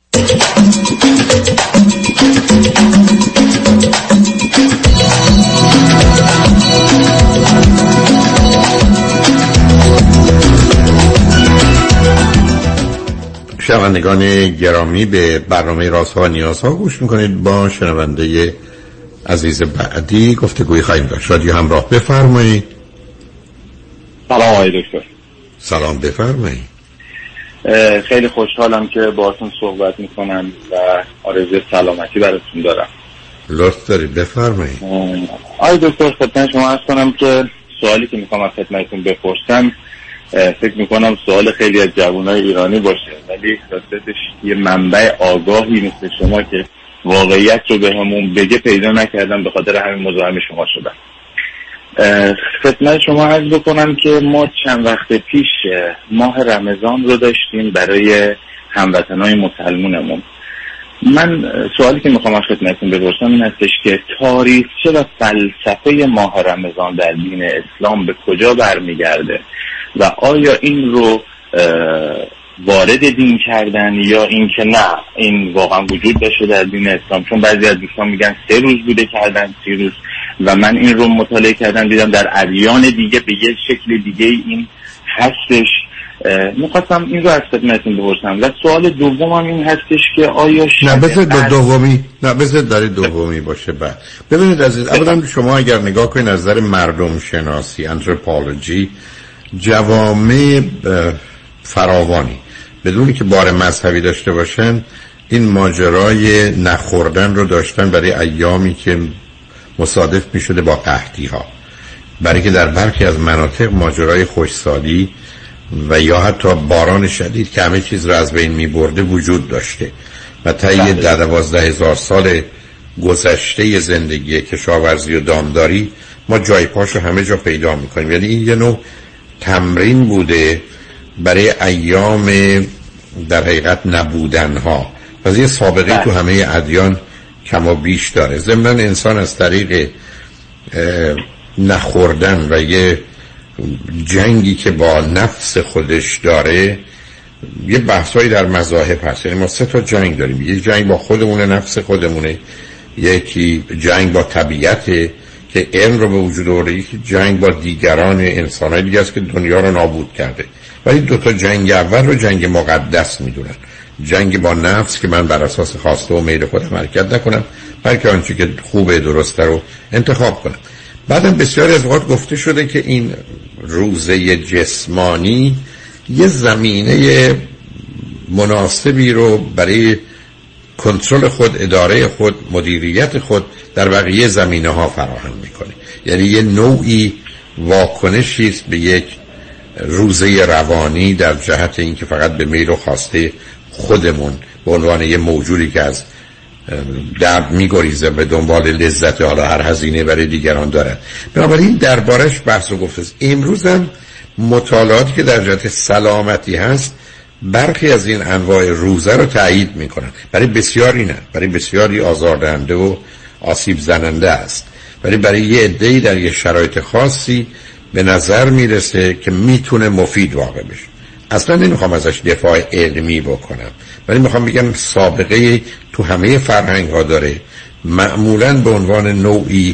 شنوندگان گرامی به برنامه رازها و نیازها گوش میکنید. با شنونده عزیز بعدی گفتگوی خواهیم داشت. رادیو همراه بفرمایید. سلام آقای دکتر. سلام بفرمایید. خیلی خوشحالم که باهاتون صحبت میکنم و آرزوی سلامتی براتون دارم. لطف دارید بفرمایید. آقای دکتر خدمت شما عرض کنم که سوالی که میخوام از خدمتتون بپرسم فکر میکنم سوال خیلی از جوانای ایرانی باشه، ولی راستش یه منبع آگاهی مثل شما که واقعیت رو به همون بگه پیدا نکردم، به خاطر همین مزاحم شما شدم. خدمت شما عرض بکنم که ما چند وقت پیش ماه رمضان رو داشتیم برای هموطنای مسلمونمون. من سوالی که میخوام از خدمتتون بپرسم این هستش که تاریخچه و فلسفه ماه رمضان در دین اسلام به کجا برمیگرده و آیا این رو وارد دین کردن یا این که نه این واقعا وجود داشته در دین اسلام؟ چون بعضی از دوستان میگن سه روز بوده کردن سی روز و من این رو مطالعه کردم دیدم در ادیان دیگه به یک شکل دیگه این هستش. میخواستم این رو از خدمتتون بپرسم. و سوال دومم این هستش که آیا نه بذارید دو دومی نه بذارید داره دومی باشه. بعد ببینید عزیز، اولا شما اگر نگاه کنید از نظر مردم شناسی انتروپولوژی جوامع فراوانی بدونی که بار مذهبی داشته باشن این ماجرای نخوردن رو داشتن برای ایامی که مصادف می شده با قحطی ها، برای که در برخی از مناطق ماجرای خوشسالی و یا حتی باران شدید که همه چیز رو از بین می برده وجود داشته و طی در دوازده هزار سال گذشته زندگی کشاورزی و دامداری ما جای پاش رو همه جا پیدا می کنیم. یعنی این یه نوع تمرین بوده برای ایام در حقیقت نبودن ها. پس یه سابقه تو همه ادیان کم و بیش داره. ضمناً انسان از طریق نخوردن و یه جنگی که با نفس خودش داره، یه بحثایی در مذاهب هست. یعنی ما سه تا جنگ داریم. یه جنگ با خودمونه، نفس خودمونه، یکی جنگ با طبیعته که علم رو به وجود آورده، یکی جنگ با دیگران انسان‌های دیگه است که دنیا رو نابود کرده. ولی دو تا جنگ اول رو جنگ مقدس میدونن. جنگ با نفس که من بر اساس خواسته و میل خودم حرکت نکنم، بلکه آنچه که خوبه درسته رو انتخاب کنم. بعدم بسیاری از اوقات گفته شده که این روزه جسمانی یه زمینه مناسبی رو برای کنترل خود، اداره خود، مدیریت خود در بقیه زمینه ها فراهم میکنه. یعنی یه نوعی واکنشی است به یک روزه روانی در جهت اینکه فقط به میل و خواسته خودمون به عنوان یه موجودی که از درد میگریزه به دنبال لذت حالا هر هزینه برای دیگران داره. بنابراین دربارش بحث رو گفته است. امروز هم مطالعاتی که در جهت سلامتی هست برخی از این انواع روزه رو تایید میکنن. برای بسیاری نه، برای بسیاری آزاردهنده و آسیب زننده است، ولی برای یه عده‌ای در یه شرایط خاصی به نظر میرسه که میتونه مفید واقع بشه. اصلا نمیخوام ازش دفاع علمی بکنم، ولی میخوام بگم سابقه تو همه فرهنگ ها داره، معمولاً به عنوان نوعی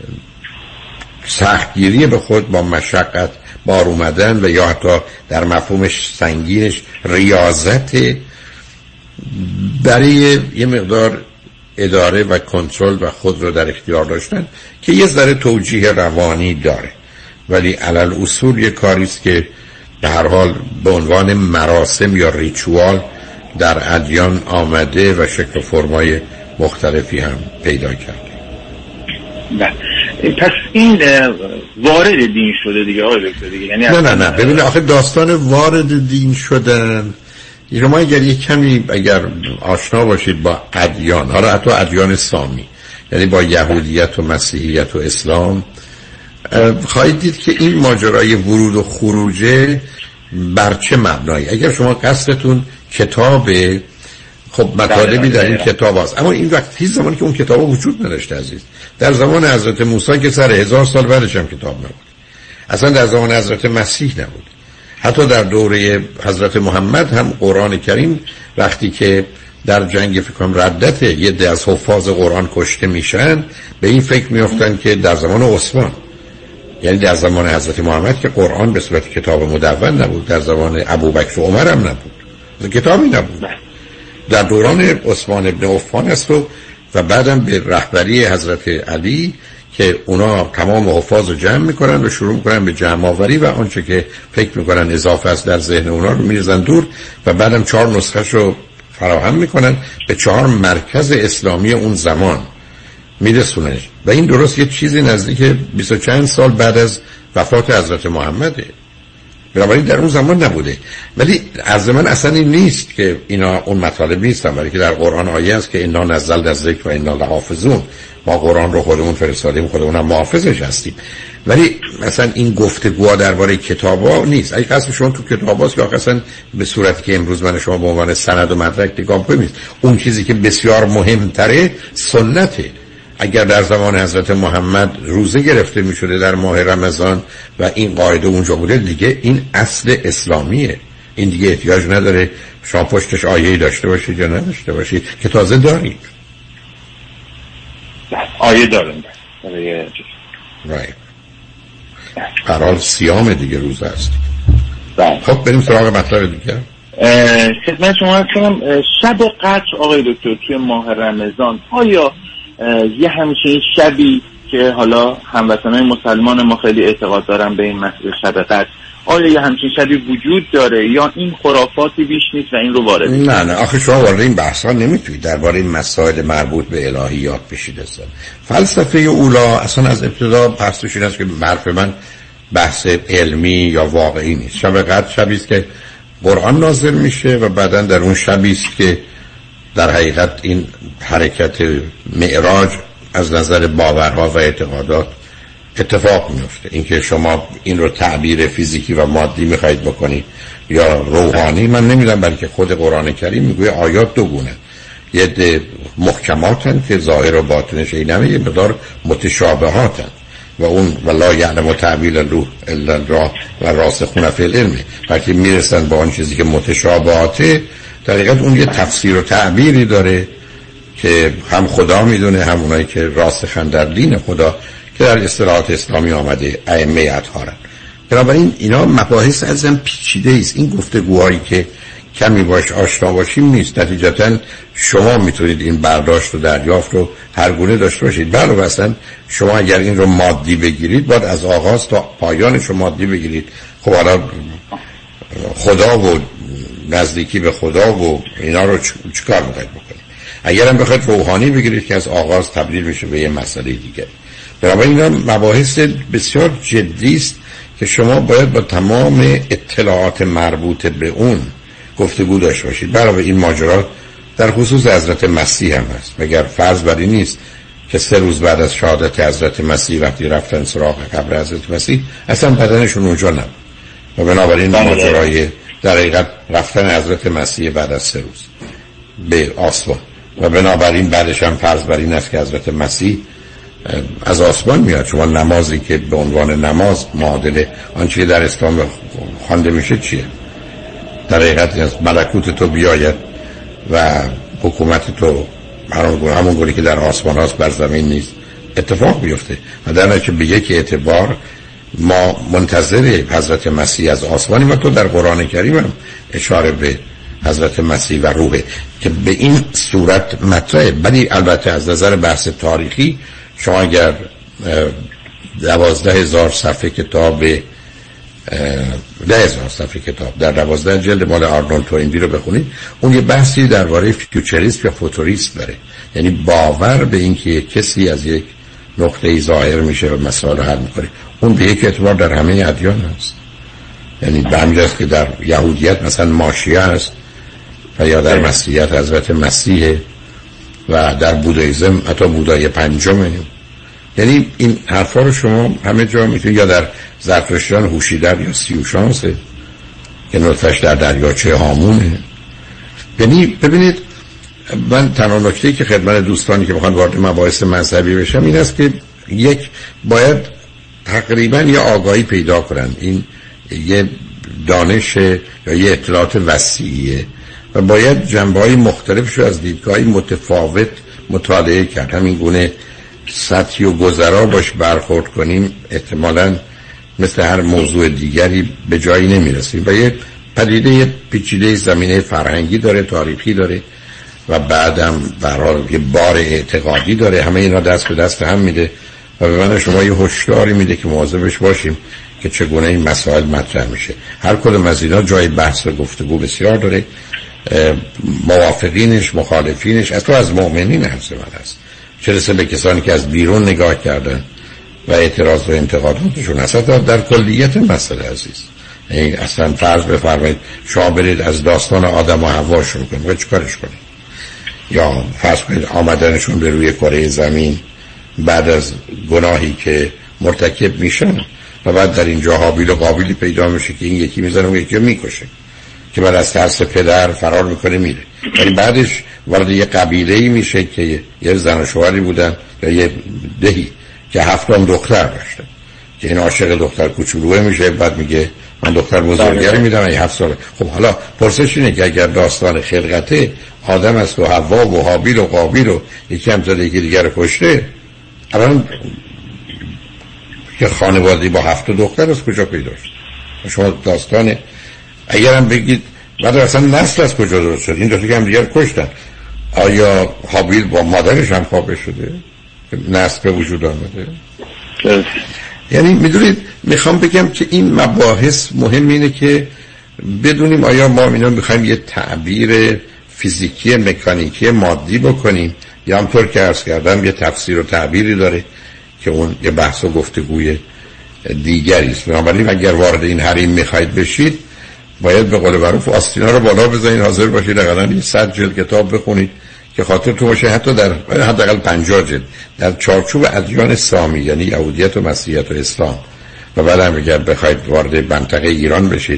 سختگیری به خود با مشقت بار اومدن و یا حتی در مفهومش سنگینش ریاضت برای یه مقدار اداره و کنترل و خود رو در اختیار داشتن که یه ذره توجیه روانی داره، ولی علل اصول یه کاریست که به هر حال به عنوان مراسم یا ریچوال در ادیان آمده و شکل و فرمای مختلفی هم پیدا کرده. پس این وارد دین شده دیگه آقای دکتر دیگه، یعنی نه نه نه ببین آخه داستان وارد دین شدن، شما اگر یک کمی اگر آشنا باشید با ادیان، حالا حتی ادیان سامی، یعنی با یهودیت و مسیحیت و اسلام، خواهید دید که این ماجرای ورود و خروجه بر چه مبنایی. اگر شما قصدتون کتابه، خب مطالبی در این کتاب هست، اما این وقت هیچ زمانی که اون کتاب وجود نداشته عزیز. در زمان حضرت موسی که سر هزار سال بعدش هم کتاب نبود، اصلا در زمان حضرت مسیح نبود، حتی در دوره حضرت محمد هم قرآن کریم وقتی که در جنگ فکر کنم ردت یه ده از حفاظ قرآن کشته میشن، به این فکر میافتن که در زمان عثمان، یعنی در زمان حضرت محمد که قرآن به صورت کتاب مدون نبود، در زمان ابوبکر و عمر هم نبود، کتابی نبود، در دوران عثمان ابن عفان است و و بعدم به رهبری حضرت علی که اونا تمام حفاظ رو جمع میکنن و شروع میکنن به جمع آوری و آنچه که فکر میکنن اضافه است در ذهن اونا رو میرزن دور و بعدم چهار نسخه رو فراهم میکنن به چهار مرکز اسلامی اون زمان میرسوننش و این درست یه چیزی نزدیک بیست و چند سال بعد از وفات حضرت محمده، بنابراین در اون زمان نبوده. ولی از من اصلا این نیست که اینا اون مطالب نیستن، ولی که در قرآن آیه است که اینا نزل از ذکر و اینا لحافظون، ما قرآن رو خودمون فرستادیم، خودمون هم محافظش هستیم. ولی مثلا این گفتگوها درباره کتابا نیست. اگه قصد شما تو کتاباست یا اصلا به صورتی که امروز من شما به عنوان سند و مدرک نگاه کنید، اون چیزی که بسیار مهمتره سنته. اگر در زمان حضرت محمد روزه گرفته می شده در ماه رمضان و این قاعده اونجا بوده، دیگه این اصل اسلامیه، این دیگه احتیاج نداره شما پشتش آیه‌ای داشته باشید یا نداشته باشید که تازه دارید. آیه داریم برای رای قرار سیام دیگه روزه است. خب بریم سراغ مطلب دیگه. خدمت شما کنم شب قدر آقای دکتر توی ماه رمضان آیا یه همچین شبی که حالا هموطنان مسلمان ما خیلی اعتقاد دارن به این مسئله شب قدر، آیا یه همچین شبی وجود داره یا این خرافاتی بیش نیست و این رو وارد؟ نه نه آخه شما وارد این بحثا نمیتونید درباره این مسائل مربوط به الهیات بشید. اصلا فلسفه اولا اصلا از ابتدا پرسش این است که حرف من بحث علمی یا واقعی نیست. شب قدر شبی است که قرآن نازل میشه و بعداً در اون شبی است که در حقیقت این حرکت معراج از نظر باورها و اعتقادات اتفاق میفته. اینکه شما این رو تعبیر فیزیکی و مادی میخواید بکنید یا روحانی من نمیدونم، بلکه خود قرآن کریم میگه آیات دو گونه، یه ده محکماتن که ظاهر و باطنش اینه، یه مقدار متشابهاتن و اون ولا یعلم تعبیر الروح الا الله و راسخون فی العلم، وقتی میرسن با اون چیزی که متشابهاته در حقیقت اون یه تفسیر و تعبیری داره که هم خدا میدونه هم اونایی که راسخن در دین خدا که در اصطلاحات اسلامی آمده ائمه اطهارن. بنابراین اینا مباحث ازم پیچیده است. این گفتگوهایی که کمی باش آشنا باشیم نیست. نتیجتا شما میتونید این برداشت و دریافت رو هر گونه داشته باشید. بله اصلا شما اگر این رو مادی بگیرید باید از آغاز تا پایانش رو مادی بگیرید. خب حالا خدا و نزدیکی به خدا و اینا رو چیکار میخواید بکنید؟ اگر هم بخواید روحانی بگیرید که از آغاز تبدیل میشه به یه مسئله دیگه. بنابراین این مباحث بسیار جدی است که شما باید با تمام اطلاعات مربوط به اون گفتگو داشته باشید. برای این ماجرا در خصوص حضرت مسیح هم هست. مگر فرض بر این نیست که سه روز بعد از شهادت حضرت مسیح وقتی رفتن سراغ قبر حضرت مسیح اصلا بدنشون اونجا نبود و بنابراین ماجرای در حقیقت رفتن حضرت مسیح بعد از سه روز به آسمان و بنابراین بعدش هم فرض بر این است که حضرت مسیح از آسمان میاد. شما نمازی که به عنوان نماز معادل آنچه در اسلام خوانده میشه چیه؟ در حقیقت از ملکوت تو بیاید و حکومت تو همون گونه که در آسمان هاست بر زمین نیست اتفاق بیفته. و در نتیجه به یک اعتبار ما منتظر حضرت مسیح از آسمانی و تو در قرآن کریم هم اشاره به حضرت مسیح و روحه که به این صورت مطرحه. ولی البته از نظر بحث تاریخی شما اگر دوازده هزار صفحه کتاب ده هزار صفحه کتاب در دوازده جلد مال آرنولد توینبی رو بخونید، اون یه بحثی درباره فیوچریست یا فوتوریست داره، یعنی باور به اینکه کسی از یک نقطه ظاهر میشه و مسائل حل میکنه. اون به یک اعتبار در همه ادیان هست، یعنی به همینجاست که در یهودیت مثلا ماشیه هست و یا در مسیحیت حضرت مسیح و در بوداییسم حتی بودای پنجمه. یعنی این حرفا رو شما همه جا میتونید، یا در زرتشتیان هوشیدر یا سیوشانسه که نطفش در دریاچه هامونه. یعنی ببینید من تنها نکته‌ای که خدمت دوستانی که میخوان وارد مباحث مذهبی بشم این است که یک باید تقریبا یه آگاهی پیدا کنن، این یه دانش یا یه اطلاعات وسیعیه و باید جنبه‌های مختلفش رو از دیدگاهی متفاوت مطالعه کرد. همین گونه سطحی و گذرا باش برخورد کنیم احتمالاً مثل هر موضوع دیگری به جایی نمیرسیم و یه پدیده پیچیده زمینه فرهنگی داره، تاریخی داره و بعدم برای یه بار اعتقادی داره. همه اینا دست به دست هم میده و به من شما یه هشداری میده که مواظبش باشیم که چگونه این مسائل مطرح میشه. هر کدوم از اینا جای بحث و گفتگو بسیار داره، موافقینش، مخالفینش، اصلا از مؤمنین حرف من هست، چه رسه به کسانی که از بیرون نگاه کردن و اعتراض و انتقاداتشون اصلا در کلیت مسئله عزیز. این اصلا فرض بفرمایید شما برید از داستان آدم و حوا شروع کنید و چیکارش کنید، یا فرض کنید آمدنشون به روی کره زمین بعد از گناهی که مرتکب میشن و بعد در اینجا حابیل و قابیلی پیدا میشه که این یکی میزنه و یکی میکشه که بعد از ترس پدر فرار میکنه میره، ولی بعدش وارد یه قبیله‌ای میشه که یه زن و شوهری بودن یا یه دهی که هفتم دختر داشتن که این عاشق دختر کوچولوه میشه، بعد میگه من دختر بزرگی میدم این هفت ساله. خب حالا پرسش اینه که اگر داستان خلقته آدم است و حوا و حابیل و قابیل و یکی هم زده یکی دیگر کشته، الان که خانوادی با هفت دختر از کجا پیدا شد؟ شما داستان اگرم بگید بعد اصلا نسل از کجا درست شد؟ این دوتا که هم دیگر کشتن، آیا حابیل با مادرش هم خوابه شده؟ نسل به وجود آمده؟ یعنی میدونید میخوام بگم که این مباحث مهم اینه که بدونیم آیا ما اینا میخوایم یه تعبیر فیزیکی مکانیکی مادی بکنیم یا همطور که عرض کردم یه تفسیر و تعبیری داره که اون یه بحث و گفتگوی دیگری است. بنابراین اگر وارد این حریم میخواید بشید باید به قول معروف آستینا رو بالا بزنید، حاضر باشید حداقل یه صد جلد کتاب بخونید که خاطرتون باشه حتی در حداقل پنجاه جلد در چارچوب ادیان سامی یعنی یهودیت و مسیحیت و اسلام و بعد هم اگر بخواید وارد منطقه ایران بشید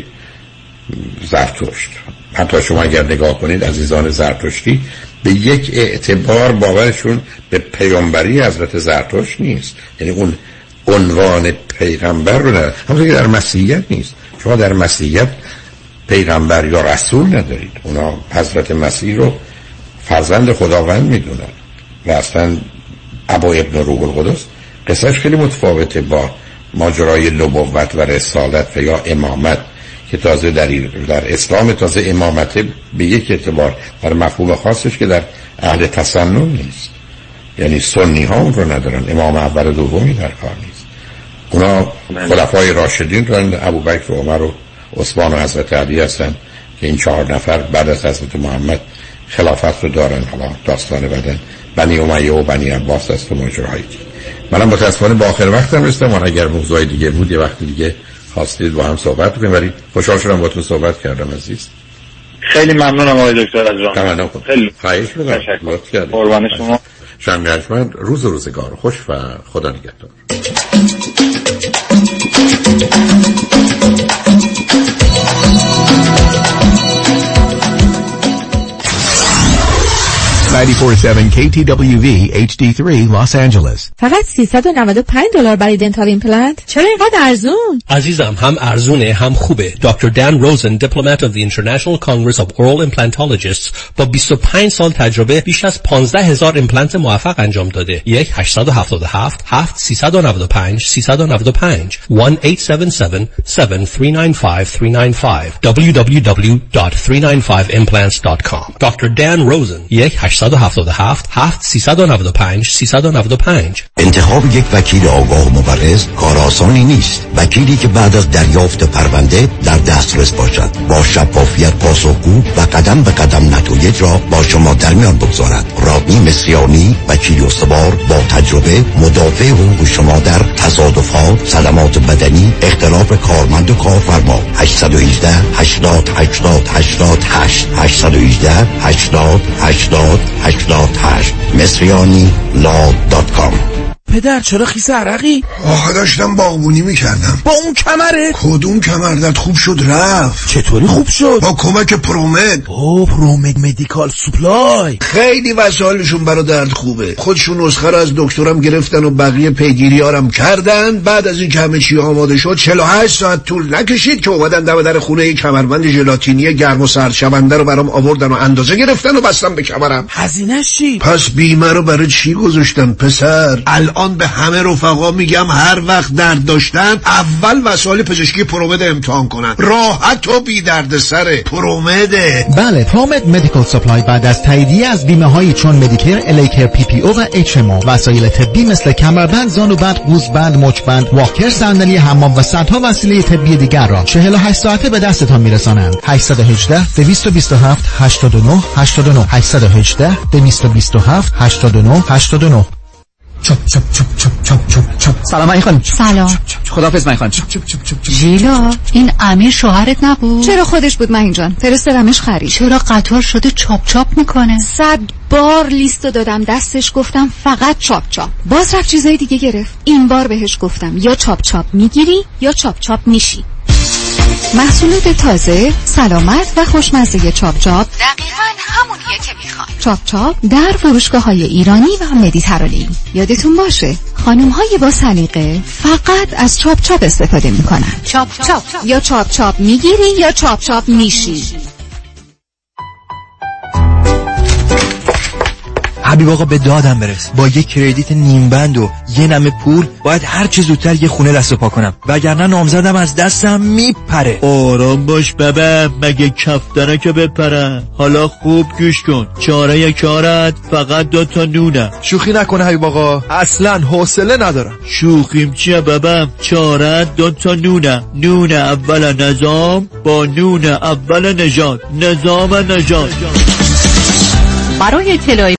زرتشت. حتی شما اگر نگاه کنید عزیزان زرتشتی به یک اعتبار باورشون به پیامبری حضرت زرتشت نیست، یعنی اون عنوان پیغمبر رو ندارد، همونطور که در مسیحیت نیست. شما در مسیحیت پیغمبر یا رسول ندارید، اونا حضرت مسیح رو فرزند خداوند میدونن و اصلا ابا ابن روح القدس قصهش خیلی متفاوته با ماجرای نبوت و رسالت و یا امامت که تازه در, در اسلام تازه امامت به یک اعتبار در مفهوم خاصش که در اهل تسنن نیست، یعنی سنی ها اون رو ندارن، امام اول و دومی در کار نیست. اونا خلفای راشدین رو ابوبکر و عمر و عثمان و حضرت علی هستن که این چهار نفر بعد از حضرت محمد خلافت رو دارن. حالا داستان بدن بنی امیه و بنی عباس است و ماجراهایی که منم متاسفانه با آخر وقتم رسیدم. من اگر موضوع دیگه بود یه وقت دیگه خواستید با هم صحبت کنیم، ولی خوشحال شدم باهاتون صحبت کردم عزیز. خیلی ممنونم آقای دکتر از راهنمایی. خیلی خواهش می‌کنم. قربان شما. شنگ ارجمند روز و روزگار خوش و خدا نگهدار. نود و چهار ممیز هفت کی تی دبلیو وی اچ دی سه Los Angeles. فقط سیصد و نود و پنج دلار برای دنتال ایمپلنت؟ چرا اینقدر ارزون؟ عزیزم هم ارزونه هم خوبه. دکتر دان روزن دیپلمات of the International Congress of Oral Implantologists با بیست و پنج سال تجربه بیش از پانزده هزار ایمپلنت موفق انجام داده. یک هشت هفت هفت هفت سه نه پنج سه نه پنج one eight seven seven seven three nine five three nine five w w w dot three nine five implants dot com. دکتر دان روزن یک هشت هفت هفت هفت سه نه پنج سه نه پنج. انتخاب یک وکیل آگاه و مبرز کار آسانی نیست. وکیلی که بعد از دریافت پرونده در دسترس باشد، با شفافیت پاسخگو و قدم به قدم نتایج را با شما در میان بگذارد. رادنی مصریانی، وکیل استوار با تجربه، مدافع حقوق شما در تصادفات، صدمات بدنی، اختلاف کارمند و کارفرما. هشت یک هشت هشتاد هشتاد هشتاد هشت هشت یک هشت هشتاد هشتاد هشتاد هشت مصریانی لا دات کام. پدر چرا خیس عرقی؟ آخه داشتم باغبونی میکردم. با اون کمره؟ کدوم کمر داد خوب شد رفت. چطوری خوب شد؟ با کمک پرومد. او پرومد مدیکال سوپلای. خیلی وسایلشون برا درد خوبه. خودشون نسخه رو از دکترم گرفتن و بقیه پیگیریارم کردن. بعد از این که همه چی آماده شد چهل و هشت ساعت طول نکشید که اومدن دم در خونه یک کمربند ژلاتینی گرم و سرد شونده رو برام آوردن و اندازه گرفتن و بستن به کمرم. هزینه‌اش چی؟ پس بیمه رو برای چی گذاشتن پسر؟ الان به همه رفقا میگم هر وقت درد داشتن اول وسایل پزشکی پرومد امتحان کنن. راحت و بی درد سره. پرومده. بله، پرومد مدیکال سپلای بعد از تاییدیه از بیمه هایی چون مدیکر، الیکر، پی پی او و اچ ام او، وسایل طبی مثل کمربند، زانوبند، قوزبند، مچبند، واکر، صندلی حمام و صدها وسیله طبی دیگر را چهل و هشت ساعته به دستتان میرسانند. هشت یک هشت دویست و بیست و هفت هشتاد و نه هشتاد و نه هشت یک هشت دویست و بیست و هفت هشتاد و نه هشتاد و نه. چپ چپ چپ چپ چپ چپ چپ. سلام علی خانم. سلام. خداحافظ من خانم. چپ چپ چپ چپ. ژیلا، این امیر شوهرت نبود؟ چرا خودش بود مهین جان؟ فرستادمش خرید. چرا قطار شده چاپ چاپ میکنه؟ صد بار لیستو دادم دستش، گفتم فقط چاپ چاپ. باز رفت چیزای دیگه گرفت. این بار بهش گفتم یا چاپ چاپ میگیری یا چاپ چاپ میشی. محصولات تازه، سلامت و خوشمزه چاپ چاپ دقیقاً همونیه که میخوای. چاپ چاپ در فروشگاه‌های ایرانی و مدیترانه‌ای. یادتون باشه خانم‌های با سلیقه فقط از چاپ چاپ استفاده میکنن. چاپ چاپ یا چاپ چاپ میگیری یا چاپ چاپ میشی. حبیب آقا به دادم برس. با یه کردیت نیم بند و یه نمه پول باید هر چه زودتر یه خونه دست و پا کنم، وگرنه نامزدم از دستم میپره. آرام باش بابا، مگه کفتره که بپره. حالا خوب گوش کن، چاره کارت فقط دو تا نونه. شوخی نکنه حبیب آقا، اصلا حوصله ندارم. شوخیم چیه بابا؟ چاره دو تا نونه. نون اول نظام با نون اول نجات. نظام نجات. برای اطلاع